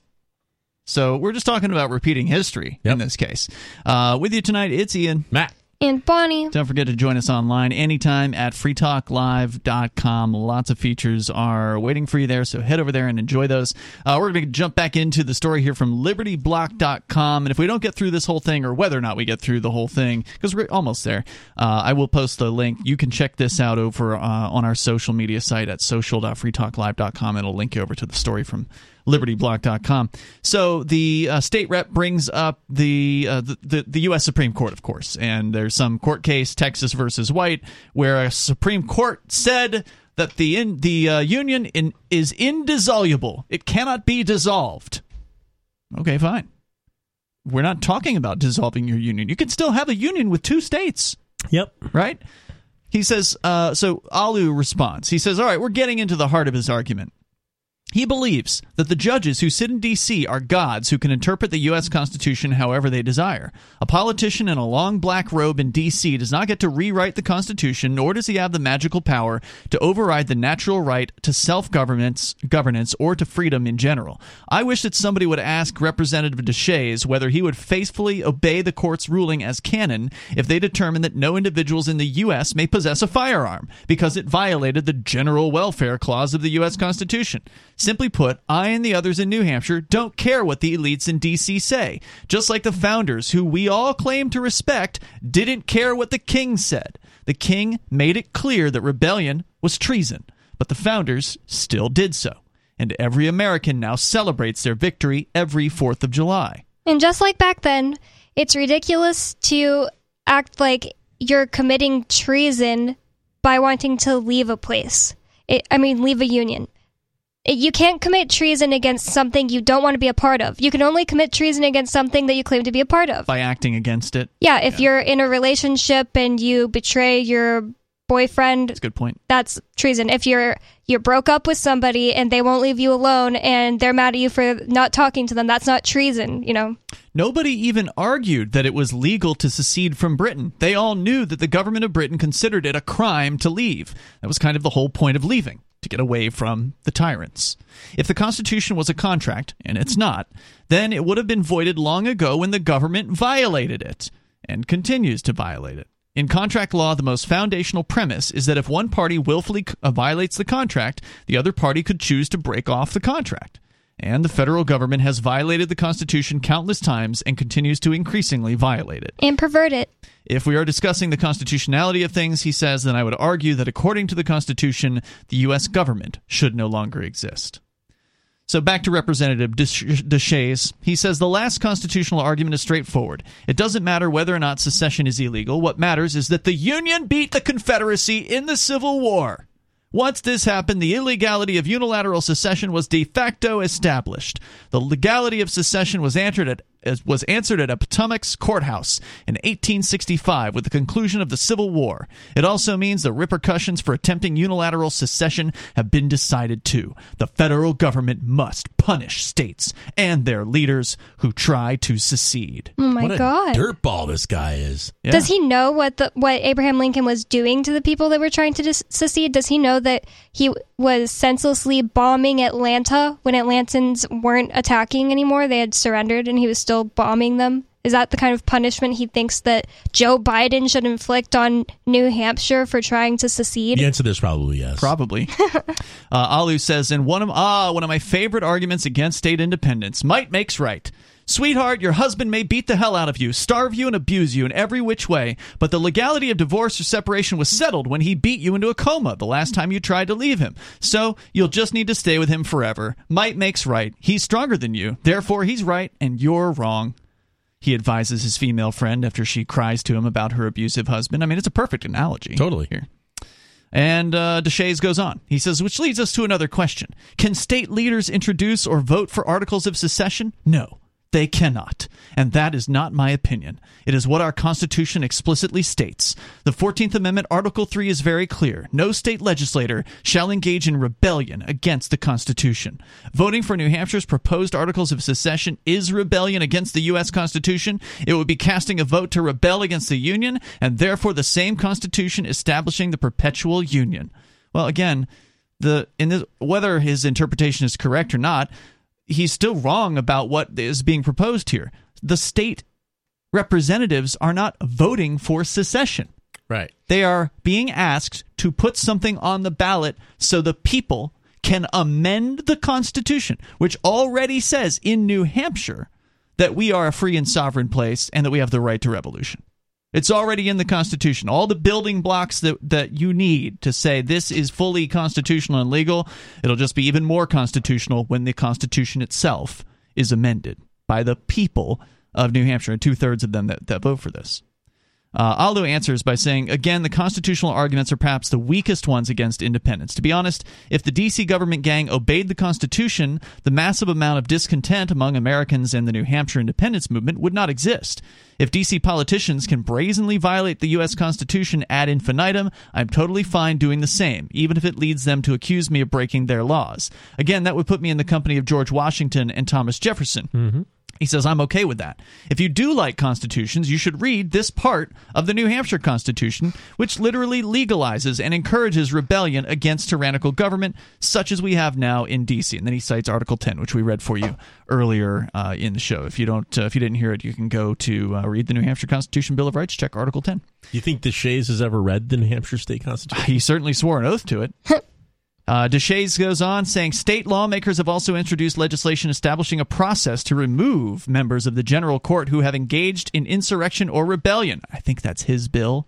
So we're just talking about repeating history in this case. With you tonight, it's Ian. Matt. And Bonnie. Don't forget to join us online anytime at freetalklive.com. Lots of features are waiting for you there, so head over there and enjoy those. We're going to jump back into the story here from libertyblock.com, and if we don't get through this whole thing, or whether or not we get through the whole thing, because we're almost there, I will post the link. You can check this out over on our social media site at social.freetalklive.com. It'll link you over to the story from libertyblock.com. So the state rep brings up the U.S. Supreme Court, of course, and there's some court case, Texas versus White, where a Supreme Court said that the Union is indissoluble. It cannot be dissolved. Okay, fine. We're not talking about dissolving your union. You can still have a union with two states. Yep. Right? He says, so Alu responds. He says, all right, we're getting into the heart of his argument. He believes that the judges who sit in D.C. are gods who can interpret the U.S. Constitution however they desire. A politician in a long black robe in D.C. does not get to rewrite the Constitution, nor does he have the magical power to override the natural right to self-governance or to freedom in general. I wish that somebody would ask Representative Deshaies whether he would faithfully obey the court's ruling as canon if they determined that no individuals in the U.S. may possess a firearm, because it violated the General Welfare Clause of the U.S. Constitution. Simply put, I and the others in New Hampshire don't care what the elites in D.C. say, just like the founders, who we all claim to respect, didn't care what the king said. The king made it clear that rebellion was treason, but the founders still did so. And every American now celebrates their victory every 4th of July. And just like back then, it's ridiculous to act like you're committing treason by wanting to leave a place. Leave a union. You can't commit treason against something you don't want to be a part of. You can only commit treason against something that you claim to be a part of. By acting against it? Yeah, if you're in a relationship and you betray your boyfriend, that's a good point. That's treason. If you're broke up with somebody and they won't leave you alone and they're mad at you for not talking to them, that's not treason, you know. Nobody even argued that it was legal to secede from Britain. They all knew that the government of Britain considered it a crime to leave. That was kind of the whole point of leaving, to get away from the tyrants. If the Constitution was a contract, and it's not, then it would have been voided long ago when the government violated it, and continues to violate it. In contract law, the most foundational premise is that if one party willfully violates the contract, the other party could choose to break off the contract. And the federal government has violated the Constitution countless times and continues to increasingly violate it. And pervert it. If we are discussing the constitutionality of things, he says, then I would argue that according to the Constitution, the U.S. government should no longer exist. So back to Representative Deshays. He says the last constitutional argument is straightforward. It doesn't matter whether or not secession is illegal. What matters is that the Union beat the Confederacy in the Civil War. Once this happened, the illegality of unilateral secession was de facto established. The legality of secession was answered at Potomac's courthouse in 1865 with the conclusion of the Civil War. It also means the repercussions for attempting unilateral secession have been decided too. The federal government must punish states and their leaders who try to secede. Oh my God! What a dirtball this guy is. Yeah. Does he know what Abraham Lincoln was doing to the people that were trying to secede? Does he know that he was senselessly bombing Atlanta when Atlantans weren't attacking anymore? They had surrendered and he was still bombing them? Is that the kind of punishment he thinks that Joe Biden should inflict on New Hampshire for trying to secede? The answer to this is probably yes. Probably. Alu says, in one of my favorite arguments against state independence, might makes right. Sweetheart, your husband may beat the hell out of you, starve you, and abuse you in every which way, but the legality of divorce or separation was settled when he beat you into a coma the last time you tried to leave him. So you'll just need to stay with him forever. Might makes right. He's stronger than you. Therefore, he's right and you're wrong. He advises his female friend after she cries to him about her abusive husband. I mean, it's a perfect analogy. Totally. Here. And Deshays goes on. He says, which leads us to another question. Can state leaders introduce or vote for articles of secession? No. They cannot, and that is not my opinion. It is what our Constitution explicitly states. The 14th Amendment, Article 3 is very clear. No state legislator shall engage in rebellion against the Constitution. Voting for New Hampshire's proposed articles of secession is rebellion against the U.S. Constitution. It would be casting a vote to rebel against the Union, and therefore the same Constitution establishing the perpetual Union. Well, again, whether his interpretation is correct or not, he's still wrong about what is being proposed here. The state representatives are not voting for secession. Right. They are being asked to put something on the ballot so the people can amend the Constitution, which already says in New Hampshire that we are a free and sovereign place and that we have the right to revolution. It's already in the Constitution. All the building blocks that you need to say this is fully constitutional and legal, it'll just be even more constitutional when the Constitution itself is amended by the people of New Hampshire, and 2/3 of them that vote for this. Alu answers by saying, again, the constitutional arguments are perhaps the weakest ones against independence. To be honest, if the D.C. government gang obeyed the Constitution, the massive amount of discontent among Americans and the New Hampshire independence movement would not exist. If D.C. politicians can brazenly violate the U.S. Constitution ad infinitum, I'm totally fine doing the same, even if it leads them to accuse me of breaking their laws. Again, that would put me in the company of George Washington and Thomas Jefferson. Mm-hmm. He says, I'm okay with that. If you do like constitutions, you should read this part of the New Hampshire Constitution, which literally legalizes and encourages rebellion against tyrannical government, such as we have now in D.C. And then he cites Article 10, which we read for you earlier in the show. If you didn't hear it, you can go to read the New Hampshire Constitution Bill of Rights, check Article 10. Do you think Deshays has ever read the New Hampshire State Constitution? He certainly swore an oath to it. Deshays goes on saying state lawmakers have also introduced legislation establishing a process to remove members of the general court who have engaged in insurrection or rebellion. I think that's his bill.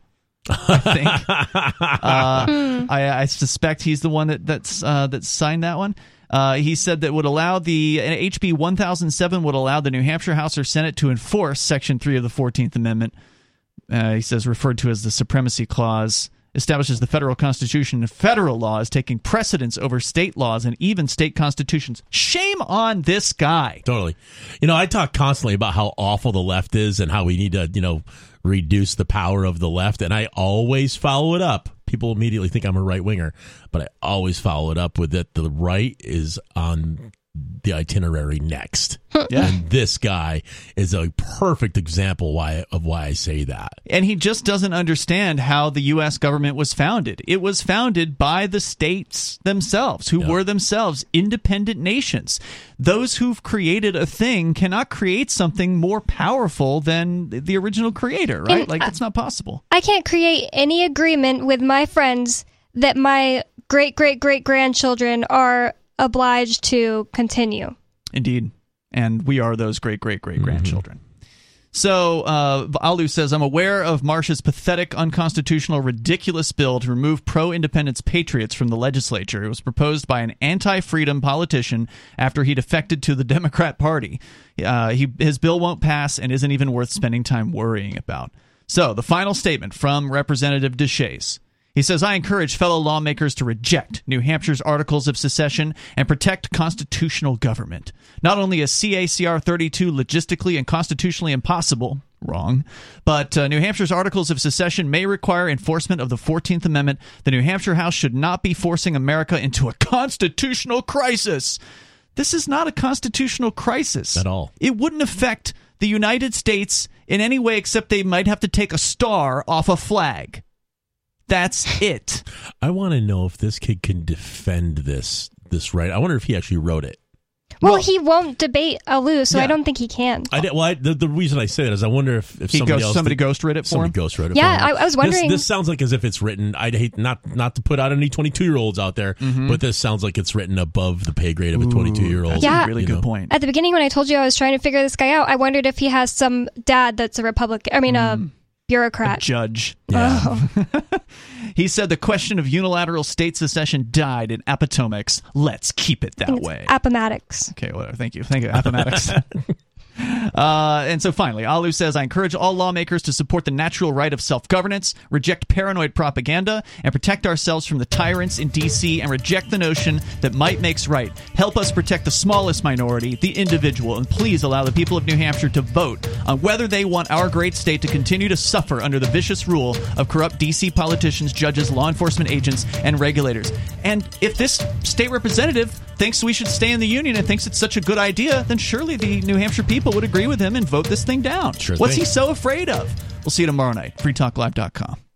I suspect he's the one that's signed that one. He said that would allow HB 1007 would allow the New Hampshire House or Senate to enforce Section 3 of the 14th Amendment. He says referred to as the Supremacy Clause. Establishes the federal constitution and federal law as taking precedence over state laws and even state constitutions. Shame on this guy. Totally. I talk constantly about how awful the left is and how we need to, reduce the power of the left, and I always follow it up. people immediately think I'm a right winger, but I always follow it up with that the right is on the itinerary next. Yeah. And this guy is a perfect example of why I say that. And he just doesn't understand how the U.S. government was founded. It was founded by the states themselves, who were themselves independent nations. Those who've created a thing cannot create something more powerful than the original creator, right? Like, it's not possible. I can't create any agreement with my friends that my great-great-great-grandchildren are obliged to continue. Indeed. And we are those great-great-great-grandchildren. So, Alu says, I'm aware of Marsh's pathetic, unconstitutional, ridiculous bill to remove pro-independence patriots from the legislature. It was proposed by an anti-freedom politician after he defected to the Democrat Party. His bill won't pass and isn't even worth spending time worrying about. So, the final statement from Representative DeShays. He says, I encourage fellow lawmakers to reject New Hampshire's articles of secession and protect constitutional government. Not only is CACR 32 logistically and constitutionally impossible, wrong, but New Hampshire's articles of secession may require enforcement of the 14th Amendment. The New Hampshire House should not be forcing America into a constitutional crisis. This is not a constitutional crisis. At all. It wouldn't affect the United States in any way except they might have to take a star off a flag. That's it. I want to know if this kid can defend this right. I wonder if he actually wrote it. Well, he won't debate Alu, so I don't think he can. The reason I say that is I wonder if somebody ghost wrote it for him. Ghost wrote it. Yeah, for him. I was wondering. This sounds like as if it's written. I'd hate not to put out any 22-year-olds out there, but this sounds like it's written above the pay grade of a 22-year-old. Yeah, a really good point. At the beginning, when I told you I was trying to figure this guy out, I wondered if he has some dad that's a Republican. I mean, a bureaucrat. A judge. Yeah. Oh. He said the question of unilateral state secession died in Appomattox. Let's keep it that way. Appomattox. Okay, well, thank you, Appomattox. And so finally, Alu says, I encourage all lawmakers to support the natural right of self-governance, reject paranoid propaganda, and protect ourselves from the tyrants in D.C. and reject the notion that might makes right. Help us protect the smallest minority, the individual, and please allow the people of New Hampshire to vote on whether they want our great state to continue to suffer under the vicious rule of corrupt D.C. politicians, judges, law enforcement agents, and regulators. And if this state representative thinks we should stay in the Union and thinks it's such a good idea, then surely the New Hampshire people would agree with him and vote this thing down. Sure What's thing. he so afraid of? We'll see you tomorrow night. freetalklive.com.